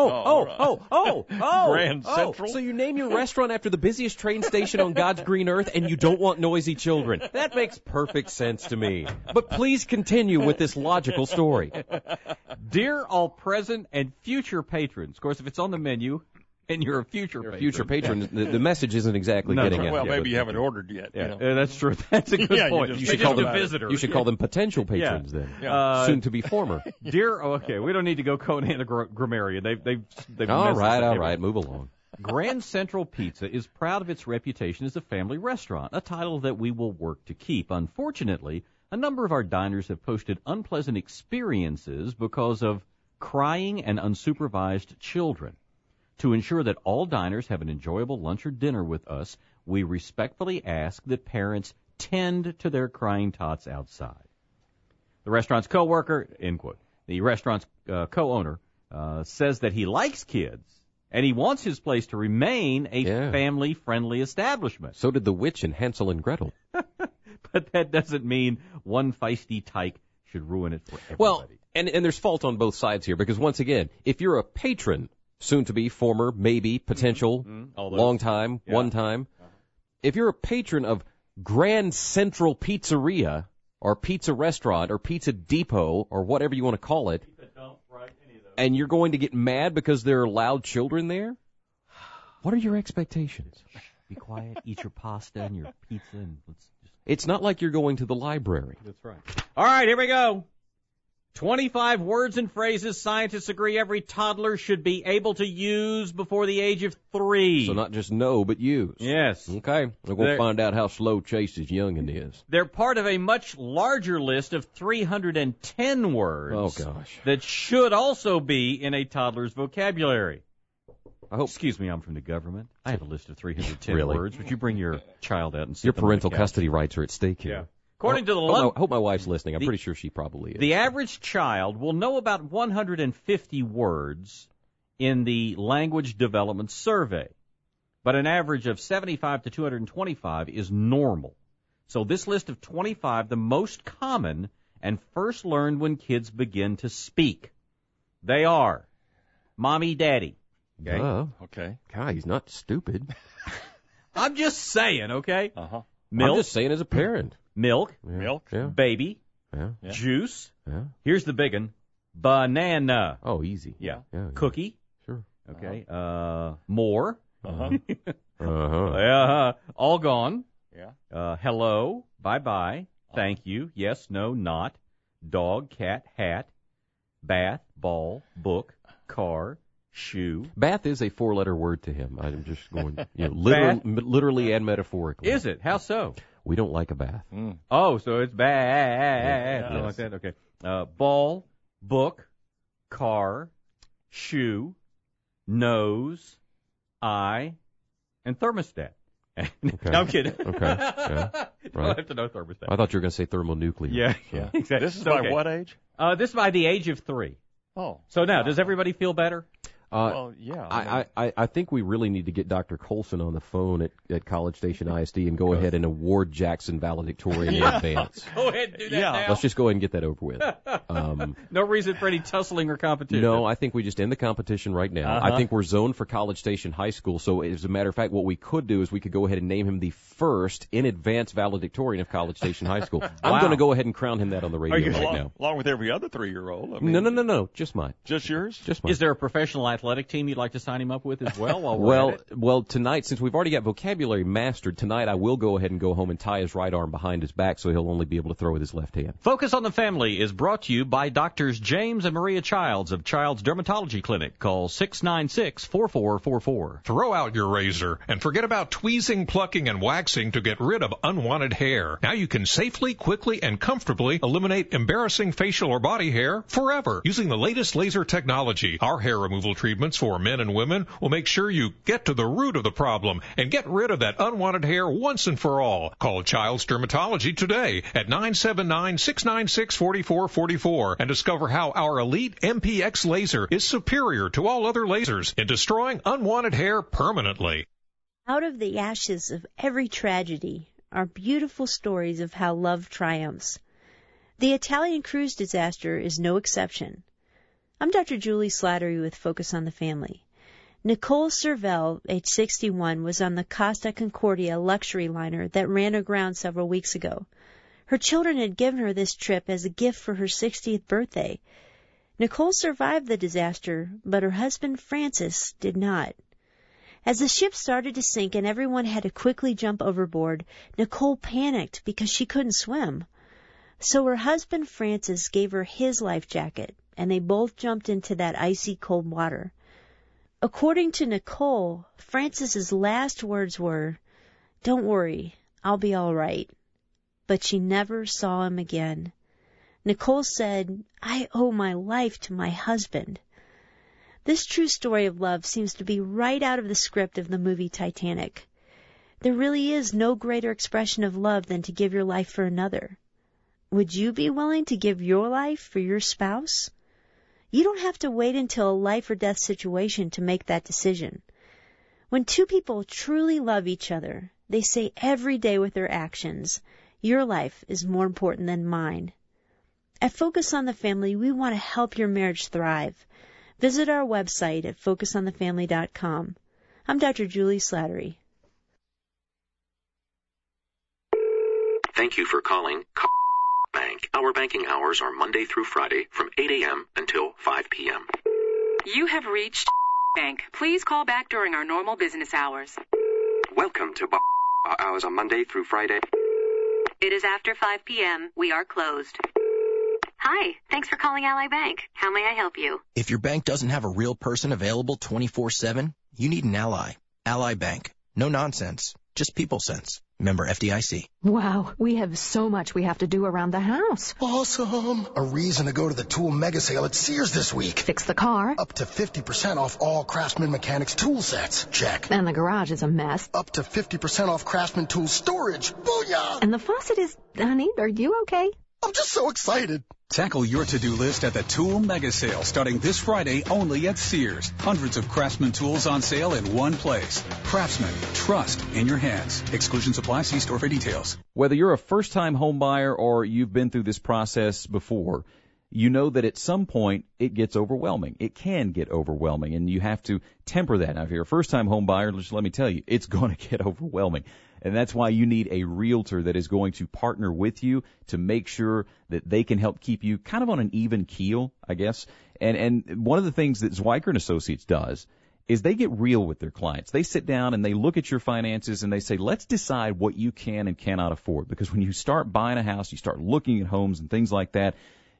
Oh. Grand Central? So you name your restaurant after the busiest train station on God's green earth, and you don't want noisy children. That makes perfect sense to me. But please continue with this logical story. Dear all present and future patrons. Of course, if it's on the menu, and you're a future patron. The message isn't exactly getting out. Well, maybe you haven't ordered yet. Yeah, that's true. That's a good point. You should call them visitors. You should call them potential patrons then. Yeah. Soon to be former. Okay, we don't need to go Conan Grammarian. They've all right, move along. Grand Central Pizza is proud of its reputation as a family restaurant, a title that we will work to keep. Unfortunately, a number of our diners have posted unpleasant experiences because of crying and unsupervised children. To ensure that all diners have an enjoyable lunch or dinner with us, we respectfully ask that parents tend to their crying tots outside. The restaurant's co-worker, end quote, the restaurant's co-owner says that he likes kids and he wants his place to remain a family-friendly establishment. So did the witch in Hansel and Gretel. But that doesn't mean one feisty tyke should ruin it for everybody. Well, and there's fault on both sides here because, once again, if you're a patron, soon to be, former, maybe, potential, long time, one time. If you're a patron of Grand Central Pizzeria or Pizza Restaurant or Pizza Depot or whatever you want to call it, and you're going to get mad because there are loud children there, what are your expectations? Be quiet, eat your pasta and your pizza, and It's not like you're going to the library. That's right. All right, here we go. 25 words and phrases scientists agree every toddler should be able to use before the age of 3. So not just know, but use. Yes. Okay. We're going to find out how slow Chase's youngin' is. They're part of a much larger list of 310 words that should also be in a toddler's vocabulary. Excuse me, I'm from the government. I have a list of 310 words. Would you bring your child out and sit Your parental custody rights are at stake here. Yeah. According to the I hope my wife's listening. I'm pretty sure she probably is. The average child will know about 150 words in the Language Development Survey, but an average of 75 to 225 is normal. So this list of 25, the most common and first learned when kids begin to speak. They are mommy, daddy. Okay. Okay. God, he's not stupid. I'm just saying, okay? Uh-huh. Milk. I'm just saying as a parent. Milk. Yeah. Milk. Yeah. Baby. Yeah. Juice. Yeah. Here's the big one. Banana. Oh, easy. Yeah. Yeah. Cookie. Sure. Okay. More. Uh-huh. All gone. Yeah. Hello. Bye-bye. Thank you. Yes, no, not. Dog, cat, hat. Bath, ball, book, car, shoe. Bath is a 4-letter word to him. I'm just going, literally and metaphorically. Is it? How so? We don't like a bath. Oh, so it's bad. Yeah. Like that? Okay. Ball, book, car, shoe, nose, eye, and thermostat. Okay. No, I'm kidding. Okay. Yeah. You Right. don't have to know thermostat. I thought you were going to say thermonuclear. Yeah. Exactly. This is by what age? This is by the age of 3. Oh. So now, does everybody feel better? Well, yeah. I think we really need to get Dr. Colson on the phone at College Station ISD and go ahead and award Jackson valedictorian in advance. Go ahead and do that now. Let's just go ahead and get that over with. No reason for any tussling or competition. No, I think we just end the competition right now. Uh-huh. I think we're zoned for College Station High School, so as a matter of fact, what we could do is we could go ahead and name him the first in advance valedictorian of College Station High School. I'm going to go ahead and crown him that on the radio right now. Along with every other 3-year-old. I mean, No, just mine. Just yours? Just mine. Is there a professional athletic team you'd like to sign him up with as well? While we're at it? Well, tonight, since we've already got vocabulary mastered, tonight I will go ahead and go home and tie his right arm behind his back so he'll only be able to throw with his left hand. Focus on the Family is brought to you by Doctors James and Maria Childs of Child's Dermatology Clinic. Call 696-4444. Throw out your razor and forget about tweezing, plucking, and waxing to get rid of unwanted hair. Now you can safely, quickly, and comfortably eliminate embarrassing facial or body hair forever using the latest laser technology. Our hair removal treatments for men and women will make sure you get to the root of the problem and get rid of that unwanted hair once and for all. Call Child's Dermatology today at 979-696-4444 and discover how our elite MPX laser is superior to all other lasers in destroying unwanted hair permanently. Out of the ashes of every tragedy are beautiful stories of how love triumphs. The Italian cruise disaster is no exception. I'm Dr. Julie Slattery with Focus on the Family. Nicole Servell, age 61, was on the Costa Concordia luxury liner that ran aground several weeks ago. Her children had given her this trip as a gift for her 60th birthday. Nicole survived the disaster, but her husband Francis did not. As the ship started to sink and everyone had to quickly jump overboard, Nicole panicked because she couldn't swim. So her husband Francis gave her his life jacket, and they both jumped into that icy cold water. According to Nicole, Francis's last words were, "Don't worry, I'll be all right." But she never saw him again. Nicole said, "I owe my life to my husband." This true story of love seems to be right out of the script of the movie Titanic. There really is no greater expression of love than to give your life for another. Would you be willing to give your life for your spouse? You don't have to wait until a life or death situation to make that decision. When two people truly love each other, they say every day with their actions, "Your life is more important than mine." At Focus on the Family, we want to help your marriage thrive. Visit our website at focusonthefamily.com. I'm Dr. Julie Slattery. Thank you for calling Bank. Our banking hours are Monday through Friday from 8 a.m. until 5 p.m. You have reached Bank. Please call back during our normal business hours. Welcome to our hours on Monday through Friday. It is after 5 p.m. We are closed. Hi, thanks for calling Ally Bank. How may I help you? If your bank doesn't have a real person available 24/7, you need an ally. Ally Bank. No nonsense. Just people sense. Member FDIC. Wow, we have so much we have to do around the house. Awesome. A reason to go to the tool mega sale at Sears this week. Fix the car. Up to 50% off all Craftsman Mechanics tool sets. Check. And the garage is a mess. Up to 50% off Craftsman tool storage. Booyah! And the faucet is, honey, are you okay? I'm just so excited. Tackle your to-do list at the Tool Mega Sale starting this Friday only at Sears. Hundreds of Craftsman tools on sale in one place. Craftsman, trust in your hands. Exclusions apply. See store for details. Whether you're a first-time home buyer or you've been through this process before, you know that at some point it gets overwhelming. It can get overwhelming, and you have to temper that. Now, if you're a first-time home buyer, just let me tell you, it's going to get overwhelming. And that's why you need a realtor that is going to partner with you to make sure that they can help keep you kind of on an even keel, I guess. And one of the things that Zwiker & Associates does is they get real with their clients. They sit down and they look at your finances and they say, let's decide what you can and cannot afford. Because when you start buying a house, you start looking at homes and things like that,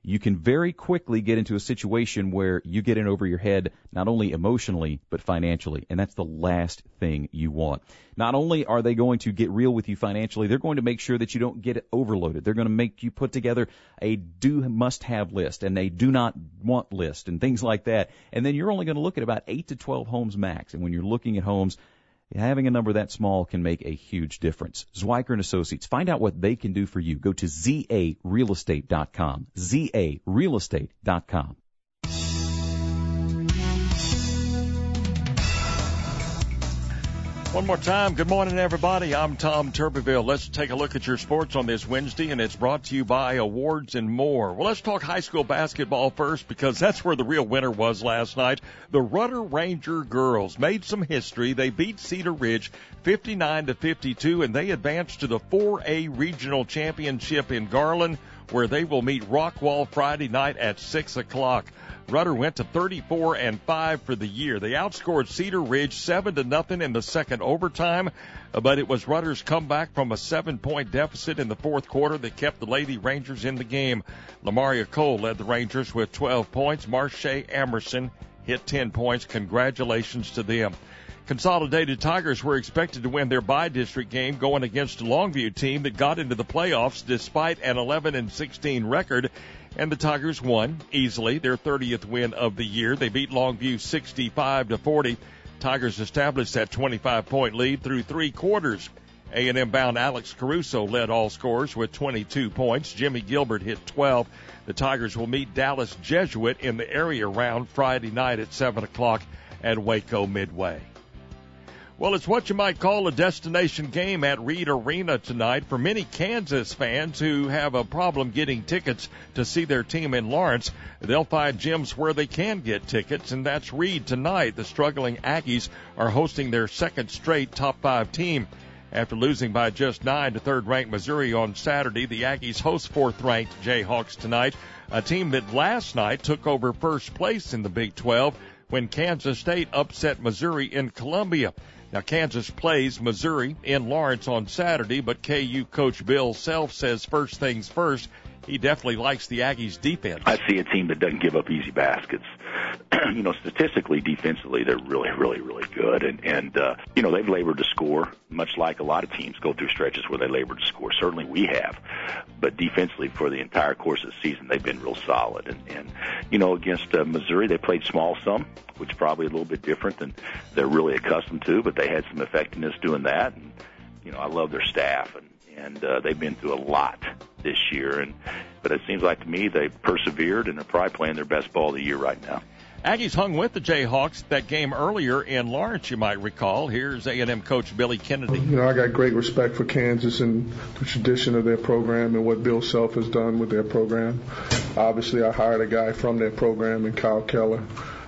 you can very quickly get into a situation where you get in over your head, not only emotionally, but financially. And that's the last thing you want. Not only are they going to get real with you financially, they're going to make sure that you don't get overloaded. They're going to make you put together a must-have list and a do-not-want list and things like that. And then you're only going to look at about 8 to 12 homes max. And when you're looking at homes, having a number that small can make a huge difference. Zwiker & Associates. Find out what they can do for you. Go to zarealestate.com. zarealestate.com. One more time, good morning, everybody. I'm Tom Turbeville. Let's take a look at your sports on this Wednesday, and it's brought to you by Awards and More. Well, let's talk high school basketball first, because that's where the real winner was last night. The Rudder Ranger girls made some history. They beat Cedar Ridge 59-52, and they advanced to the 4A Regional Championship in Garland, where they will meet Rockwall Friday night at 6 o'clock. Rudder went to 34-5 for the year. They outscored Cedar Ridge 7-0 in the second overtime, but it was Rudder's comeback from a 7-point deficit in the fourth quarter that kept the Lady Rangers in the game. Lamaria Cole led the Rangers with 12 points. Marche Emerson hit 10 points. Congratulations to them. Consolidated Tigers were expected to win their by-district game going against a Longview team that got into the playoffs despite an 11-16 record, and the Tigers won easily, their 30th win of the year. They beat Longview 65-40. Tigers established that 25-point lead through three quarters. A&M bound Alex Caruso led all scorers with 22 points. Jimmy Gilbert hit 12. The Tigers will meet Dallas Jesuit in the area round Friday night at 7 o'clock at Waco Midway. Well, it's what you might call a destination game at Reed Arena tonight for many Kansas fans who have a problem getting tickets to see their team in Lawrence. They'll find gyms where they can get tickets, and that's Reed tonight. The struggling Aggies are hosting their second straight top 5 team. After losing by just 9 to third-ranked Missouri on Saturday, the Aggies host fourth-ranked Jayhawks tonight, a team that last night took over first place in the Big 12 when Kansas State upset Missouri in Columbia. Now, Kansas plays Missouri in Lawrence on Saturday, but KU coach Bill Self says first things first. He definitely likes the Aggies' defense. I see a team that doesn't give up easy baskets. Statistically, defensively, they're really, really, really good. And they've labored to score, much like a lot of teams go through stretches where they labor to score. Certainly we have. But defensively, for the entire course of the season, they've been real solid. And against Missouri, they played small some, which is probably a little bit different than they're really accustomed to, but they had some effectiveness doing that. And, I love their staff, and they've been through a lot this year. But it seems like to me they've persevered, and they're probably playing their best ball of the year right now. Aggies hung with the Jayhawks that game earlier in Lawrence, you might recall. Here's A&M coach Billy Kennedy. I got great respect for Kansas and the tradition of their program and what Bill Self has done with their program. Obviously, I hired a guy from their program in Kyle Keller.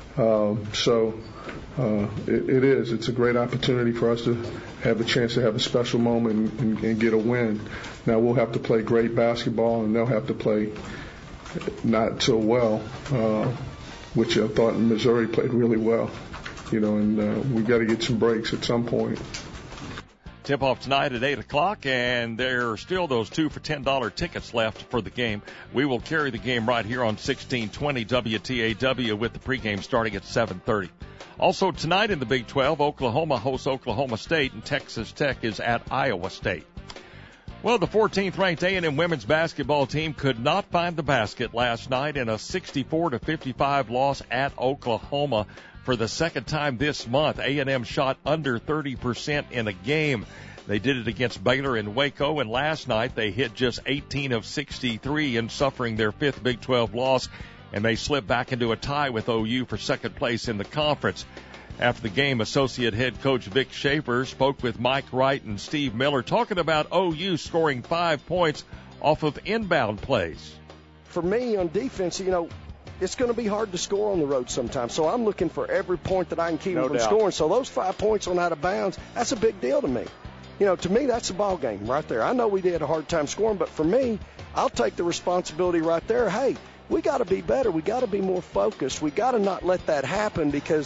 It's a great opportunity for us to have a chance to have a special moment and get a win. Now, we'll have to play great basketball, and they'll have to play not so well, which I thought Missouri played really well, and we've got to get some breaks at some point. Tip-off tonight at 8 o'clock, and there are still those 2 for $10 tickets left for the game. We will carry the game right here on 1620 WTAW with the pregame starting at 7:30. Also tonight in the Big 12, Oklahoma hosts Oklahoma State, and Texas Tech is at Iowa State. Well, the 14th-ranked A&M women's basketball team could not find the basket last night in a 64-55 loss at Oklahoma. For the second time this month, A&M shot under 30% in a game. They did it against Baylor and Waco, and last night they hit just 18 of 63 in suffering their 5th Big 12 loss, and they slipped back into a tie with OU for second place in the conference. After the game, Associate Head Coach Vic Schaefer spoke with Mike Wright and Steve Miller, talking about OU scoring 5 points off of inbound plays. For me, on defense, it's going to be hard to score on the road sometimes. So I'm looking for every point that I can keep them from scoring. So those 5 points on out of bounds, that's a big deal to me. To me, that's a ball game right there. I know we did a hard time scoring, but for me, I'll take the responsibility right there. Hey, we got to be better. We got to be more focused. We got to not let that happen, because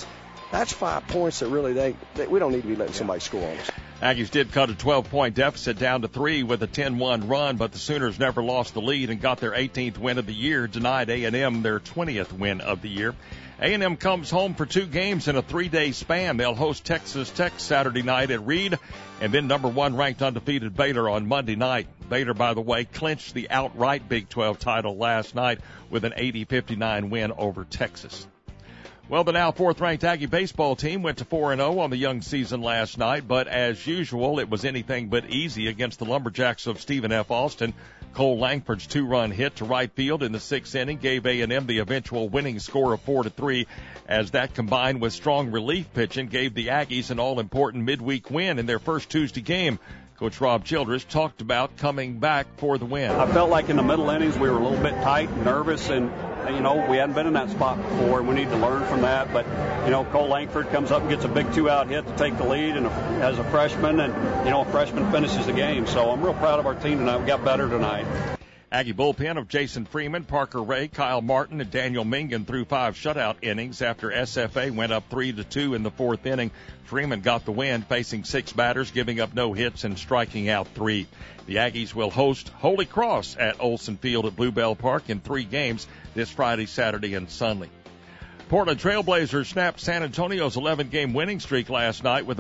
That's 5 points that really we don't need to be letting somebody score on us. Aggies did cut a 12-point deficit down to 3 with a 10-1 run, but the Sooners never lost the lead and got their 18th win of the year, denied A&M their 20th win of the year. A&M comes home for 2 games in a 3-day span. They'll host Texas Tech Saturday night at Reed, and then number 1 ranked undefeated Baylor on Monday night. Baylor, by the way, clinched the outright Big 12 title last night with an 80-59 win over Texas. Well, the now 4th-ranked Aggie baseball team went to 4-0 on the young season last night, but as usual, it was anything but easy against the Lumberjacks of Stephen F. Austin. Cole Langford's 2-run hit to right field in the 6th inning gave A&M the eventual winning score of 4-3, as that combined with strong relief pitching gave the Aggies an all-important midweek win in their first Tuesday game. Coach Rob Childress talked about coming back for the win. I felt like in the middle innings we were a little bit tight and nervous, and we hadn't been in that spot before, and we need to learn from that. But, Cole Langford comes up and gets a big 2-out hit to take the lead and as a freshman, and, a freshman finishes the game. So I'm real proud of our team tonight. We got better tonight. Aggie bullpen of Jason Freeman, Parker Ray, Kyle Martin, and Daniel Mingan threw 5 shutout innings after SFA went up 3-2 in the 4th inning. Freeman got the win, facing 6 batters, giving up no hits and striking out 3. The Aggies will host Holy Cross at Olsen Field at Bluebell Park in 3 games this Friday, Saturday, and Sunday. Portland Trailblazers snapped San Antonio's 11-game winning streak last night with a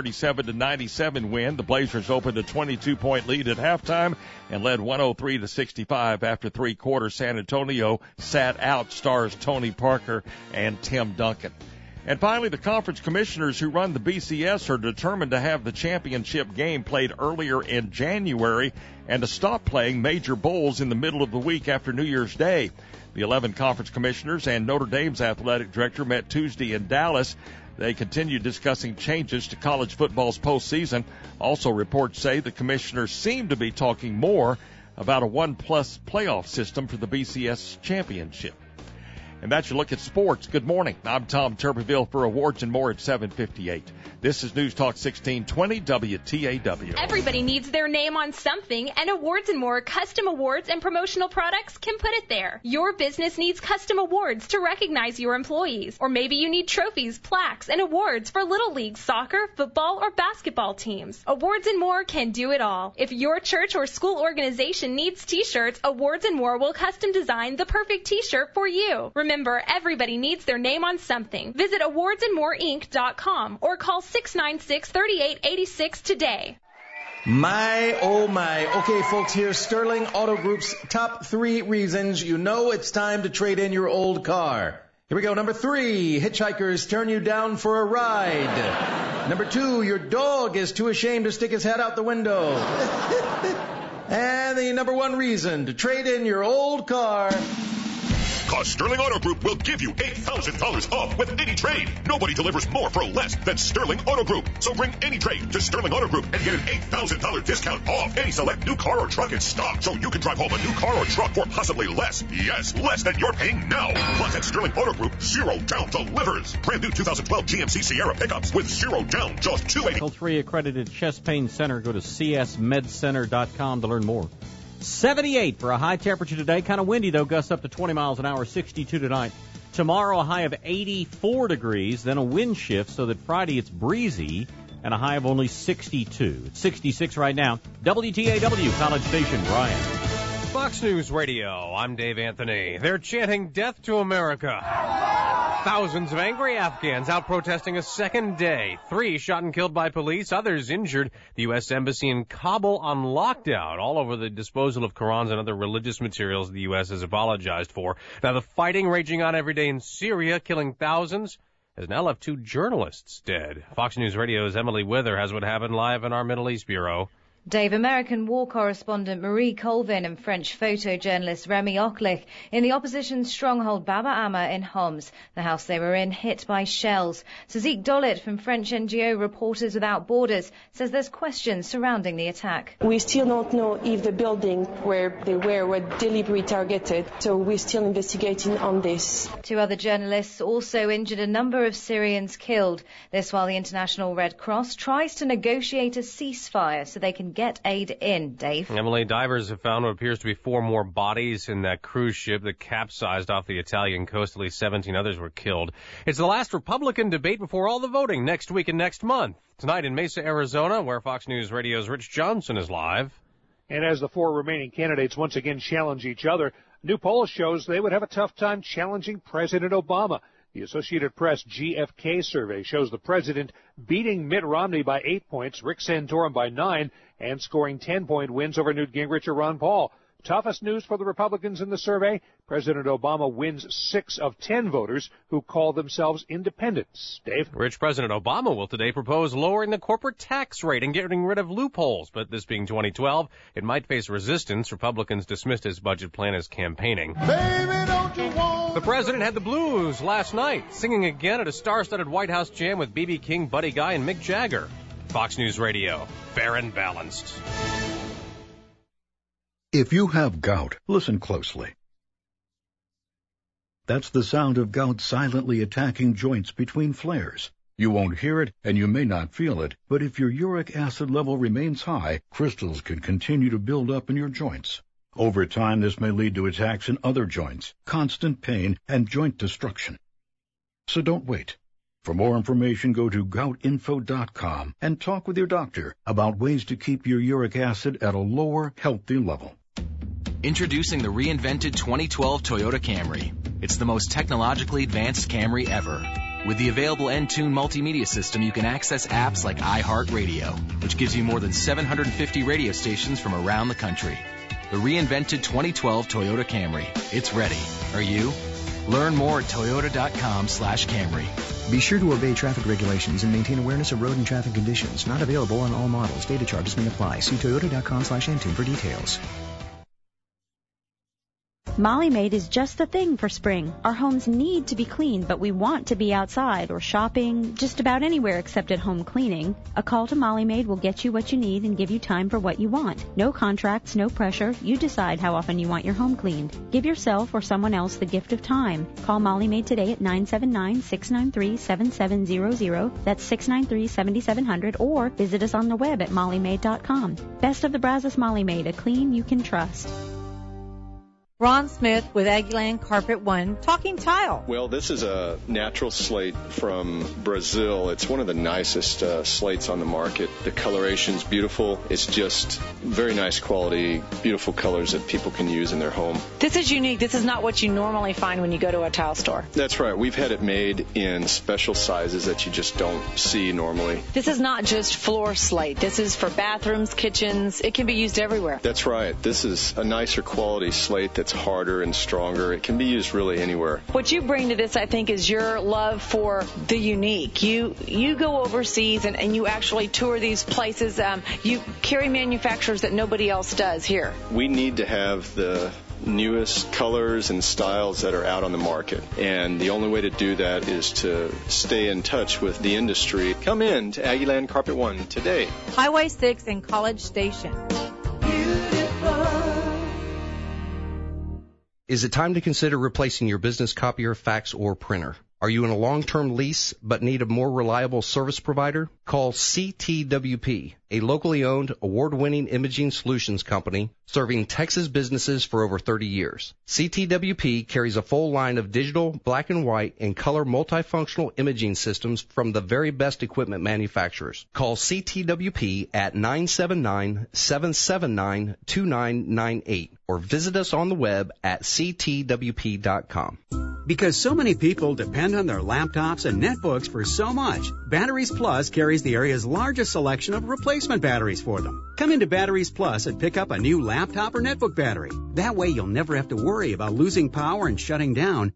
137-97 win. The Blazers opened a 22-point lead at halftime and led 103-65 after 3 quarters. San Antonio sat out stars Tony Parker and Tim Duncan. And finally, the conference commissioners who run the BCS are determined to have the championship game played earlier in January and to stop playing major bowls in the middle of the week after New Year's Day. The 11 conference commissioners and Notre Dame's athletic director met Tuesday in Dallas. They continued discussing changes to college football's postseason. Also, reports say the commissioners seem to be talking more about a 1+ playoff system for the BCS championship. And that's your look at sports. Good morning. I'm Tom Tuberville for Awards and More at 7:58. This is News Talk 1620 WTAW. Everybody needs their name on something, and Awards and More custom awards and promotional products can put it there. Your business needs custom awards to recognize your employees. Or maybe you need trophies, plaques, and awards for Little League soccer, football, or basketball teams. Awards and More can do it all. If your church or school organization needs t-shirts, Awards and More will custom design the perfect t-shirt for you. Remember, everybody needs their name on something. Visit awardsandmoreinc.com or call 696-3886 today. My, oh my. Okay, folks, here's Sterling Auto Group's top 3 reasons you know it's time to trade in your old car. Here we go. Number 3, hitchhikers turn you down for a ride. Number 2, your dog is too ashamed to stick his head out the window. And the number 1 reason to trade in your old car. Cause Sterling Auto Group will give you $8,000 off with any trade. Nobody delivers more for less than Sterling Auto Group. So bring any trade to Sterling Auto Group and get an $8,000 discount off any select new car or truck in stock. So you can drive home a new car or truck for possibly less. Yes, less than you're paying now. Plus at Sterling Auto Group, 0 down delivers. Brand new 2012 GMC Sierra pickups with 0 down, just $280. 3 accredited chest pain center. Go to csmedcenter.com to learn more. 78 for a high temperature today. Kind of windy, though. Gusts up to 20 miles an hour, 62 tonight. Tomorrow, a high of 84 degrees, then a wind shift so that Friday it's breezy and a high of only 62. It's 66 right now. WTAW, College Station, Bryan. Fox News Radio, I'm Dave Anthony. They're chanting death to America. Thousands of angry Afghans out protesting a second day. 3 shot and killed by police, others injured. The U.S. Embassy in Kabul on lockdown, all over the disposal of Qurans and other religious materials the U.S. has apologized for. Now, the fighting raging on every day in Syria, killing thousands, has now left 2 journalists dead. Fox News Radio's Emily Wither has what happened live in our Middle East bureau. Dave, American war correspondent Marie Colvin and French photojournalist Remy Ochlich in the opposition's stronghold Baba Amma in Homs. The house they were in hit by shells. Sazik Dolit from French NGO Reporters Without Borders says there's questions surrounding the attack. We still don't know if the building where they were deliberately targeted, so we're still investigating on this. 2 other journalists also injured, a number of Syrians killed. This while the International Red Cross tries to negotiate a ceasefire so they can get aid in. Dave? Emily, divers have found what appears to be 4 more bodies in that cruise ship that capsized off the Italian coast. At least 17 others were killed. It's the last Republican debate before all the voting next week and next month. Tonight in Mesa, Arizona, where Fox News Radio's Rich Johnson is live. And as the 4 remaining candidates once again challenge each other, a new poll shows they would have a tough time challenging President Obama. The Associated Press GFK survey shows the president beating Mitt Romney by 8 points, Rick Santorum by 9, and scoring 10-point wins over Newt Gingrich or Ron Paul. Toughest news for the Republicans in the survey, President Obama wins 6 of 10 voters who call themselves independents. Dave? Rich, President Obama will today propose lowering the corporate tax rate and getting rid of loopholes. But this being 2012, it might face resistance. Republicans dismissed his budget plan as campaigning. Baby, don't you want... The president had the blues last night, singing again at a star-studded White House jam with B.B. King, Buddy Guy, and Mick Jagger. Fox News Radio, fair and balanced. If you have gout, listen closely. That's the sound of gout silently attacking joints between flares. You won't hear it, and you may not feel it, but if your uric acid level remains high, crystals can continue to build up in your joints. Over time, this may lead to attacks in other joints, constant pain, and joint destruction. So don't wait. For more information, go to goutinfo.com and talk with your doctor about ways to keep your uric acid at a lower, healthy level. Introducing the reinvented 2012 Toyota Camry. It's the most technologically advanced Camry ever. With the available Entune multimedia system, you can access apps like iHeartRadio, which gives you more than 750 radio stations from around the country. The reinvented 2012 Toyota Camry. It's ready. Are you? Learn more at toyota.com/Camry. Be sure to obey traffic regulations and maintain awareness of road and traffic conditions. Not available on all models. Data charges may apply. See toyota.com/Entune for details. Molly Maid is just the thing for spring. Our homes need to be cleaned, but we want to be outside or shopping, just about anywhere except at home cleaning. A call to Molly Maid will get you what you need and give you time for what you want. No contracts, no pressure. You decide how often you want your home cleaned. Give yourself or someone else the gift of time. Call Molly Maid today at 979-693-7700. That's 693-7700, or visit us on the web at mollymaid.com. Best of the Brazos Molly Maid, a clean you can trust. Ron Smith with Aggieland Carpet One, talking tile. Well, this is a natural slate from Brazil. It's one of the nicest slates on the market. The coloration's beautiful. It's just very nice quality, beautiful colors that people can use in their home. This is unique. This is not what you normally find when you go to a tile store. That's right. We've had it made in special sizes that you just don't see normally. This is not just floor slate. This is for bathrooms, kitchens. It can be used everywhere. That's right. This is a nicer quality slate that's harder and stronger. It can be used really anywhere. What you bring to this, I think, is your love for the unique. You go overseas and you actually tour these places. You carry manufacturers that nobody else does here. We need to have the newest colors and styles that are out on the market. And the only way to do that is to stay in touch with the industry. Come in to Aggieland Carpet One today. Highway 6 and College Station. Is it time to consider replacing your business copier, fax, or printer? Are you in a long-term lease but need a more reliable service provider? Call CTWP, a locally owned, award-winning imaging solutions company serving Texas businesses for over 30 years. CTWP carries a full line of digital, black and white, and color multifunctional imaging systems from the very best equipment manufacturers. Call CTWP at 979-779-2998 or visit us on the web at ctwp.com. Because so many people depend on their laptops and netbooks for so much, Batteries Plus carries the area's largest selection of replacement batteries for them. Come into Batteries Plus and pick up a new laptop or netbook battery. That way you'll never have to worry about losing power and shutting down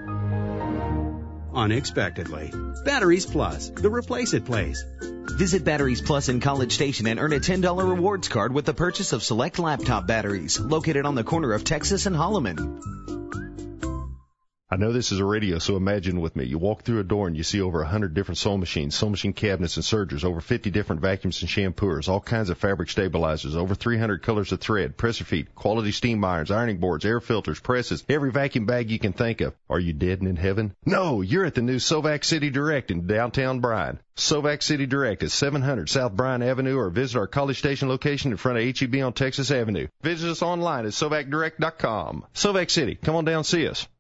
unexpectedly. Batteries Plus, the replace it place. Visit Batteries Plus in College Station and earn a $10 rewards card with the purchase of select laptop batteries located on the corner of Texas and Holloman. I know this is a radio, so imagine with me. You walk through a door and you see over 100 different sewing machines, sewing machine cabinets and sergers, over 50 different vacuums and shampooers, all kinds of fabric stabilizers, over 300 colors of thread, presser feet, quality steam irons, ironing boards, air filters, presses, every vacuum bag you can think of. Are you dead and in heaven? No, you're at the new Sovac City Direct in downtown Bryan. Sovac City Direct is 700 South Bryan Avenue, or visit our College Station location in front of HEB on Texas Avenue. Visit us online at SovacDirect.com. Sovac City, come on down and see us.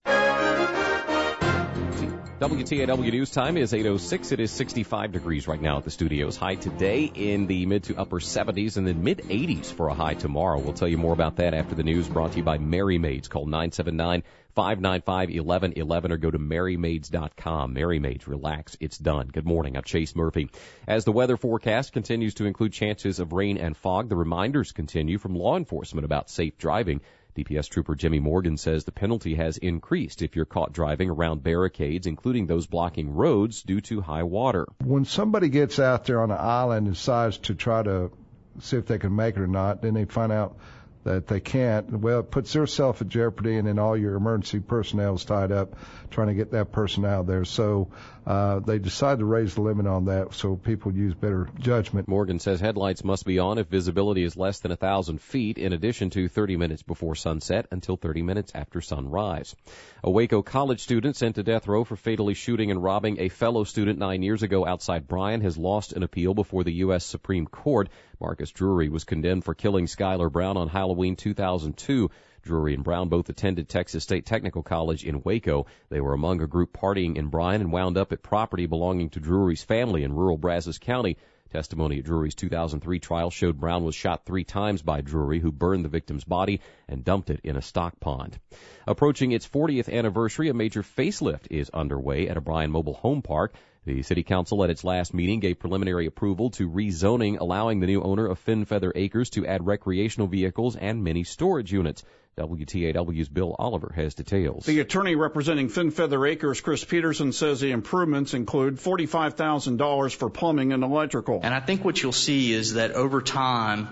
WTAW News Time is 8:06. It is 65 degrees right now at the studios. High today in the mid to upper 70s and then mid 80s for a high tomorrow. We'll tell you more about that after the news, brought to you by Mary Maids. Call 979-595-1111 or go to marymaids.com. Mary Maids, relax, it's done. Good morning, I'm Chase Murphy. As the weather forecast continues to include chances of rain and fog, the reminders continue from law enforcement about safe driving. DPS Trooper Jimmy Morgan says the penalty has increased if you're caught driving around barricades, including those blocking roads due to high water. When somebody gets out there on an island and decides to try to see if they can make it or not, then they find out that they can't, well, it puts theirself at jeopardy, and then all your emergency personnel is tied up trying to get that person out there. So they decided to raise the limit on that so people use better judgment. Morgan says headlights must be on if visibility is less than 1,000 feet, in addition to 30 minutes before sunset until 30 minutes after sunrise. A Waco college student sent to death row for fatally shooting and robbing a fellow student 9 years ago outside Bryan has lost an appeal before the U.S. Supreme Court. Marcus Drury was condemned for killing Skylar Brown on Halloween 2002. Drury and Brown both attended Texas State Technical College in Waco. They were among a group partying in Bryan and wound up at property belonging to Drury's family in rural Brazos County. Testimony at Drury's 2003 trial showed Brown was shot 3 times by Drury, who burned the victim's body and dumped it in a stock pond. Approaching its 40th anniversary, a major facelift is underway at a Bryan Mobile Home Park. The City Council at its last meeting gave preliminary approval to rezoning, allowing the new owner of Fin Feather Acres to add recreational vehicles and mini storage units. WTAW's Bill Oliver has details. The attorney representing Fin Feather Acres, Chris Peterson, says the improvements include $45,000 for plumbing and electrical. And I think what you'll see is that over time,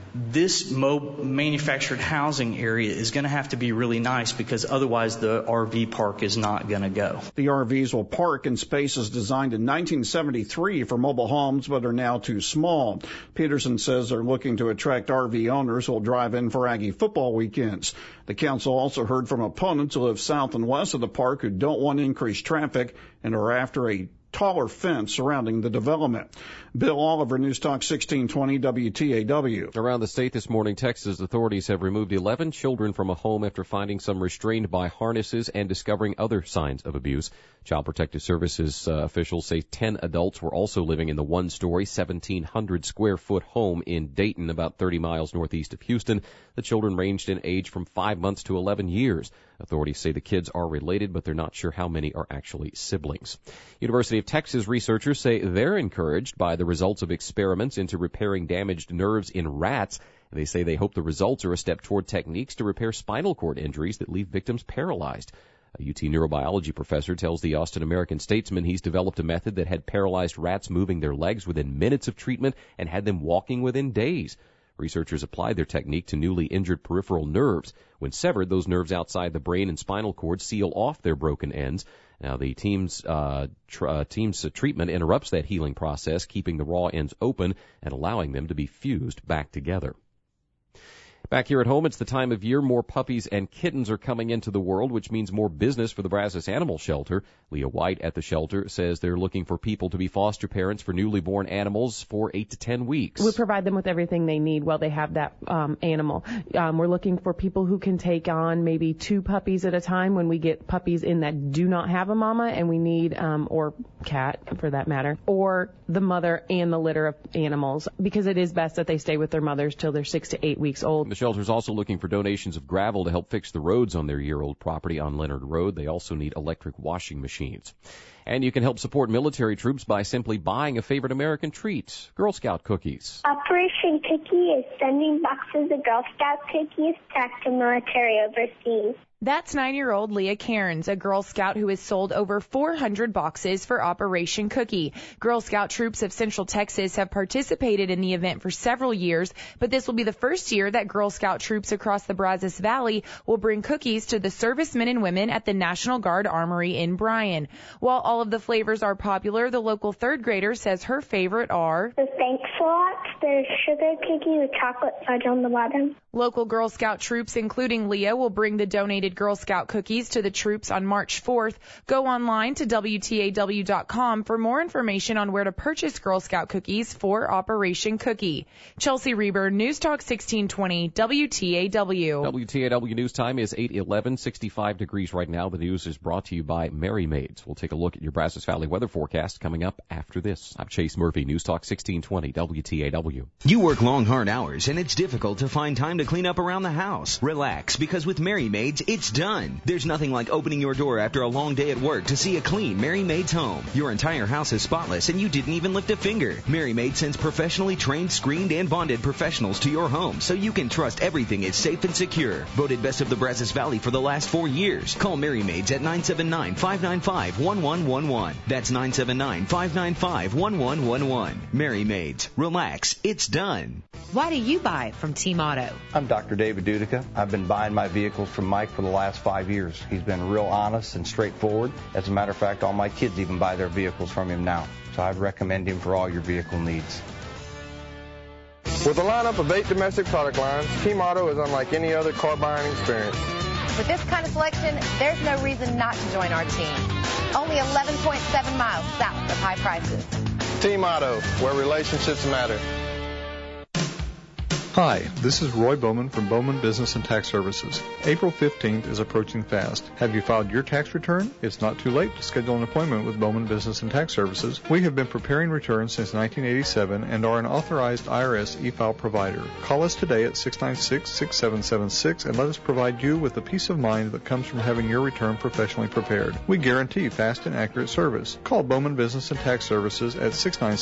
this manufactured housing area is going to have to be really nice, because otherwise the RV park is not going to go. The RVs will park in spaces designed in 1973 for mobile homes, but are now too small. Peterson says they're looking to attract RV owners who will drive in for Aggie football weekends. The council also heard from opponents who live south and west of the park who don't want increased traffic and are after a taller fence surrounding the development. Bill Oliver, News Talk 1620 WTAW. Around the state this morning, Texas authorities have removed 11 children from a home after finding some restrained by harnesses and discovering other signs of abuse. Child Protective Services officials say 10 adults were also living in the one-story, 1,700-square-foot home in Dayton, about 30 miles northeast of Houston. The children ranged in age from 5 months to 11 years. Authorities say the kids are related, but they're not sure how many are actually siblings. University of Texas researchers say they're encouraged by the results of experiments into repairing damaged nerves in rats. They say they hope the results are a step toward techniques to repair spinal cord injuries that leave victims paralyzed. A UT neurobiology professor tells the Austin American-Statesman he's developed a method that had paralyzed rats moving their legs within minutes of treatment and had them walking within days. Researchers applied their technique to newly injured peripheral nerves. When severed, those nerves outside the brain and spinal cord seal off their broken ends. Now, the team's treatment interrupts that healing process, keeping the raw ends open and allowing them to be fused back together. Back here at home, it's the time of year more puppies and kittens are coming into the world, which means more business for the Brazos Animal Shelter. Leah White at the shelter says they're looking for people to be foster parents for newly born animals for 8 to 10 weeks. We provide them with everything they need while they have that animal. We're looking for people who can take on maybe 2 puppies at a time when we get puppies in that do not have a mama, and we need, or cat for that matter, or the mother and the litter of animals, because it is best that they stay with their mothers till they're 6 to 8 weeks old. The shelter's also looking for donations of gravel to help fix the roads on their year-old property on Leonard Road. They also need electric washing machines. And you can help support military troops by simply buying a favorite American treat, Girl Scout cookies. Operation Cookie is sending boxes of Girl Scout cookies to active military overseas. That's 9-year-old Leah Cairns, a Girl Scout who has sold over 400 boxes for Operation Cookie. Girl Scout troops of Central Texas have participated in the event for several years, but this will be the first year that Girl Scout troops across the Brazos Valley will bring cookies to the servicemen and women at the National Guard Armory in Bryan. While all of the flavors are popular, the local third grader says her favorite are the Thanks-a-Lot, the sugar cookie with chocolate fudge on the bottom. Local Girl Scout troops, including Leah, will bring the donated Girl Scout cookies to the troops on March 4th. Go online to WTAW.com for more information on where to purchase Girl Scout cookies for Operation Cookie. Chelsea Reber, News Talk 1620, WTAW. WTAW News Time is 8:11, 65 degrees right now. The news is brought to you by Merry Maids. We'll take a look at your Brazos Valley weather forecast coming up after this. I'm Chase Murphy, News Talk 1620, WTAW. You work long, hard hours, and it's difficult to find time to clean up around the house. Relax, because with Merry Maids, it's done. There's nothing like opening your door after a long day at work to see a clean Merry Maids home. Your entire house is spotless, and you didn't even lift a finger. Merry Maids sends professionally trained, screened, and bonded professionals to your home, so you can trust everything is safe and secure. Voted best of the Brazos Valley for the last 4 years. Call Merry Maids at 979-595-1111. That's 979-595-1111. Merry Maids. Relax. It's done. Why do you buy from Team Auto? I'm Dr. David Dudica. I've been buying my vehicles from Mike for the last 5 years. He's been real honest and straightforward. As a matter of fact, all my kids even buy their vehicles from him now. So I'd recommend him for all your vehicle needs. With a lineup of 8 domestic product lines, Team Auto is unlike any other car buying experience. With this kind of selection, there's no reason not to join our team. Only 11.7 miles south of high prices. Team Auto, where relationships matter. Hi, this is Roy Bowman from Bowman Business and Tax Services. April 15th is approaching fast. Have you filed your tax return? It's not too late to schedule an appointment with Bowman Business and Tax Services. We have been preparing returns since 1987 and are an authorized IRS e-file provider. Call us today at 696-6776 and let us provide you with the peace of mind that comes from having your return professionally prepared. We guarantee fast and accurate service. Call Bowman Business and Tax Services at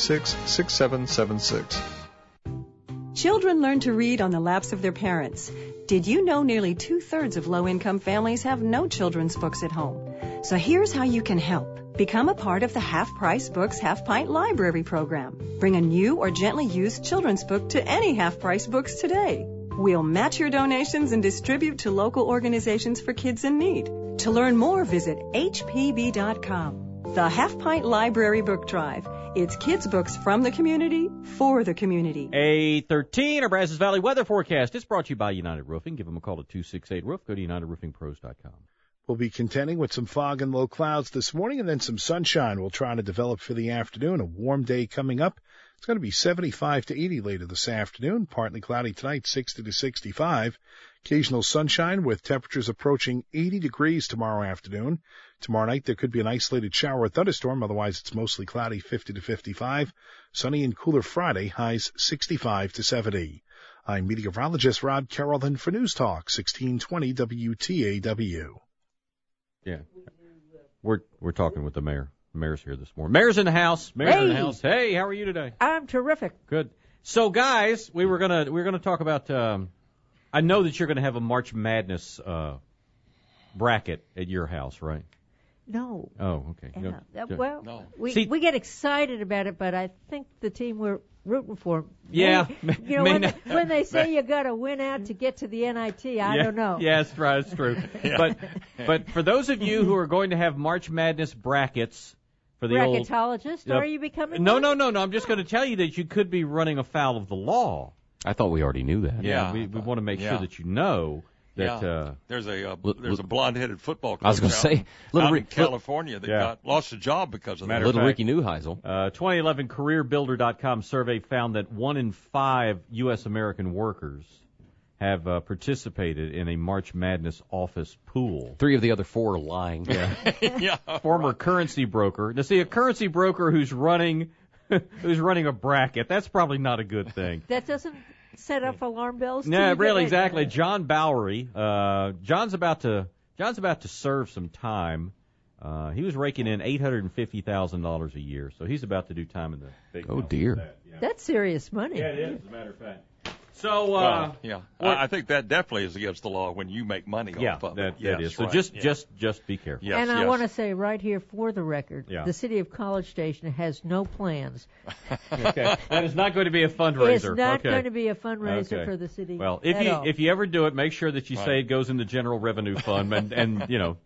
696-6776. Children learn to read on the laps of their parents. Did you know nearly 2/3 of low-income families have no children's books at home? So here's how you can help. Become a part of the Half Price Books Half Pint Library program. Bring a new or gently used children's book to any Half Price Books today. We'll match your donations and distribute to local organizations for kids in need. To learn more, visit hpb.com. The Half Pint Library Book Drive. It's kids' books from the community, for the community. 8:13, our Brazos Valley weather forecast. It's brought to you by United Roofing. Give them a call at 268-ROOF. Go to UnitedRoofingPros.com. We'll be contending with some fog and low clouds this morning, and then some sunshine will try to develop for the afternoon. A warm day coming up. It's going to be 75 to 80 later this afternoon. Partly cloudy tonight, 60 to 65. Occasional sunshine with temperatures approaching 80 degrees tomorrow afternoon. Tomorrow night there could be an isolated shower or thunderstorm. Otherwise it's mostly cloudy, 50 to 55. Sunny and cooler Friday, highs 65 to 70. I'm meteorologist Rod Carrollton for News Talk 1620 WTAW. Yeah, we're talking with the mayor. The mayor's here this morning. Mayor's in the house. Mayor's in the house. Hey, how are you today? I'm terrific. Good. So, guys, we're gonna talk about. I know that you're gonna have a March Madness bracket at your house, right? No. Oh, okay. We get excited about it, but I think the team we're rooting for. Yeah. When they say you got to win out to get to the NIT, I don't know. Yeah, that's right. That's true. Yeah. But for those of you who are going to have March Madness brackets for the bracketologist, are you becoming? No. I'm just going to tell you that you could be running afoul of the law. I thought we already knew that. Yeah. We want to make sure that you know. That, there's a blonde-headed football coach I was going to say, out in California that lost a job because of that. Little Ricky Neuheisel. 2011 CareerBuilder.com survey found that 1 in 5 U.S. American workers have participated in a March Madness office pool. 3 of the other 4 are lying. Yeah. Former currency broker. Now, see, a currency broker who's running a bracket, that's probably not a good thing. That doesn't set up alarm bells. Yeah, really, exactly. John Bowery. John's about to serve some time He was raking in $850,000 a year, so he's about to do time in the big house. Oh, dear. That's serious money. Yeah, it is, as a matter of fact. So, I think that definitely is against the law when you make money off of it. That is. So right. just be careful. Yes, and I want to say right here for the record, Yeah. the city of College Station has no plans. Okay. That is not going to be a fundraiser. It's not going to be a fundraiser for the city. Well, if if you ever do it, make sure that you say it goes in the general revenue fund and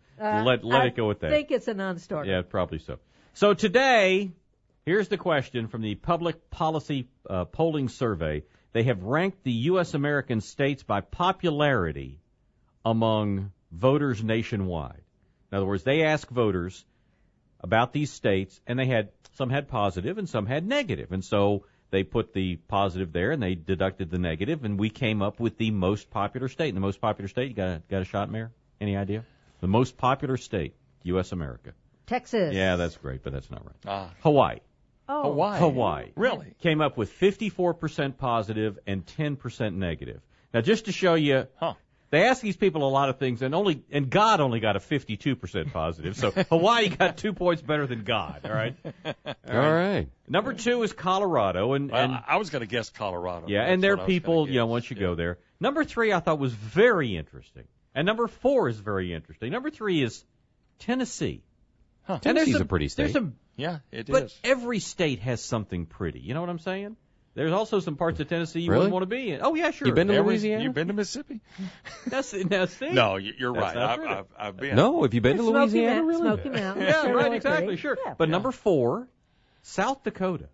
let it go with that. I think it's a non-starter. Yeah, probably so. So today, here's the question from the Public Policy Polling Survey. They have ranked the U.S. American states by popularity among voters nationwide. In other words, they asked voters about these states, and some had positive and some had negative. And so they put the positive there, and they deducted the negative, and we came up with the most popular state. And the most popular state, you got a shot, Mayor? Any idea? The most popular state, U.S. America. Texas. Yeah, that's great, but that's not right. Hawaii. Oh. Hawaii. Really? Came up with 54% positive and 10% negative. Now, just to show you, they asked these people a lot of things, and God only got a 52% positive. So Hawaii got 2 points better than God. All right. All right. Number 2 is Colorado, and I was going to guess Colorado. Yeah, and there are people, once you go there. Number 3 I thought was very interesting, and number 4 is very interesting. Number 3 is Tennessee. Tennessee's a pretty state. Yeah, it but is. every state has something pretty. You know what I'm saying? There's also some parts of Tennessee you Really? wouldn't want to be in. Oh, yeah, sure. You been to Louisiana? You've been to Mississippi? Now, see? No, you're That's right. not true. I've been. No, have you been to Louisiana? Really? Smoky Mountain. Yeah, Sure, right, really exactly, pretty. sure. Yeah. But number 4, South Dakota.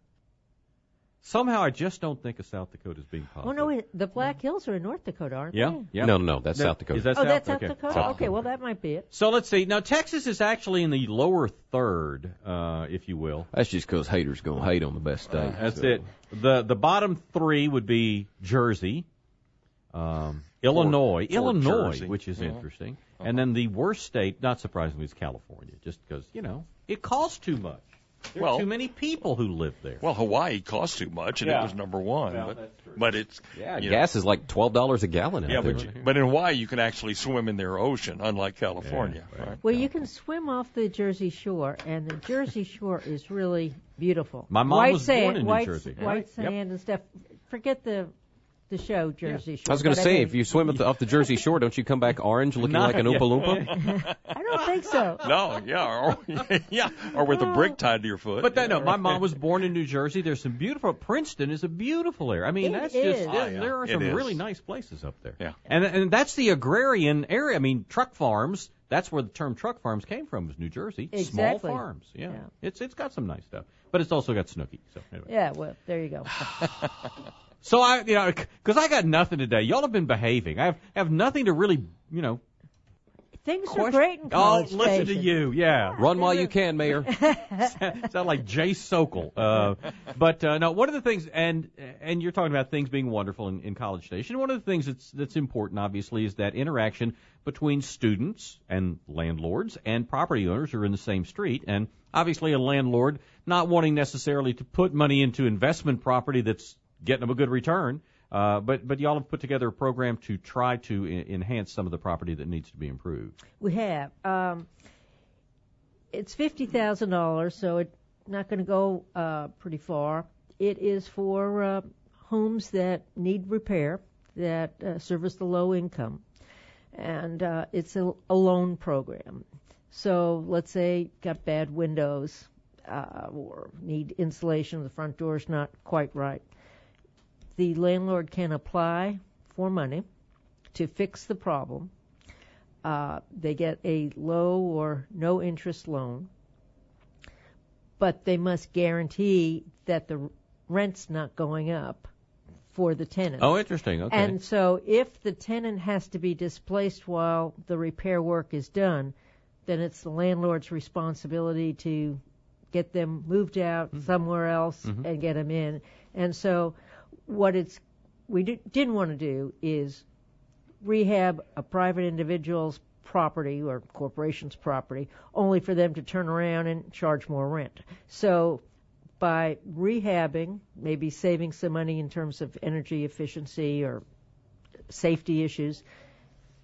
Somehow I just don't think of South Dakota as being positive. Oh, no, the Black Hills are in North Dakota, aren't they? Yeah. No, that's South Dakota. Is that That's South okay. Dakota? Okay, well, that might be it. So let's see. Now, Texas is actually in the lower third, if you will. That's just because haters going to hate on the best state. That's it. The bottom 3 would be Jersey, Illinois, Jersey. which is interesting. And then the worst state, not surprisingly, is California, just because, it costs too much. There are too many people who live there. Well, Hawaii costs too much, and it was number 1. Well, that's true. But it's gas is like $12 a gallon. Yeah, out there. but in Hawaii you can actually swim in their ocean, unlike California. Right? Well, you can swim off the Jersey Shore, and the Jersey Shore is really beautiful. My mom white was sand, born in New white, Jersey. White Right. sand and stuff. Forget the show Jersey Shore. I was going to but say, mean, if you swim off the Jersey Shore, don't you come back orange looking like an Oompa Loompa? I don't think so. No, or with a brick tied to your foot. But my mom was born in New Jersey. There's some beautiful. Princeton is a beautiful area. I mean, It that's is. just Oh, yeah. there are It some is. really nice places up there. Yeah. And that's the agrarian area. I mean, truck farms. That's where the term truck farms came from. Was New Jersey. Small Exactly. farms. Yeah. Yeah. It's got some nice stuff, but it's also got Snooki. So anyway. Yeah, well, there you go. So because I got nothing today. Y'all have been behaving. I have nothing to really, Things are great in College listen to Station. you. Yeah. Run while you can, Mayor. Sound like Jay Sokol. But no, one of the things, and you're talking about things being wonderful in College Station. One of the things that's important, obviously, is that interaction between students and landlords and property owners who are in the same street. And obviously, a landlord not wanting necessarily to put money into investment property that's getting them a good return. But y'all have put together a program to try to enhance some of the property that needs to be improved. We have. It's $50,000, so it's not going to go pretty far. It is for homes that need repair, that service the low income. And it's a loan program. So let's say got bad windows or need insulation, the front door's not quite right. The landlord can apply for money to fix the problem. They get a low or no interest loan, but they must guarantee that the rent's not going up for the tenant. Oh, interesting. Okay. And so if the tenant has to be displaced while the repair work is done, then it's the landlord's responsibility to get them moved out somewhere else and get them in. And so what we didn't want to do is rehab a private individual's property or corporation's property only for them to turn around and charge more rent. So by rehabbing, maybe saving some money in terms of energy efficiency or safety issues,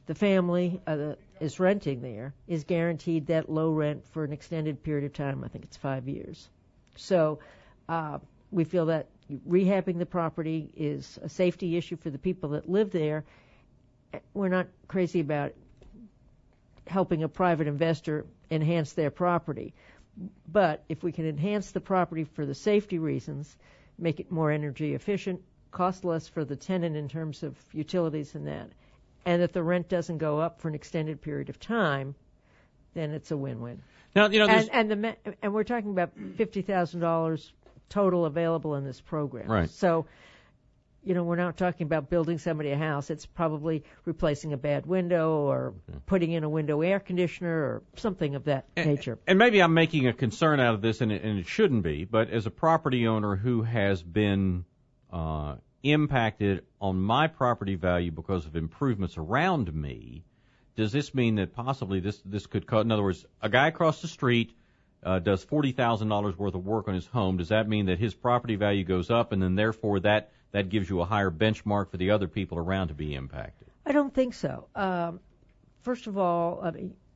the family is renting there is guaranteed that low rent for an extended period of time. I think it's 5 years. So we feel that rehabbing the property is a safety issue for the people that live there. We're not crazy about helping a private investor enhance their property. But if we can enhance the property for the safety reasons, make it more energy efficient, cost less for the tenant in terms of utilities and that the rent doesn't go up for an extended period of time, then it's a win-win. Now, and we're talking about $50,000 total available in this program. Right. So, we're not talking about building somebody a house. It's probably replacing a bad window or putting in a window air conditioner or something of that nature. And maybe I'm making a concern out of this, and it shouldn't be, but as a property owner who has been impacted on my property value because of improvements around me, does this mean that possibly this could cause, in other words, a guy across the street does $40,000 worth of work on his home, does that mean that his property value goes up and then therefore that gives you a higher benchmark for the other people around to be impacted? I don't think so. First of all,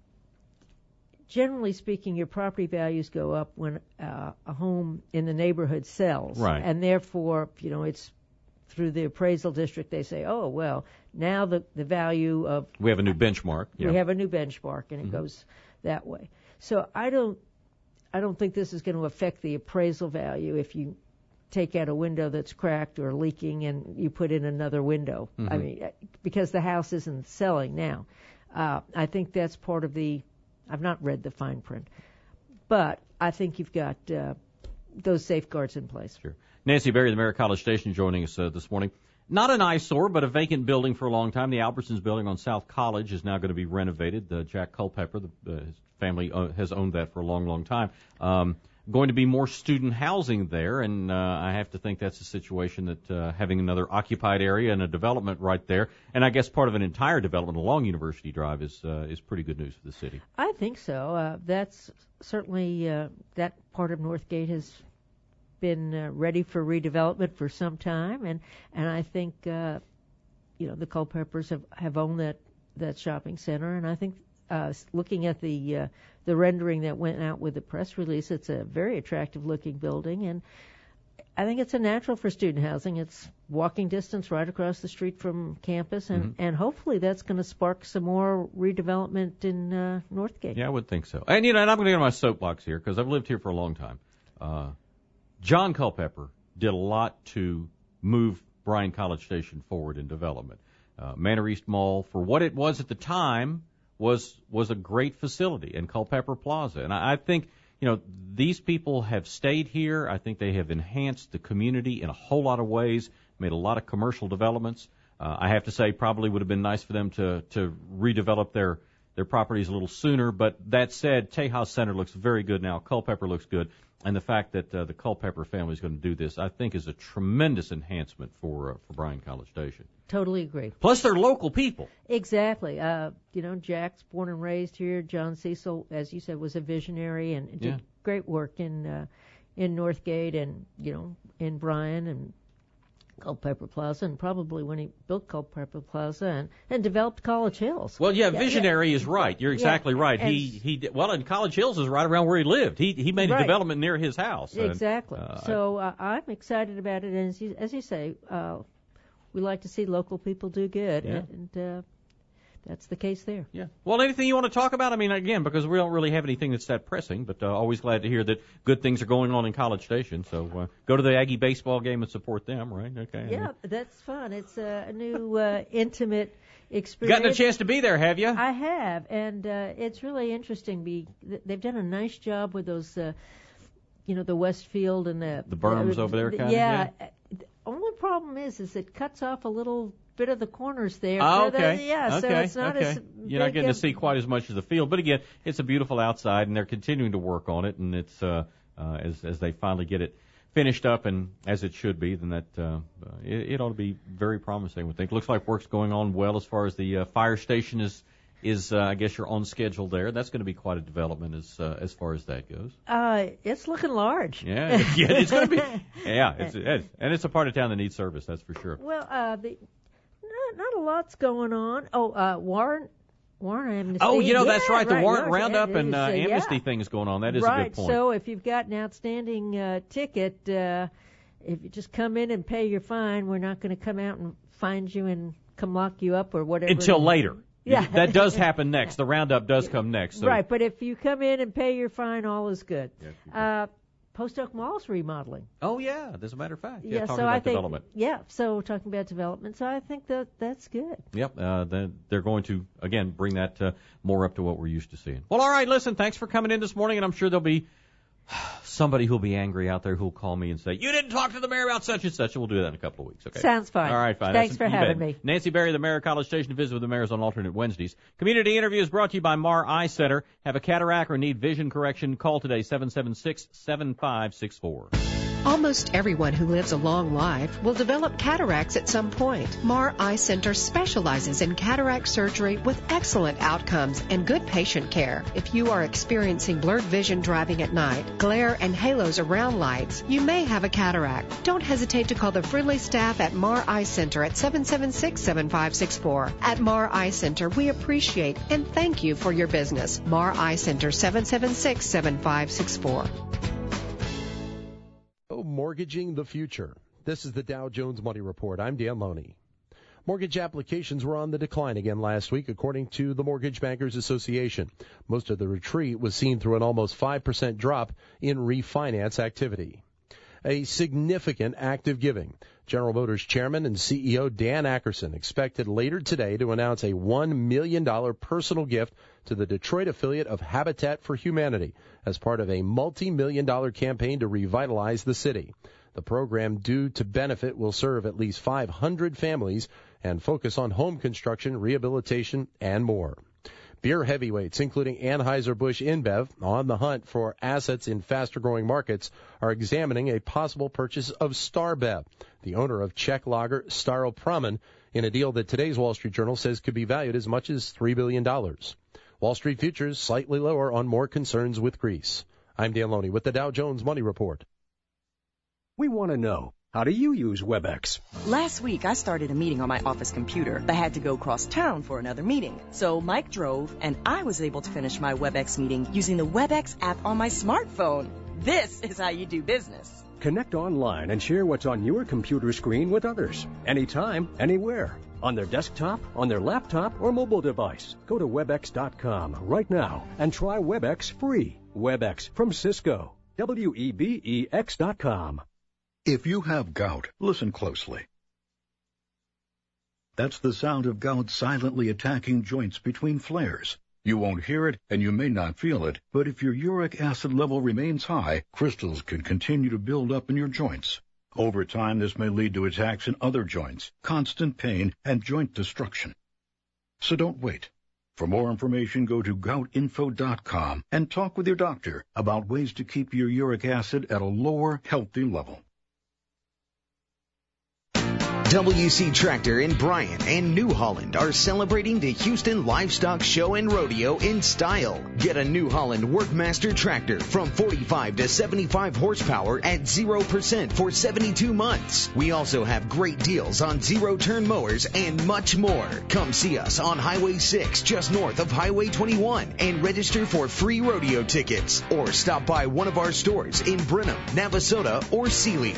generally speaking, your property values go up when a home in the neighborhood sells. Right. And therefore, it's through the appraisal district, they say, oh, well, now the value of... We have a new benchmark. We have a new benchmark, and it goes that way. So I don't think this is going to affect the appraisal value if you take out a window that's cracked or leaking and you put in another window. I mean, because the house isn't selling now. I think that's part of I've not read the fine print, but I think you've got those safeguards in place. Sure. Nancy Berry, the mayor of College Station, joining us this morning. Not an eyesore, but a vacant building for a long time. The Albertsons building on South College is now going to be renovated. Jack Culpepper, his family has owned that for a long, long time. Going to be more student housing there, and I have to think that's a situation that having another occupied area and a development right there, and I guess part of an entire development along University Drive is pretty good news for the city. I think so. That's certainly that part of Northgate has been ready for redevelopment for some time, and I think the Culpeppers have owned that shopping center, and I think looking at the rendering that went out with the press release, it's a very attractive looking building, and I think it's a natural for student housing. It's walking distance right across the street from campus, and hopefully that's going to spark some more redevelopment in Northgate. Yeah, I would think so. And and I'm going to get on my soapbox here because I've lived here for a long time. John Culpepper did a lot to move Bryan College Station forward in development. Manor East Mall, for what it was at the time, was a great facility, and Culpeper Plaza. And I think, these people have stayed here. I think they have enhanced the community in a whole lot of ways, made a lot of commercial developments. I have to say, probably would have been nice for them to redevelop their properties a little sooner. But that said, Tejas Center looks very good now. Culpeper looks good. And the fact that the Culpeper family is going to do this, I think, is a tremendous enhancement for Bryan College Station. Totally agree. Plus, they're local people. Exactly. Jack's born and raised here. John Cecil, as you said, was a visionary and did great work in Northgate and in Bryan and Culpeper Plaza, and probably when he built Culpeper Plaza and developed College Hills. Well, visionary is right. You're exactly right. And College Hills is right around where he lived. He made a development near his house. Exactly. I'm excited about it, and as you say, we like to see local people do good, and that's the case there. Yeah. Well, anything you want to talk about? I mean, again, because we don't really have anything that's that pressing, but always glad to hear that good things are going on in College Station. So go to the Aggie baseball game and support them, right? Okay. Yeah, that's fun. It's a new intimate experience. Gotten a chance to be there, have you? I have, and it's really interesting. They've done a nice job with those, the Westfield and the berms over there, kind of. Yeah. The only problem is it cuts off a little bit of the corners there. Oh, okay. So it's not as you're not getting to see quite as much of the field, but again, it's a beautiful outside, and they're continuing to work on it, and it's as they finally get it finished up and as it should be, then that it ought to be very promising. I would think. Looks like work's going on well as far as the fire station is I guess you're on schedule there. That's going to be quite a development as far as that goes. It's looking large. Yeah, it's going to be. Yeah, and it's a part of town that needs service. That's for sure. Well, not a lot's going on. Warrant amnesty. Oh, that's right. The warrant roundup is, and amnesty thing is going on. That is a good point. So if you've got an outstanding ticket, if you just come in and pay your fine, we're not going to come out and find you and come lock you up or whatever. Until later. Yeah. That does happen next. The roundup does come next. So. Right, but if you come in and pay your fine, all is good. Post Oak Mall's remodeling. Oh, yeah, as a matter of fact. Yeah, talking so about I think, development. Yeah, so talking about development. So I think that's good. Yep, they're going to, again, bring that more up to what we're used to seeing. Well, all right, listen, thanks for coming in this morning, and I'm sure there'll be somebody who'll be angry out there who'll call me and say, you didn't talk to the mayor about such and such, and we'll do that in a couple of weeks. Okay. Sounds fine. All right, fine. Thanks for having me. Nancy Berry, the mayor of College Station, to visit with the mayors on alternate Wednesdays. Community interview is brought to you by Mar Eye Center. Have a cataract or need vision correction? Call today, 776-7564. Almost everyone who lives a long life will develop cataracts at some point. Mar Eye Center specializes in cataract surgery with excellent outcomes and good patient care. If you are experiencing blurred vision driving at night, glare and halos around lights, you may have a cataract. Don't hesitate to call the friendly staff at Mar Eye Center at 776-7564. At Mar Eye Center, we appreciate and thank you for your business. Mar Eye Center, 776-7564. Mortgaging the future. This is the Dow Jones Money Report. I'm Dan Loney. Mortgage applications were on the decline again last week, according to the Mortgage Bankers Association. Most of the retreat was seen through an almost 5% drop in refinance activity. A significant act of giving. General Motors Chairman and CEO Dan Ackerson expected later today to announce a $1 million personal gift to the Detroit affiliate of Habitat for Humanity as part of a multi-million-dollar campaign to revitalize the city. The program, due to benefit, will serve at least 500 families and focus on home construction, rehabilitation, and more. Beer heavyweights, including Anheuser-Busch InBev, on the hunt for assets in faster-growing markets, are examining a possible purchase of StarBev, the owner of Czech lager Staropramen, in a deal that today's Wall Street Journal says could be valued as much as $3 billion. Wall Street futures slightly lower on more concerns with Greece. I'm Dan Loney with the Dow Jones Money Report. We want to know, how do you use WebEx? Last week, I started a meeting on my office computer, but had to go cross town for another meeting. So Mike drove, and I was able to finish my WebEx meeting using the WebEx app on my smartphone. This is how you do business. Connect online and share what's on your computer screen with others. Anytime, anywhere. On their desktop, on their laptop, or mobile device. Go to WebEx.com right now and try WebEx free. WebEx from Cisco. WEBEX.com. If you have gout, listen closely. That's the sound of gout silently attacking joints between flares. You won't hear it, and you may not feel it, but if your uric acid level remains high, crystals can continue to build up in your joints. Over time, this may lead to attacks in other joints, constant pain, and joint destruction. So don't wait. For more information, go to goutinfo.com and talk with your doctor about ways to keep your uric acid at a lower, healthy level. WC Tractor in Bryan and New Holland are celebrating the Houston Livestock Show and Rodeo in style. Get a New Holland Workmaster tractor from 45 to 75 horsepower at 0% for 72 months. We also have great deals on zero-turn mowers and much more. Come see us on Highway 6 just north of Highway 21 and register for free rodeo tickets. Or stop by one of our stores in Brenham, Navasota, or Sealy.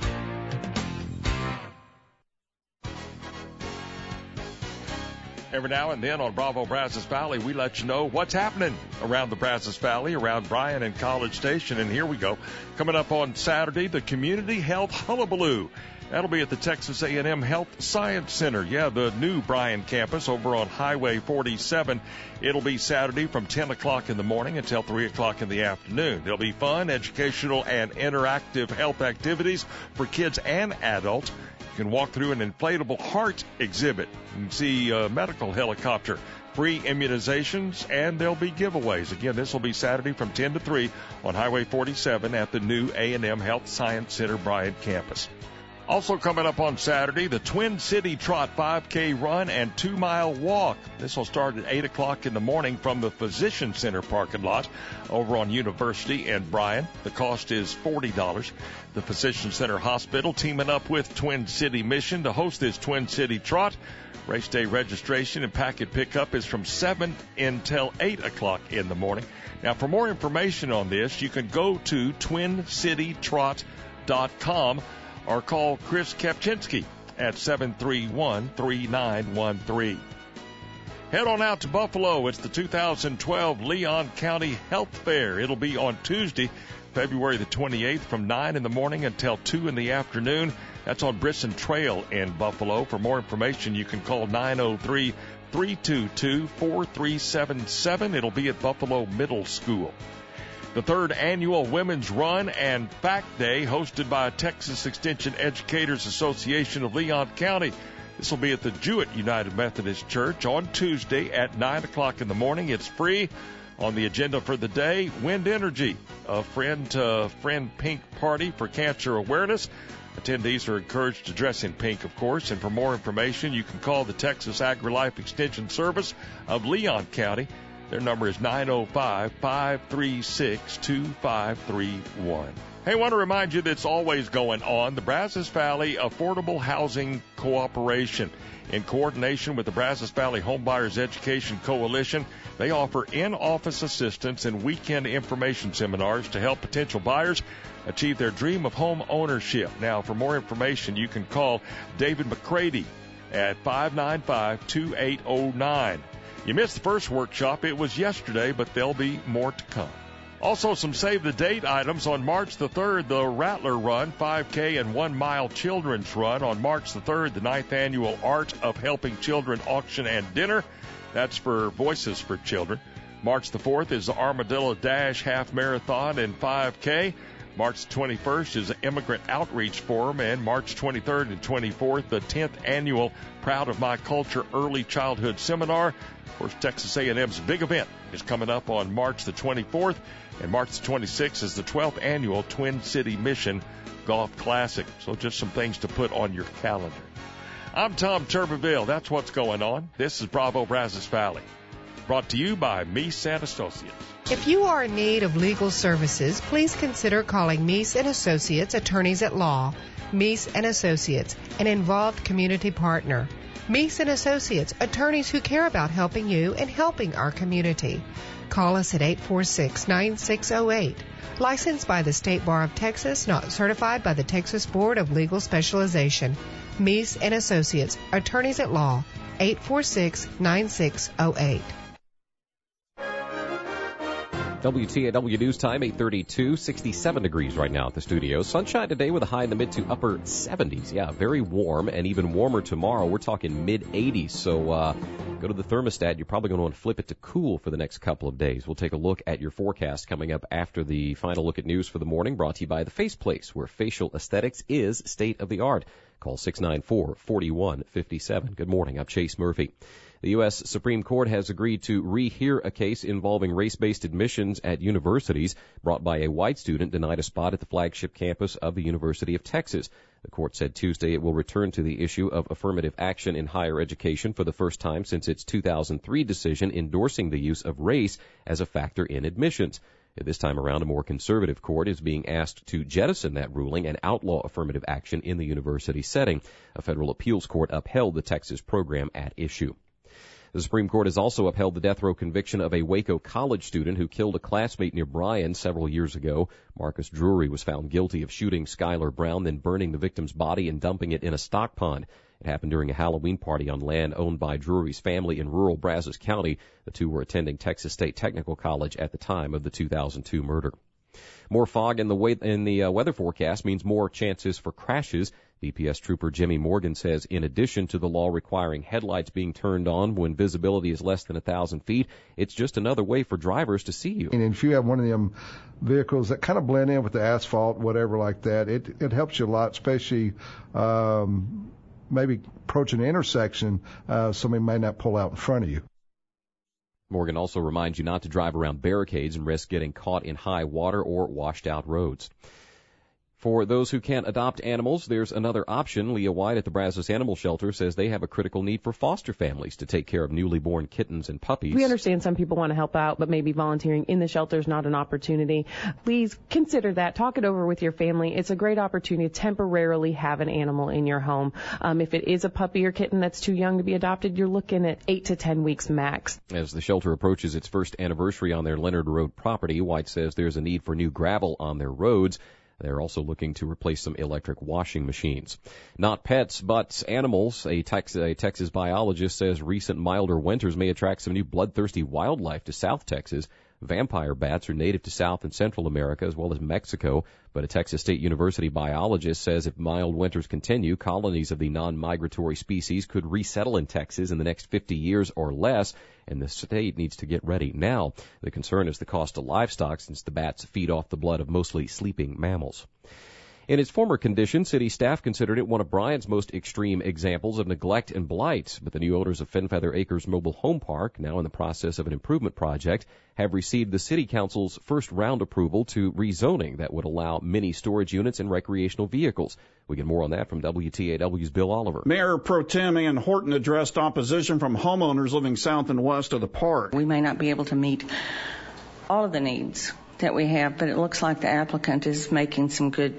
Every now and then on Bravo Brazos Valley, we let you know what's happening around the Brazos Valley, around Bryan and College Station. And here we go. Coming up on Saturday, the Community Health Hullabaloo. That'll be at the Texas A&M Health Science Center. Yeah, the new Bryan campus over on Highway 47. It'll be Saturday from 10 o'clock in the morning until 3 o'clock in the afternoon. There'll be fun, educational, and interactive health activities for kids and adults. You can walk through an inflatable heart exhibit and see a medical helicopter, free immunizations, and there'll be giveaways. Again, this will be Saturday from 10 to 3 on Highway 47 at the new A&M Health Science Center Bryan campus. Also coming up on Saturday, the Twin City Trot 5K run and 2-mile walk. This will start at 8 o'clock in the morning from the Physician Center parking lot over on University in Bryan. The cost is $40. The Physician Center Hospital teaming up with Twin City Mission to host this Twin City Trot. Race day registration and packet pickup is from 7 until 8 o'clock in the morning. Now, for more information on this, you can go to TwinCityTrot.com or call Chris Kapczynski at 731-3913. Head on out to Buffalo. It's the 2012 Leon County Health Fair. It'll be on Tuesday, February the 28th from 9 in the morning until 2 in the afternoon. That's on Brisson Trail in Buffalo. For more information, you can call 903-322-4377. It'll be at Buffalo Middle School. The third annual Women's Run and Fact Day, hosted by Texas Extension Educators Association of Leon County. This will be at the Jewett United Methodist Church on Tuesday at 9 o'clock in the morning. It's free. On the agenda for the day, Wind Energy, a friend pink party for cancer awareness. Attendees are encouraged to dress in pink, of course. And for more information, you can call the Texas AgriLife Extension Service of Leon County. Their number is 905-536-2531. Hey, I want to remind you that's always going on. The Brazos Valley Affordable Housing Cooperation, in coordination with the Brazos Valley Homebuyers Education Coalition, they offer in-office assistance and weekend information seminars to help potential buyers achieve their dream of home ownership. Now, for more information, you can call David McCready at 595-2809. You missed the first workshop. It was yesterday, but there'll be more to come. Also, some save-the-date items. On March the 3rd, the Rattler Run, 5K and 1 mile children's run. On March the 3rd, the 9th annual Art of Helping Children auction and dinner. That's for Voices for Children. March the 4th is the Armadillo Dash Half Marathon and 5K. March 21st is the Immigrant Outreach Forum, and March 23rd and 24th, the 10th annual Proud of My Culture Early Childhood Seminar. Of course, Texas A&M's big event is coming up on March the 24th, and March the 26th is the 12th annual Twin City Mission Golf Classic. So just some things to put on your calendar. I'm Tom Turbeville. That's what's going on. This is Bravo Brazos Valley. Brought to you by Meese & Associates. If you are in need of legal services, please consider calling Meese & Associates, attorneys at law. Meese & Associates, an involved community partner. Meese & Associates, attorneys who care about helping you and helping our community. Call us at 846-9608. Licensed by the State Bar of Texas, not certified by the Texas Board of Legal Specialization. Meese & Associates, attorneys at law. 846-9608. WTAW News Time, 8:32, 67 degrees right now at the studio. Sunshine today with a high in the mid to upper 70s. Yeah, very warm, and even warmer tomorrow. We're talking mid-80s, so go to the thermostat. You're probably going to want to flip it to cool for the next couple of days. We'll take a look at your forecast coming up after the final look at news for the morning, brought to you by The Face Place, where facial aesthetics is state of the art. Call 694-4157. Good morning. I'm Chase Murphy. The U.S. Supreme Court has agreed to rehear a case involving race-based admissions at universities brought by a white student denied a spot at the flagship campus of the University of Texas. The court said Tuesday it will return to the issue of affirmative action in higher education for the first time since its 2003 decision endorsing the use of race as a factor in admissions. This time around, a more conservative court is being asked to jettison that ruling and outlaw affirmative action in the university setting. A federal appeals court upheld the Texas program at issue. The Supreme Court has also upheld the death row conviction of a Waco college student who killed a classmate near Bryan several years ago. Marcus Drury was found guilty of shooting Skylar Brown, then burning the victim's body and dumping it in a stock pond. It happened during a Halloween party on land owned by Drury's family in rural Brazos County. The two were attending Texas State Technical College at the time of the 2002 murder. More fog in the weather forecast means more chances for crashes. DPS Trooper Jimmy Morgan says in addition to the law requiring headlights being turned on when visibility is less than 1,000 feet, it's just another way for drivers to see you. And if you have one of them vehicles that kind of blend in with the asphalt, whatever like that, it helps you a lot, especially maybe approaching an intersection, somebody may not pull out in front of you. Morgan also reminds you not to drive around barricades and risk getting caught in high water or washed out roads. For those who can't adopt animals, there's another option. Leah White at the Brazos Animal Shelter says they have a critical need for foster families to take care of newly born kittens and puppies. We understand some people want to help out, but maybe volunteering in the shelter is not an opportunity. Please consider that. Talk it over with your family. It's a great opportunity to temporarily have an animal in your home. If it is a puppy or kitten that's too young to be adopted, you're looking at 8 to 10 weeks max. As the shelter approaches its first anniversary on their Leonard Road property, White says there's a need for new gravel on their roads. They're also looking to replace some electric washing machines. Not pets, but animals. A Texas biologist says recent milder winters may attract some new bloodthirsty wildlife to South Texas. Vampire bats are native to South and Central America as well as Mexico, but a Texas State University biologist says if mild winters continue, colonies of the non-migratory species could resettle in Texas in the next 50 years or less, and the state needs to get ready now. The concern is the cost of livestock since the bats feed off the blood of mostly sleeping mammals. In its former condition, city staff considered it one of Bryan's most extreme examples of neglect and blight, but the new owners of Fenfeather Acres Mobile Home Park, now in the process of an improvement project, have received the City Council's first round approval to rezoning that would allow mini storage units and recreational vehicles. We get more on that from WTAW's Bill Oliver. Mayor Pro Tem Ann Horton addressed opposition from homeowners living south and west of the park. We may not be able to meet all of the needs that we have, but it looks like the applicant is making some good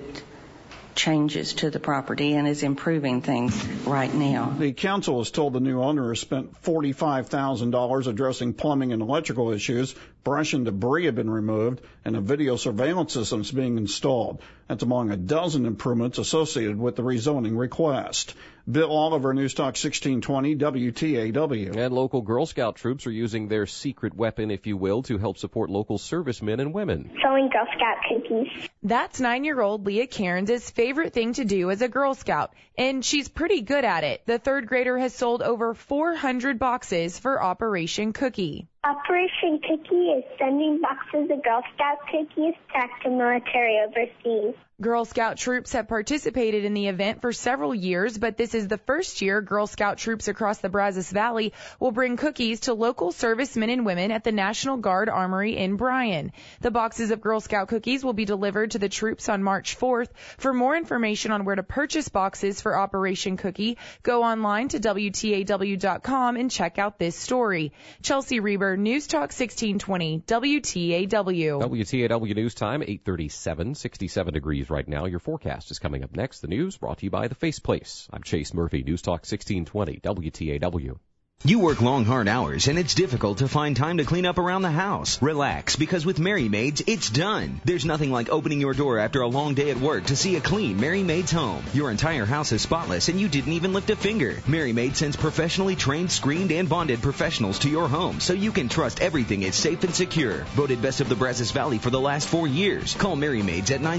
changes to the property and is improving things right now. The council has told the new owner has spent $45,000 addressing plumbing and electrical issues. Brush and debris have been removed, and a video surveillance system is being installed. That's among a dozen improvements associated with the rezoning request. Bill Oliver, News Talk 1620, WTAW. And local Girl Scout troops are using their secret weapon, if you will, to help support local servicemen and women. Selling Girl Scout cookies. That's 9-year-old Leah Cairns' favorite thing to do as a Girl Scout, and she's pretty good at it. The third grader has sold over 400 boxes for Operation Cookie. Operation Cookie is sending boxes of Girl Scout cookies back to military overseas. Girl Scout troops have participated in the event for several years, but this is the first year Girl Scout troops across the Brazos Valley will bring cookies to local servicemen and women at the National Guard Armory in Bryan. The boxes of Girl Scout cookies will be delivered to the troops on March 4th. For more information on where to purchase boxes for Operation Cookie, go online to WTAW.com and check out this story. Chelsea Reber, News Talk 1620, WTAW. WTAW News Time, 8:37, 67 degrees right now. Your forecast is coming up next. The news brought to you by The Face Place. I'm Chase Murphy, News Talk 1620, WTAW. You work long, hard hours, and it's difficult to find time to clean up around the house. Relax, because with Mary Maids, it's done. There's nothing like opening your door after a long day at work to see a clean Mary Maids home. Your entire house is spotless, and you didn't even lift a finger. Mary Maids sends professionally trained, screened, and bonded professionals to your home, so you can trust everything is safe and secure. Voted best of the Brazos Valley for the last 4 years. Call Mary Maids at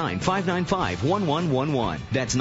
979-595-1111. That's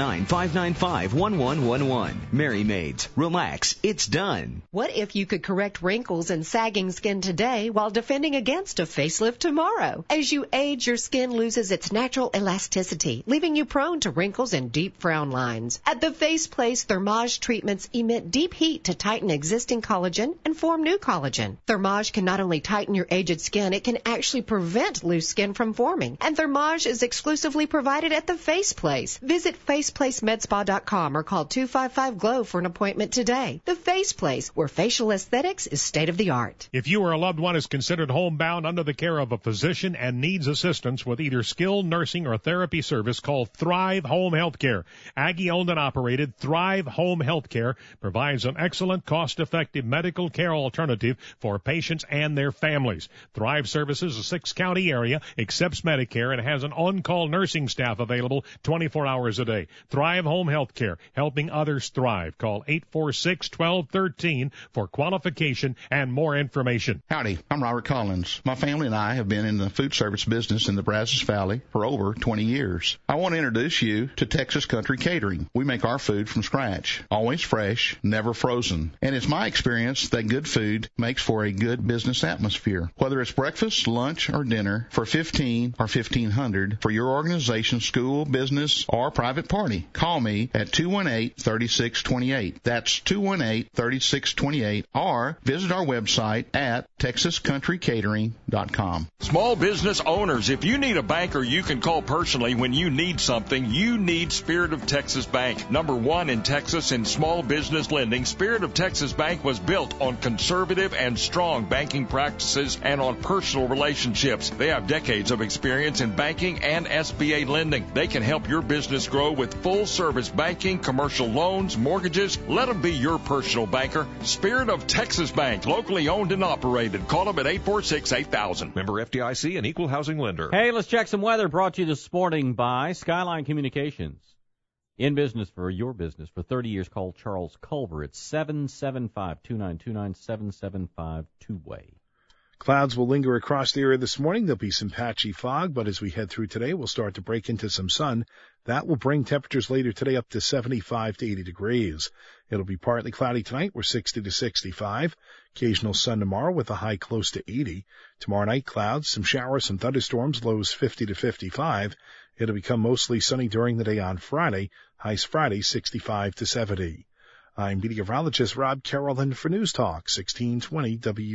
979-595-1111. Mary Maids. Relax. It's done. What if you could correct wrinkles and sagging skin today while defending against a facelift tomorrow? As you age, your skin loses its natural elasticity, leaving you prone to wrinkles and deep frown lines. At the Face Place, Thermage treatments emit deep heat to tighten existing collagen and form new collagen. Thermage can not only tighten your aged skin, it can actually prevent loose skin from forming. And Thermage is exclusively provided at the Face Place. Visit faceplacemedspa.com or call 255-GLOW for an appointment today. The Face Place, where facial aesthetics is state-of-the-art. If you or a loved one is considered homebound under the care of a physician and needs assistance with either skilled nursing or therapy service, call Thrive Home Healthcare. Aggie-owned and operated, Thrive Home Healthcare provides an excellent, cost-effective medical care alternative for patients and their families. Thrive services a 6-county area, accepts Medicare, and has an on-call nursing staff available 24 hours a day. Thrive Home Healthcare, helping others thrive. Call 846-1213 for qualification and more information. Howdy, I'm Robert Collins. My family and I have been in the food service business in the Brazos Valley for over 20 years. I want to introduce you to Texas Country Catering. We make our food from scratch, always fresh, never frozen. And it's my experience that good food makes for a good business atmosphere. Whether it's breakfast, lunch, or dinner, for $15 or $1,500 for your organization, school, business, or private party, call me at 218-3628. That's 218-3628. 3628 or visit our website at texascountrycatering.com. Small business owners, if you need a banker you can call personally when you need something, you need Spirit of Texas Bank. Number one in Texas in small business lending, Spirit of Texas Bank was built on conservative and strong banking practices and on personal relationships. They have decades of experience in banking and SBA lending. They can help your business grow with full service banking, commercial loans, mortgages. Let them be your personal banker. Spirit of Texas Bank, locally owned and operated. Call them at 846-8000. Member FDIC, an equal housing lender. Hey, let's check some weather brought to you this morning by Skyline Communications. In business for your business for 30 years, call Charles Culver at 775-2929, 775 two-way. Clouds will linger across the area this morning. There'll be some patchy fog, but as we head through today, we'll start to break into some sun. That will bring temperatures later today up to 75 to 80 degrees. It'll be partly cloudy tonight. We're 60 to 65. Occasional sun tomorrow with a high close to 80. Tomorrow night, clouds, some showers, some thunderstorms, lows 50 to 55. It'll become mostly sunny during the day on Friday. Highs Friday, 65 to 70. I'm meteorologist Rob Carrollton for News Talk, 1620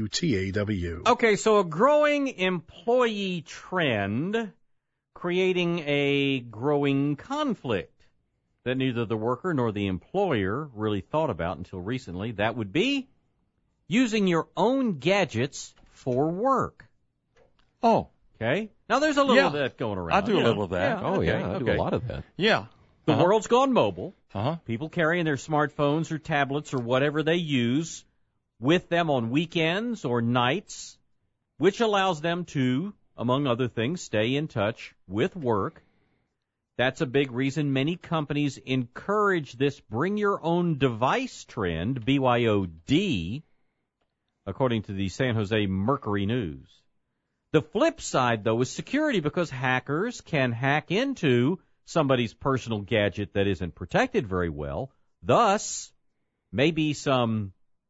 WTAW. Okay, so a growing employee trend creating a growing conflict that neither the worker nor the employer really thought about until recently. That would be using your own gadgets for work. Oh. Okay. Now, there's a little of that going around. I do a little of that. Yeah, I do a lot of that. Yeah. The world's gone mobile. Uh-huh. People carrying their smartphones or tablets or whatever they use with them on weekends or nights, which allows them to, among other things, stay in touch with work. That's a big reason many companies encourage this bring your own device trend, BYOD, according to the San Jose Mercury News. The flip side, though, is security, because hackers can hack into somebody's personal gadget that isn't protected very well. Thus, maybe some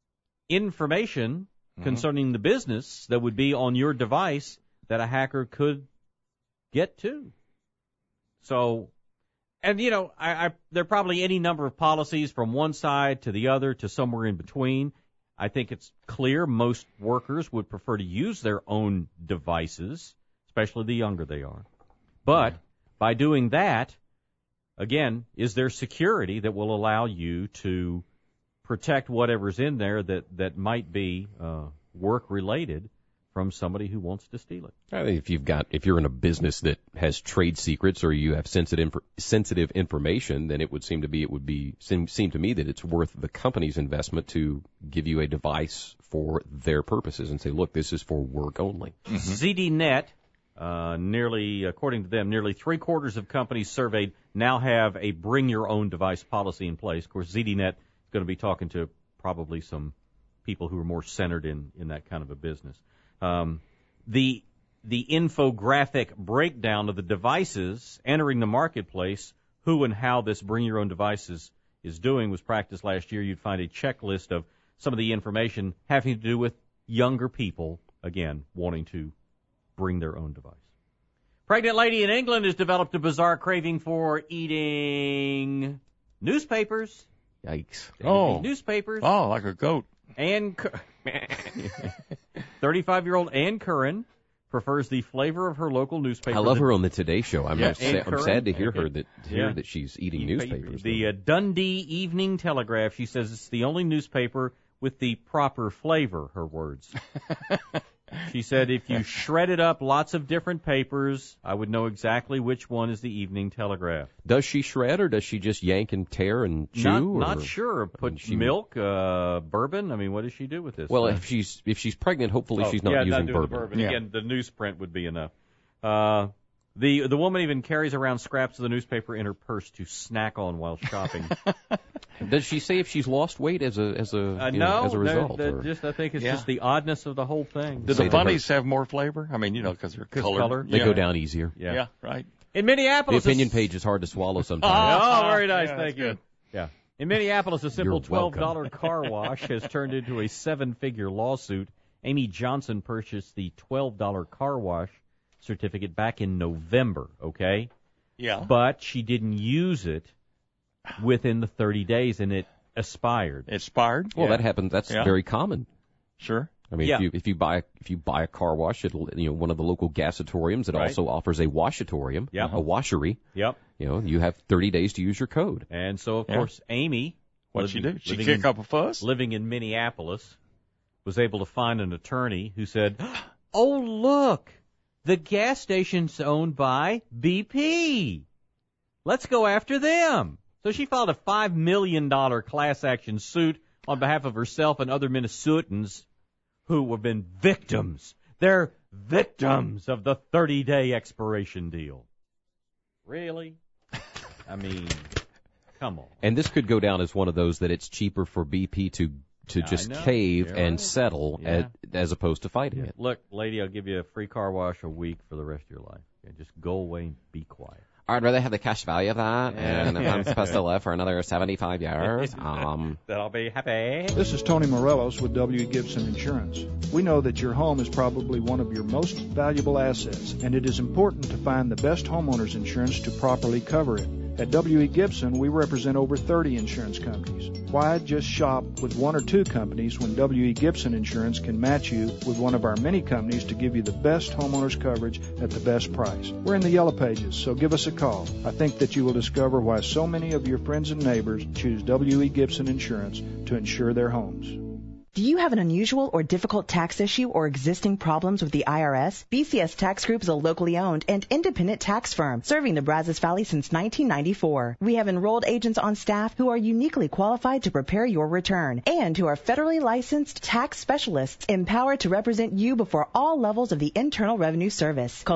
information concerning the business that would be on your device that a hacker could get to. So, and you know, there are probably any number of policies from one side to the other to somewhere in between. I think it's clear most workers would prefer to use their own devices, especially the younger they are. But by doing that, again, is there security that will allow you to protect whatever's in there that might be work-related from somebody who wants to steal it? I think if you're in a business that has trade secrets or you have sensitive information, then it would seem to me that it's worth the company's investment to give you a device for their purposes and say, look, this is for work only. ZDNet. According to them, nearly 3/4 of companies surveyed now have a bring-your-own-device policy in place. Of course, ZDNet is going to be talking to probably some people who are more centered in that kind of a business. The infographic breakdown of the devices entering the marketplace, who and how this bring-your-own-device is doing, was practiced last year. You'd find a checklist of some of the information having to do with younger people, again, wanting to bring their own device. Pregnant lady in England has developed a bizarre craving for eating newspapers. Yikes. Newspapers. Oh, like a goat. And 35-year-old Ann Curran prefers the flavor of her local newspaper. I love her on the Today Show. I'm sad to hear that that she's eating newspapers. The Dundee Evening Telegraph. She says it's the only newspaper with the proper flavor, her words. She said, if you shredded up lots of different papers, I would know exactly which one is the Evening Telegraph. Does she shred, or does she just yank and tear and chew? Not sure. Put milk, bourbon. I mean, what does she do with this? Well, if she's pregnant, hopefully she's not using bourbon. Yeah. Again, the newsprint would be enough. The woman even carries around scraps of the newspaper in her purse to snack on while shopping. Does she say if she's lost weight as a result? I think it's just the oddness of the whole thing. Do the bunnies have more flavor? I mean, because they're colored. They go down easier. Yeah, right. In Minneapolis, the opinion page is hard to swallow sometimes. Oh, very nice. Thank you. Yeah. In Minneapolis, a simple $12 car wash has turned into a 7-figure lawsuit. Amy Johnson purchased the $12 car wash certificate back in November, okay? Yeah. But she didn't use it within the 30 days, and it Expired. Well, that happens. That's very common. Sure. I mean, if you buy a car wash at one of the local gasatoriums, it also offers a washatorium, a washery. Yep. You have 30 days to use your code. And so, of course, Amy, what'd she do? She kick up a fuss? Living in Minneapolis, was able to find an attorney who said, "Oh, look, the gas station's owned by BP. Let's go after them." So she filed a $5 million class action suit on behalf of herself and other Minnesotans who have been victims. They're victims of the 30-day expiration deal. Really? I mean, come on. And this could go down as one of those that it's cheaper for BP to just cave and settle as opposed to fighting it. Look, lady, I'll give you a free car wash a week for the rest of your life. Just go away and be quiet. I'd rather have the cash value of that, and if I'm supposed to live for another 75 years, then I'll be happy. This is Tony Morelos with W.E. Gibson Insurance. We know that your home is probably one of your most valuable assets, and it is important to find the best homeowner's insurance to properly cover it. At W.E. Gibson, we represent over 30 insurance companies. Why just shop with one or two companies when W.E. Gibson Insurance can match you with one of our many companies to give you the best homeowner's coverage at the best price? We're in the Yellow Pages, so give us a call. I think that you will discover why so many of your friends and neighbors choose W.E. Gibson Insurance to insure their homes. Do you have an unusual or difficult tax issue or existing problems with the IRS? BCS Tax Group is a locally owned and independent tax firm serving the Brazos Valley since 1994. We have enrolled agents on staff who are uniquely qualified to prepare your return and who are federally licensed tax specialists empowered to represent you before all levels of the Internal Revenue Service. Call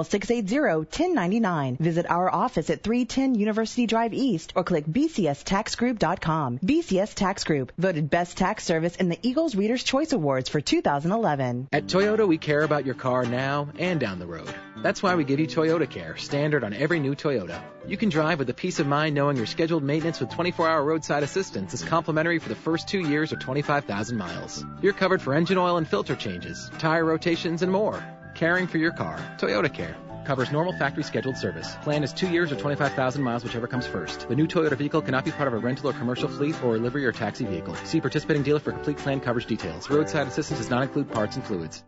680-1099. Visit our office at 310 University Drive East or click bcstaxgroup.com. BCS Tax Group, voted Best Tax Service in the Eagles Reader's Choice Awards for 2011. At Toyota, we care about your car now and down the road. That's why we give you Toyota Care, standard on every new Toyota. You can drive with the peace of mind knowing your scheduled maintenance with 24-hour roadside assistance is complimentary for the first 2 years or 25,000 miles. You're covered for engine oil and filter changes, tire rotations, and more. Caring for your car. Toyota Care. Covers normal factory scheduled service. Plan is 2 years or 25,000 miles, whichever comes first. The new Toyota vehicle cannot be part of a rental or commercial fleet or a livery or taxi vehicle. See participating dealer for complete plan coverage details. Roadside assistance does not include parts and fluids.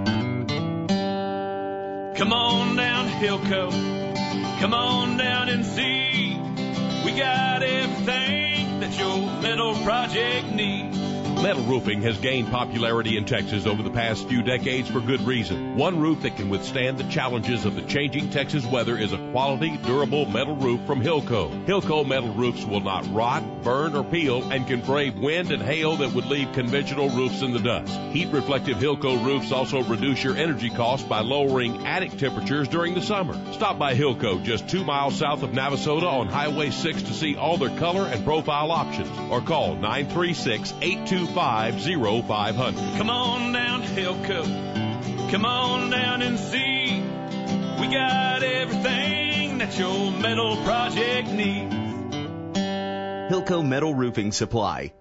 Come on down to Hilco. Come on down and see. We got everything that your metal project needs. Metal roofing has gained popularity in Texas over the past few decades for good reason. One roof that can withstand the challenges of the changing Texas weather is a quality, durable metal roof from Hilco. Hilco metal roofs will not rot, burn, or peel and can brave wind and hail that would leave conventional roofs in the dust. Heat-reflective Hilco roofs also reduce your energy costs by lowering attic temperatures during the summer. Stop by Hilco just 2 miles south of Navasota on Highway 6 to see all their color and profile options or call 936-825-0500. Come on down to Hilco. Come on down and see. We got everything that your metal project needs. Hilco Metal Roofing Supply,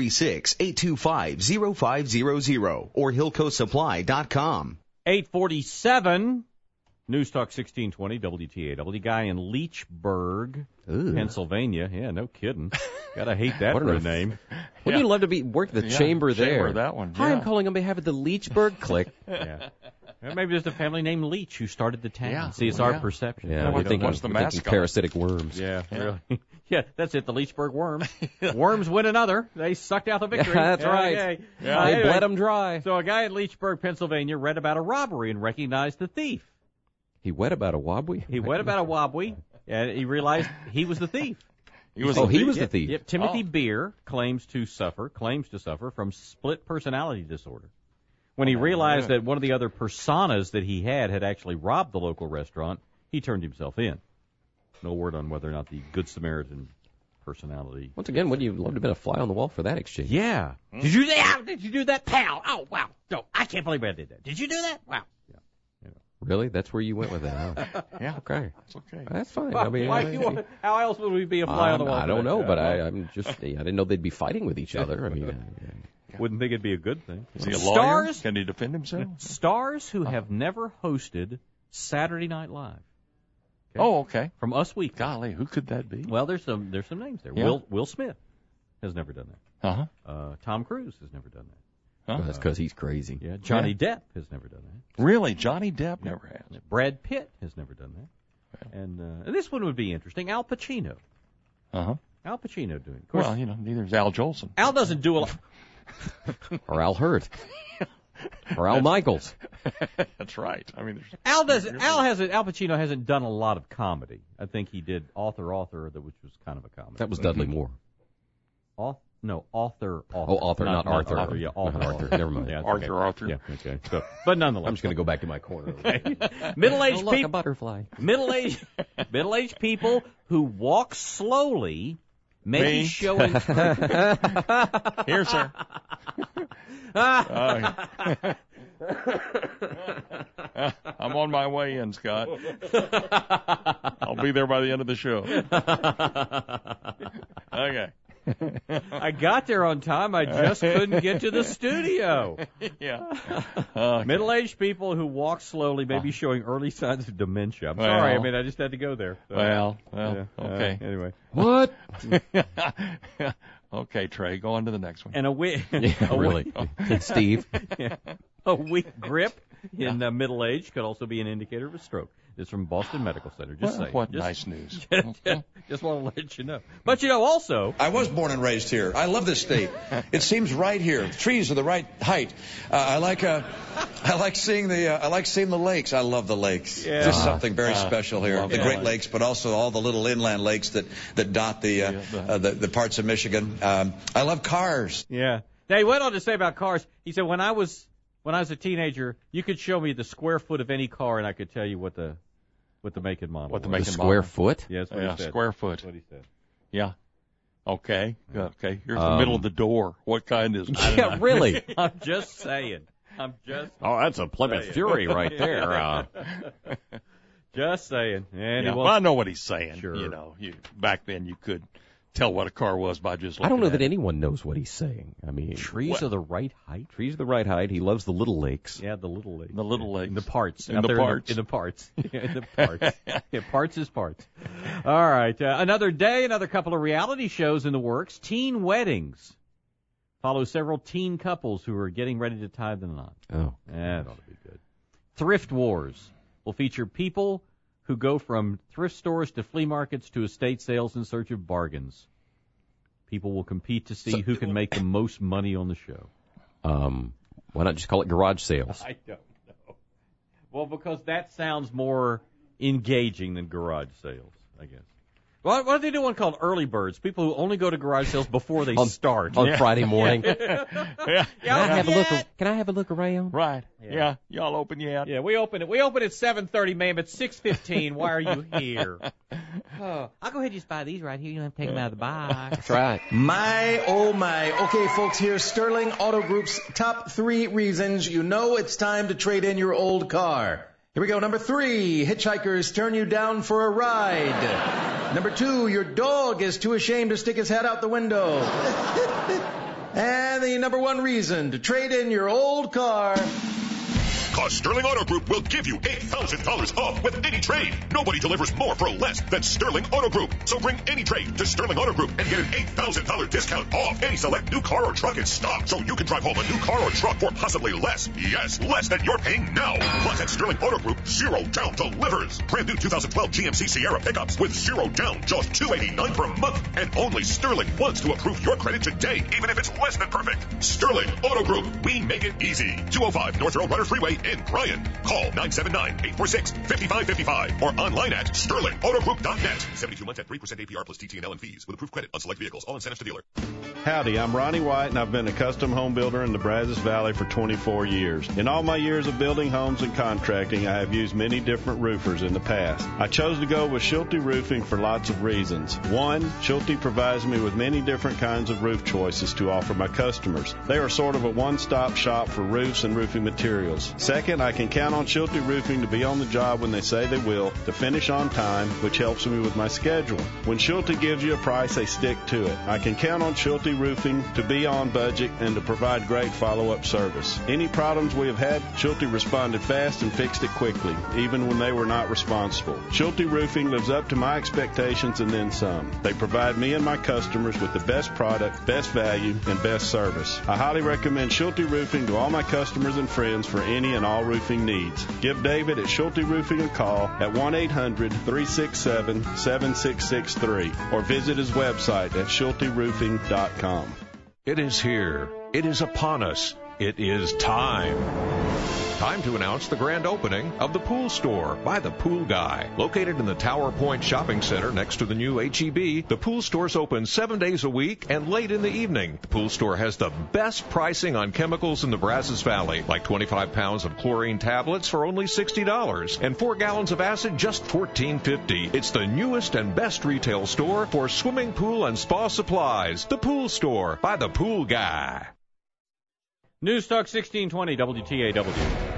936-825-0500 or HilcoSupply.com. 847, News Talk 1620, WTAW. Guy in Leechburg, Pennsylvania. Yeah, no kidding. Gotta hate that for a name. Wouldn't you love to work the chamber there? Chamber, that one. Hi, I'm calling on behalf of the Leechburg Click. Yeah. Maybe there's a family named Leech who started the town. Yeah. See, it's our perception. Yeah, we're thinking parasitic worms. Yeah, really. Yeah, that's it, the Leechburg worms. Worms win another. They sucked out the victory. Yeah, that's right. Yeah. They bled them dry. So a guy in Leechburg, Pennsylvania, read about a robbery and recognized the thief. He read about a wobbly? He read about a wobbly, and he realized he was the thief. He was the thief. Yep. Timothy Beer claims to suffer from split personality disorder. When he realized that one of the other personas that he had actually robbed the local restaurant, he turned himself in. No word on whether or not the Good Samaritan personality. Once again, wouldn't you love to have been a fly on the wall for that exchange? Yeah. Did you do that, pal? Oh, wow. No, I can't believe I did that. Did you do that? Wow. Yeah. Really? That's where you went with it, huh? Yeah. Okay. That's okay. That's fine. Well, how else would we be a fly on the wall? I don't know, but I didn't know they'd be fighting with each other. I mean, wouldn't think it'd be a good thing. Is he a lawyer? Can he defend himself? Stars who have never hosted Saturday Night Live. Okay. From Us Weekly. Golly, who could that be? Well, there's some names there. Yeah. Will Smith. has never done that. Uh-huh. Tom Cruise has never done that. Uh-huh. That's because he's crazy. Yeah, Johnny Depp has never done that. Really? Johnny Depp never has. Brad Pitt has never done that. And this one would be interesting. Al Pacino. Uh-huh. Al Pacino doing. Well, neither is Al Jolson. Al doesn't do a lot. Or Al Hurd. Or Al Michaels. That's right. I mean, Al Pacino hasn't done a lot of comedy. I think he did Author, which was kind of a comedy. That was Dudley Moore. Author. Oh, Author, not Arthur. Author, yeah, Author. Never mind. Yeah, Arthur. Yeah, okay. So, but nonetheless, I'm just going to go back to my corner. Okay. Middle-aged people. A butterfly. Middle-aged people who walk slowly may be showing. Here, sir. I'm on my way in, Scott. I'll be there by the end of the show. Okay. I got there on time. I just couldn't get to the studio. Yeah. Middle-aged people who walk slowly may be showing early signs of dementia. I'm sorry. I mean, I just had to go there. So, well, okay. Anyway. What? Okay, Trey, go on to the next one. And really. Steve. A weak grip in middle age could also be an indicator of a stroke. It's from Boston Medical Center. Nice news. Just want to let you know. But also, I was born and raised here. I love this state. It seems right here. The trees are the right height. I like seeing the lakes. I love the lakes. Yeah. There's something very special here. The Great Lakes, but also all the little inland lakes that dot the parts of Michigan. I love cars. Yeah. Now he went on to say about cars. He said, when I was a teenager, you could show me the square foot of any car, and I could tell you what the make and model. What the make and model? Square foot? Yeah, that's what he said. Square foot. That's what he said. Yeah. Okay. Okay. Here's the middle of the door. What kind is it? Yeah, really. I'm just saying. Oh, that's a Plymouth Fury right there. Just saying. And I know what he's saying. Sure. Back then you could tell what a car was by just looking I don't know at that it. anyone knows what he's saying. I mean, trees are the right height. Trees are the right height. He loves the little lakes. Yeah, the little lakes. The little lakes. In the parts. In the parts. In the parts. In the parts. Yeah, parts is parts. All right. Another day, another couple of reality shows in the works. Teen Weddings follow several teen couples who are getting ready to tie the knot. Oh. That ought to be good. Thrift Wars will feature people who go from thrift stores to flea markets to estate sales in search of bargains. People will compete to see who can make the most money on the show. Why not just call it garage sales? I don't know. Well, because that sounds more engaging than garage sales, I guess. What do they do one called early birds? People who only go to garage sales before they start. On Friday morning. Yeah. Can I have a look around? Right. Yeah. Y'all open yet? Yeah, we open it. We open at 7:30, ma'am. It's 6:15. Why are you here? I'll go ahead and just buy these right here. You don't have to take them out of the box. That's right. My, oh my. Okay, folks, here's Sterling Auto Group's top 3 reasons you know it's time to trade in your old car. Here we go. Number 3, hitchhikers turn you down for a ride. Number 2, your dog is too ashamed to stick his head out the window. And the number 1 reason to trade in your old car. Because Sterling Auto Group will give you $8,000 off with any trade. Nobody delivers more for less than Sterling Auto Group. So bring any trade to Sterling Auto Group and get an $8,000 discount off any select new car or truck in stock. So you can drive home a new car or truck for possibly less. Yes, less than you're paying now. Plus at Sterling Auto Group, 0 down delivers. Brand new 2012 GMC Sierra pickups with 0 down, just $289 per month. And only Sterling wants to approve your credit today, even if it's less than perfect. Sterling Auto Group, we make it easy. 205 North Road Runner Freeway in Bryan. Call 979-846-5555 or online at sterlingautogroup.net. 72 months at 3% APR plus TT&L and fees with approved credit on select vehicles. All incentives to dealer. Howdy, I'm Ronnie White, and I've been a custom home builder in the Brazos Valley for 24 years. In all my years of building homes and contracting, I have used many different roofers in the past. I chose to go with Schulte Roofing for lots of reasons. 1, Schulte provides me with many different kinds of roof choices to offer my customers. They are sort of a one-stop shop for roofs and roofing materials. Second, I can count on Schulte Roofing to be on the job when they say they will, to finish on time, which helps me with my schedule. When Schulte gives you a price, they stick to it. I can count on Schulte Roofing to be on budget and to provide great follow-up service. Any problems we have had, Schulte responded fast and fixed it quickly, even when they were not responsible. Schulte Roofing lives up to my expectations and then some. They provide me and my customers with the best product, best value, and best service. I highly recommend Schulte Roofing to all my customers and friends for any and all roofing needs. Give David at Schulte Roofing a call at 1-800-367-7663 or visit his website at schulteroofing.com. It is here. It is upon us. It is time. Time to announce the grand opening of the Pool Store by the Pool Guy. Located in the Tower Point Shopping Center next to the new H-E-B, the Pool Store's open 7 days a week and late in the evening. The Pool Store has the best pricing on chemicals in the Brazos Valley, like 25 pounds of chlorine tablets for only $60 and 4 gallons of acid just $14.50. It's the newest and best retail store for swimming pool and spa supplies. The Pool Store by the Pool Guy. News Talk 1620 WTAW.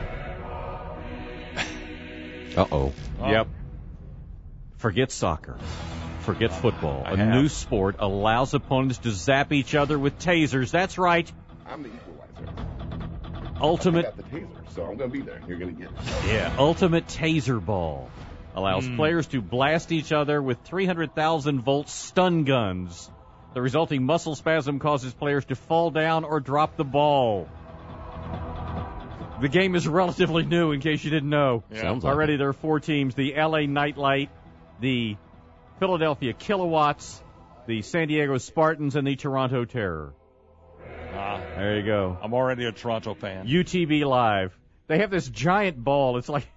Uh-oh. Yep. Forget soccer. Forget football. A new sport allows opponents to zap each other with tasers. That's right. I'm the equalizer. Ultimate. I got the taser, so I'm going to be there. You're going to get it. Yeah. Ultimate Taser Ball allows players to blast each other with 300,000-volt stun guns. The resulting muscle spasm causes players to fall down or drop the ball. The game is relatively new, in case you didn't know. Yeah. Sounds like Already there are 4 teams: the LA Nightlight, the Philadelphia Kilowatts, the San Diego Spartans, and the Toronto Terror. There you go. I'm already a Toronto fan. UTB Live. They have this giant ball. It's like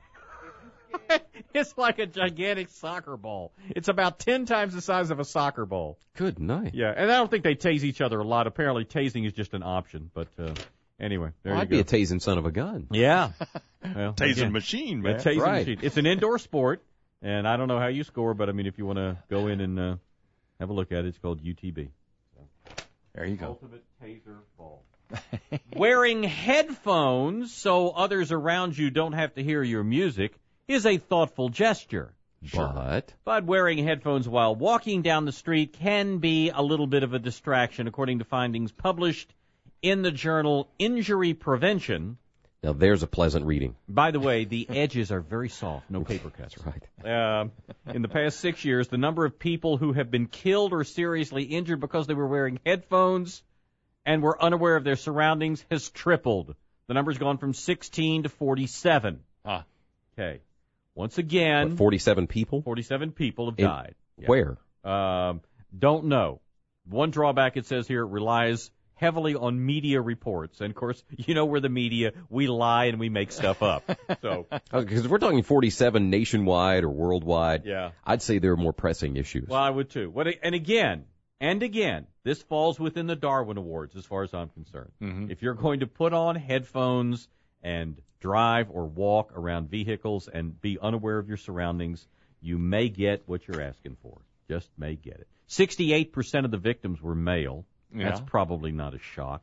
it's like a gigantic soccer ball. It's about 10 times the size of a soccer ball. Good night. Yeah, and I don't think they tase each other a lot. Apparently, tasing is just an option. But anyway, there you go. I'd be a tasing son of a gun. Yeah. Well, tasing machine, man. A tasing machine. It's an indoor sport, and I don't know how you score, but I mean, if you want to go in and have a look at it, it's called UTB. There you go. Ultimate Taser Ball. Wearing headphones so others around you don't have to hear your music is a thoughtful gesture. But wearing headphones while walking down the street can be a little bit of a distraction, according to findings published in the journal Injury Prevention. Now there's a pleasant reading. By the way, the edges are very soft, no paper cuts. That's right. In the past 6 years, the number of people who have been killed or seriously injured because they were wearing headphones and were unaware of their surroundings has tripled. The number's gone from 16 to 47. Okay. Once again, what, 47 people? 47 people have died. Where? Don't know. One drawback, it says here, it relies heavily on media reports. And, of course, you know we're the media. We lie and we make stuff up. So, because if we're talking 47 nationwide or worldwide, I'd say there are more pressing issues. Well, I would too. And again, this falls within the Darwin Awards as far as I'm concerned. Mm-hmm. If you're going to put on headphones and drive or walk around vehicles and be unaware of your surroundings, you may get what you're asking for. Just may get it. 68% of the victims were male. Yeah. That's probably not a shock.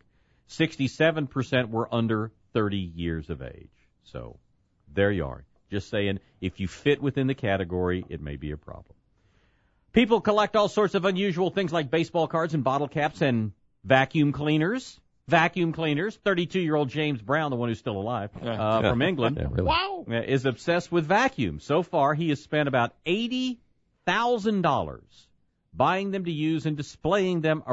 67% were under 30 years of age. So there you are. Just saying, if you fit within the category, it may be a problem. People collect all sorts of unusual things like baseball cards and bottle caps and vacuum cleaners. 32-year-old James Brown, the one who's still alive, from England, is obsessed with vacuums. So far, he has spent about $80,000 buying them to use and displaying them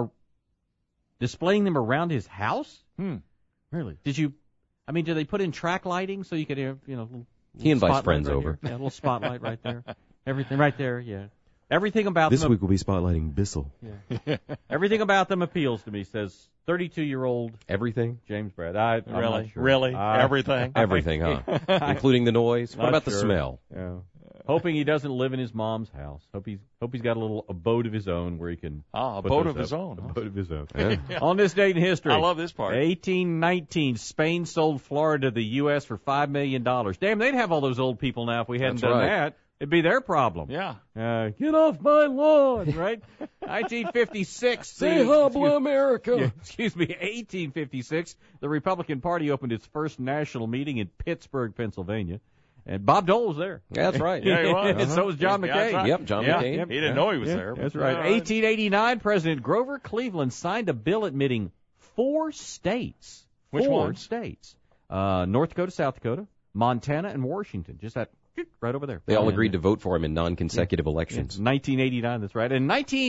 around his house. Really? Do they put in track lighting so you could have, little he invites friends over. Yeah, a little spotlight right there. Everything right there. Yeah. Everything about this them. Week we'll be spotlighting Bissell. Yeah. Everything about them appeals to me, says 32-year-old. Everything? James Brad. I'm not sure. Really? Everything? Everything, huh? Including the noise? What about the smell? Yeah. Hoping he doesn't live in his mom's house. Hope he's got a little abode of his own where he can. Abode of his own. Abode of his own. Yeah. On this date in history. I love this part. 1819, Spain sold Florida to the U.S. for $5 million. Damn, they'd have all those old people now if we hadn't done that. It'd be their problem. Yeah. Get off my lawn, right? 1956. Say hello, America. Yeah, 1856. The Republican Party opened its first national meeting in Pittsburgh, Pennsylvania. And Bob Dole was there. That's right. Yeah, he was. And so was John McCain. Right. Yep, John McCain. He didn't know he was there. That's right. 1889, President Grover Cleveland signed a bill admitting 4 states. Which 4 ones? states. North Dakota, South Dakota, Montana, and Washington. Just that right over there. They all agreed to vote for him in non-consecutive elections. 1989, that's right. In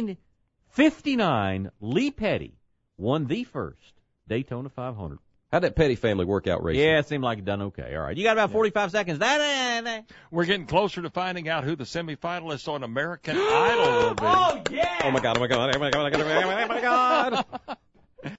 1959, Lee Petty won the first Daytona 500. How'd that Petty family work out racing? Yeah, it seemed like it done okay. All right, you got about 45 seconds. We're getting closer to finding out who the semifinalists on American Idol will be. Oh, yeah! Oh, my God, oh, my God, oh, my God, oh, my God, oh, my God.